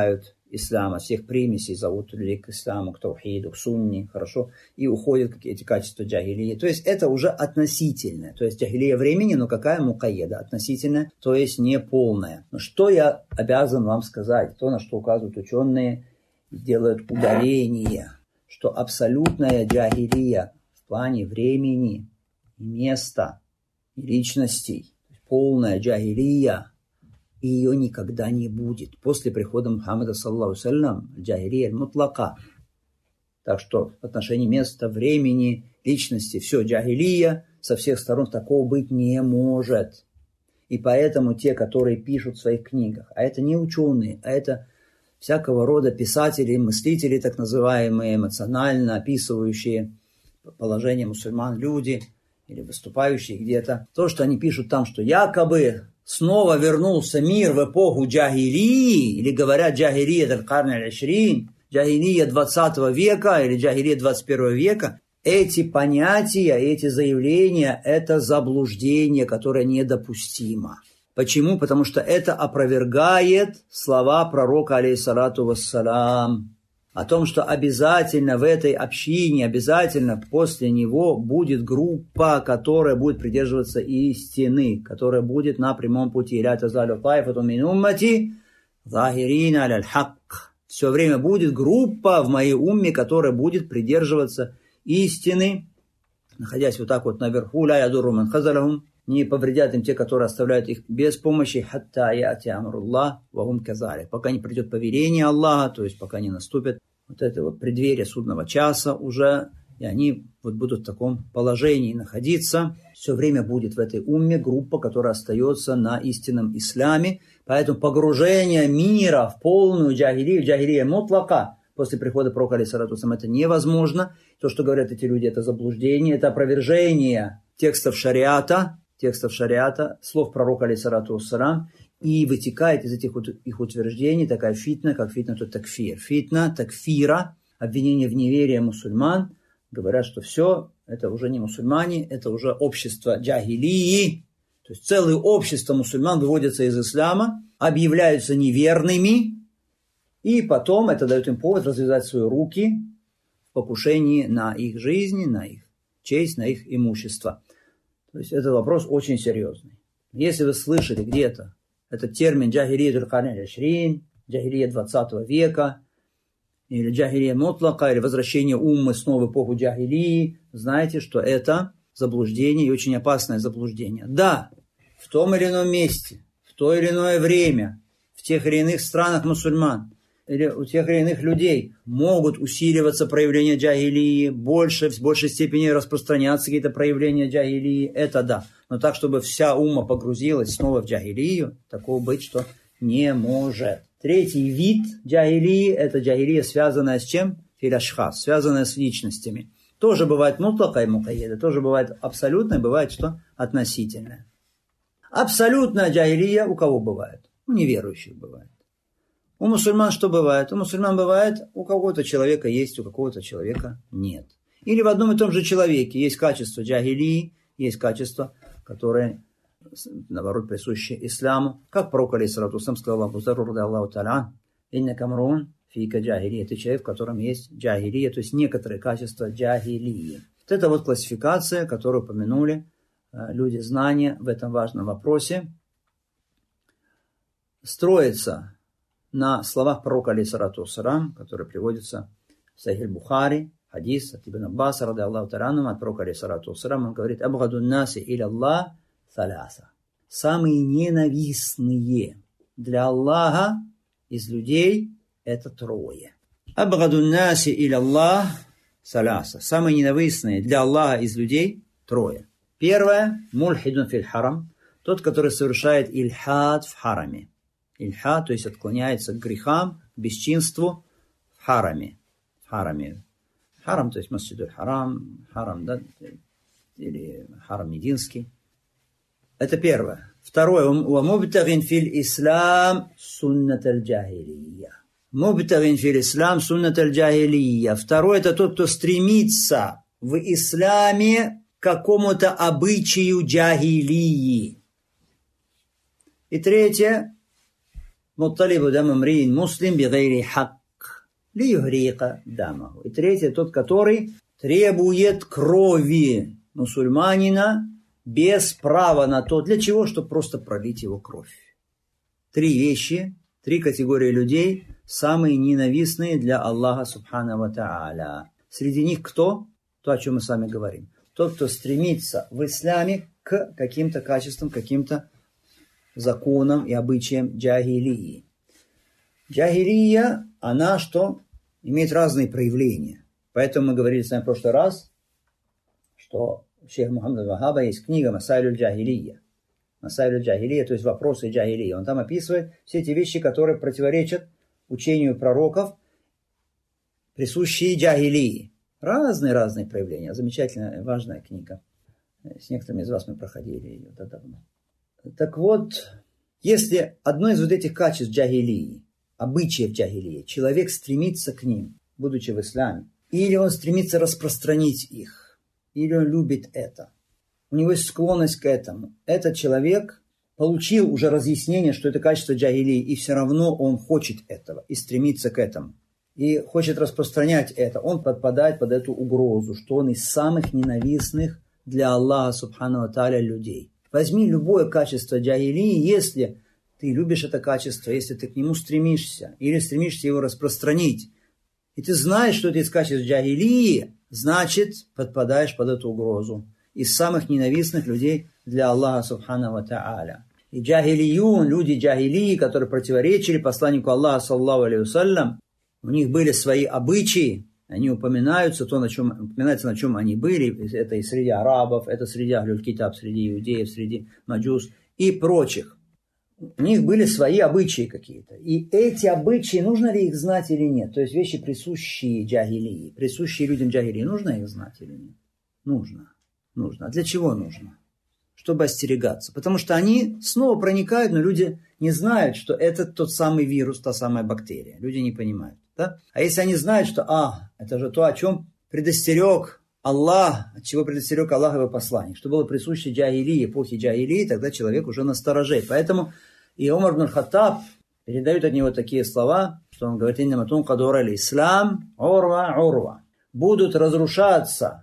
ислама, всех примесей зовут людей к исламу, к таухиду, к сунне, хорошо, и уходят эти качества джахилии. То есть это уже относительное. То есть джахилия времени, но какая мукайеда? Относительная, то есть не полная. Но что я обязан вам сказать? То, на что указывают ученые, делают ударение, что абсолютная джахилия в плане времени, места и личностей, полная джахилия, и ее никогда не будет. После прихода Мухаммада, саллаллаху алейхи ва саллям, джахилия мутлака. Так что в отношении места, времени, личности, все джахилия, со всех сторон такого быть не может. И поэтому те, которые пишут в своих книгах, а это не ученые, а это всякого рода писатели, мыслители, так называемые, эмоционально описывающие положение мусульман люди или выступающие где-то, то, что они пишут там, что якобы снова вернулся мир в эпоху джахилии, или говорят джахилия аль-Карн аль-Ашрин, джахилия 20 века или джахилия 21 века, эти понятия, эти заявления – это заблуждение, которое недопустимо. Почему? Потому что это опровергает слова пророка, алейхиссалату вассалам, о том, что обязательно в этой общине, обязательно после него будет группа, которая будет придерживаться истины, которая будет на прямом пути. Все время будет группа в моей умме, которая будет придерживаться истины, находясь вот так вот наверху, не повредят им те, которые оставляют их без помощи, пока не придет повеление Аллаха, то есть пока не наступит вот это вот преддверие судного часа уже, и они вот будут в таком положении находиться. Все время будет в этой умме группа, которая остается на истинном исламе. Поэтому погружение мира в полную джахилия мутлака после прихода пророка, алейхиссалату вассалям, это невозможно. То, что говорят эти люди, это заблуждение, это опровержение текстов шариата, слов пророка, алейхиссалату вассалям, и вытекает из этих вот их утверждений такая фитна, как фитна-ту такфир. Фитна, такфира, обвинение в неверии мусульман. Говорят, что все, это уже не мусульмане, это уже общество джахилии. То есть целое общество мусульман выводятся из ислама, объявляются неверными, и потом это дает им повод развязать свои руки в покушении на их жизни, на их честь, на их имущество. То есть этот вопрос очень серьезный. Если вы слышали где-то этот термин джахилия аль-Карн аль-Ашрин, джахилия 20 века, или джахилия мутлака, или возвращение уммы снова в эпоху джахилии, знаете, что это заблуждение и очень опасное заблуждение. Да, в том или ином месте, в то или иное время, в тех или иных странах мусульман, или у тех или иных людей могут усиливаться проявления джахилии, в большей степени распространяться какие-то проявления джахилии, это да. Но так, чтобы вся умма погрузилась снова в джахилию, такого быть, что не может. Третий вид джахилии – это джахилия, связанная с чем? Филяшхас, связанная с личностями. Тоже бывает мутлака и мукайеда, тоже бывает абсолютное, бывает что? Относительное. Абсолютная джахилия у кого бывает? У неверующих бывает. У мусульман что бывает? У мусульман бывает, у кого-то человека есть, у какого-то человека нет. Или в одном и том же человеке есть качество джахилии, есть качество, которые, наоборот, присущи исламу. Как пророк, алейхиссалату вассалям, сказал Абу Зарр, радиаллаху та'аля, «Иннака мрун фика джахилия». Это человек, в котором есть джахилия, то есть некоторые качества джахилии. Вот это вот классификация, которую упомянули люди знания в этом важном вопросе. Строится на словах пророка, алейхиссалату вассалям, которые приводятся в Сахих Бухари, хадис от Ибн Аббаса, радиаллаху та'аля, от пророка, алейхиссалату вассалям, он говорит: «Абгадун наси иля Аллах саляса». Самые ненавистные для Аллаха из людей это трое. Абгадун наси иля Аллах саляса. Самые ненавистные для Аллаха из людей трое. Первое – мульхидун фил харам, тот, который совершает ильхад в хараме. Ильхад, то есть отклоняется к грехам, к бесчинству в хараме. Харам, то есть масджидуль харам, да, или харам мединский. Это первое. Второе. Мубтагин фил ислам суннат аль-джахилия. Мубтагин фил ислам суннат аль-джахилия. Второе – это тот, кто стремится в исламе к какому-то обычаю джахилии. И третье Мутталибу дам мрин муслим бигайри хак лиюгрика дамаху. И третье, тот, который требует крови мусульманина без права на то, для чего, чтобы просто пролить его кровь. Три вещи, три категории людей, самые ненавистные для Аллаха субхана ва тааля. Среди них кто? То, о чем мы с вами говорим. Тот, кто стремится в исламе к каким-то качествам, каким-то законам и обычаям джахилии. Джахилия, она что? Имеет разные проявления. Поэтому мы говорили с вами в прошлый раз, что у шейха Мухаммада Вахаба есть книга «Масайлюль джахилия». «Масайлюль джахилия», то есть вопросы джахилии. Он там описывает все эти вещи, которые противоречат учению пророков, присущие джахилии. Разные проявления. Замечательная, важная книга. С некоторыми из вас мы проходили ее давно. Так вот, если одно из вот этих качеств джахилии, обычаев джахилии, человек стремится к ним, будучи в исламе, или он стремится распространить их, или он любит это, у него есть склонность к этому, этот человек получил уже разъяснение, что это качество джахилии, и все равно он хочет этого, и стремится к этому, и хочет распространять это, он подпадает под эту угрозу, что он из самых ненавистных для Аллаха субхану ва тааля людей. Возьми любое качество джахилии, если ты любишь это качество, если ты к нему стремишься, или стремишься его распространить, и ты знаешь, что это из качеств джахилии, значит, подпадаешь под эту угрозу. Из самых ненавистных людей для Аллаха субхану ва тааля. И джахилиюн, люди джахилии, которые противоречили посланнику Аллаха, саллаллаху алейхи вассалям, у них были свои обычаи, они упоминаются, упоминается, на чем они были. Это и среди арабов, это среди ахлюль китаб, среди иудеев, среди маджус и прочих. У них были свои обычаи какие-то. И эти обычаи, нужно ли их знать или нет? То есть вещи, присущие джахилии, присущие людям джахилии, нужно их знать или нет? Нужно. А для чего нужно? Чтобы остерегаться. Потому что они снова проникают, но люди не знают, что это тот самый вирус, та самая бактерия. Люди не понимают. Да? А если они знают, что это же то, о чем предостерег Аллах, от чего предостерег Аллах его посланник, что было присуще джахилии, эпохи джахилии, тогда человек уже настороже. Поэтому и Умар ибн Хаттаб передают от него такие слова, что он говорит: «Иннаматун кадура ислам урва». Будут разрушаться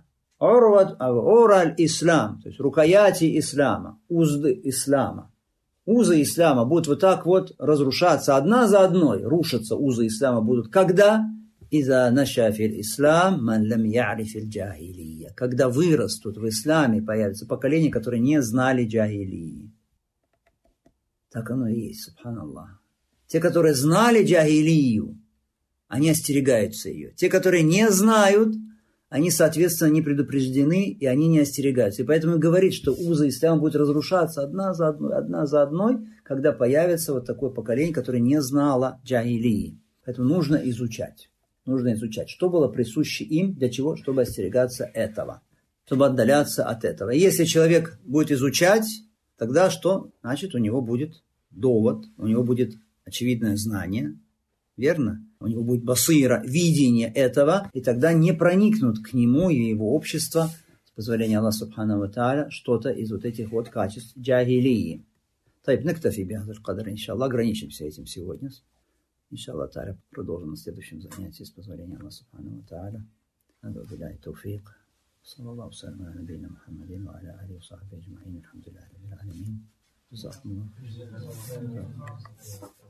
ислам, то есть рукояти ислама, узды ислама. Узы ислама будут вот так вот разрушаться одна за одной, рушатся узы ислама будут. Когда? «Иза нашафиль ислам ман лам я'рифиль джахилия». Когда вырастут в исламе, появится поколение, которые не знали джахилии. Так оно и есть, субханаллах. Те, которые знали джахилию, они остерегаются ее. Те, которые не знают, они, соответственно, не предупреждены, и они не остерегаются. И поэтому говорит, что узы ислама будут разрушаться одна за одной, когда появится вот такое поколение, которое не знало джахилии. Поэтому нужно изучать. Что было присуще им, для чего? Чтобы остерегаться этого. Чтобы отдаляться от этого. И если человек будет изучать, тогда что? Значит, у него будет довод, у него будет очевидное знание. Верно? У него будет басира, видение этого, и тогда не проникнут к нему и его общество, с позволения Аллаха субхану ва тааля, что-то из вот этих вот качеств джахилии. Тайб нактафи бихадаль кадр, иншаллах, ограничимся этим сегодня. Иншаллах тааля продолжим на следующем занятии, с позволения Аллаха субхану ва тааля. Аду билляхи тауфик. Саллаллаху салям аля набийна Мухаммадин ва аля алихи ва сахбихи аджмаин. Алхамдулиллахи раббил аламин. Джазакумуллаху.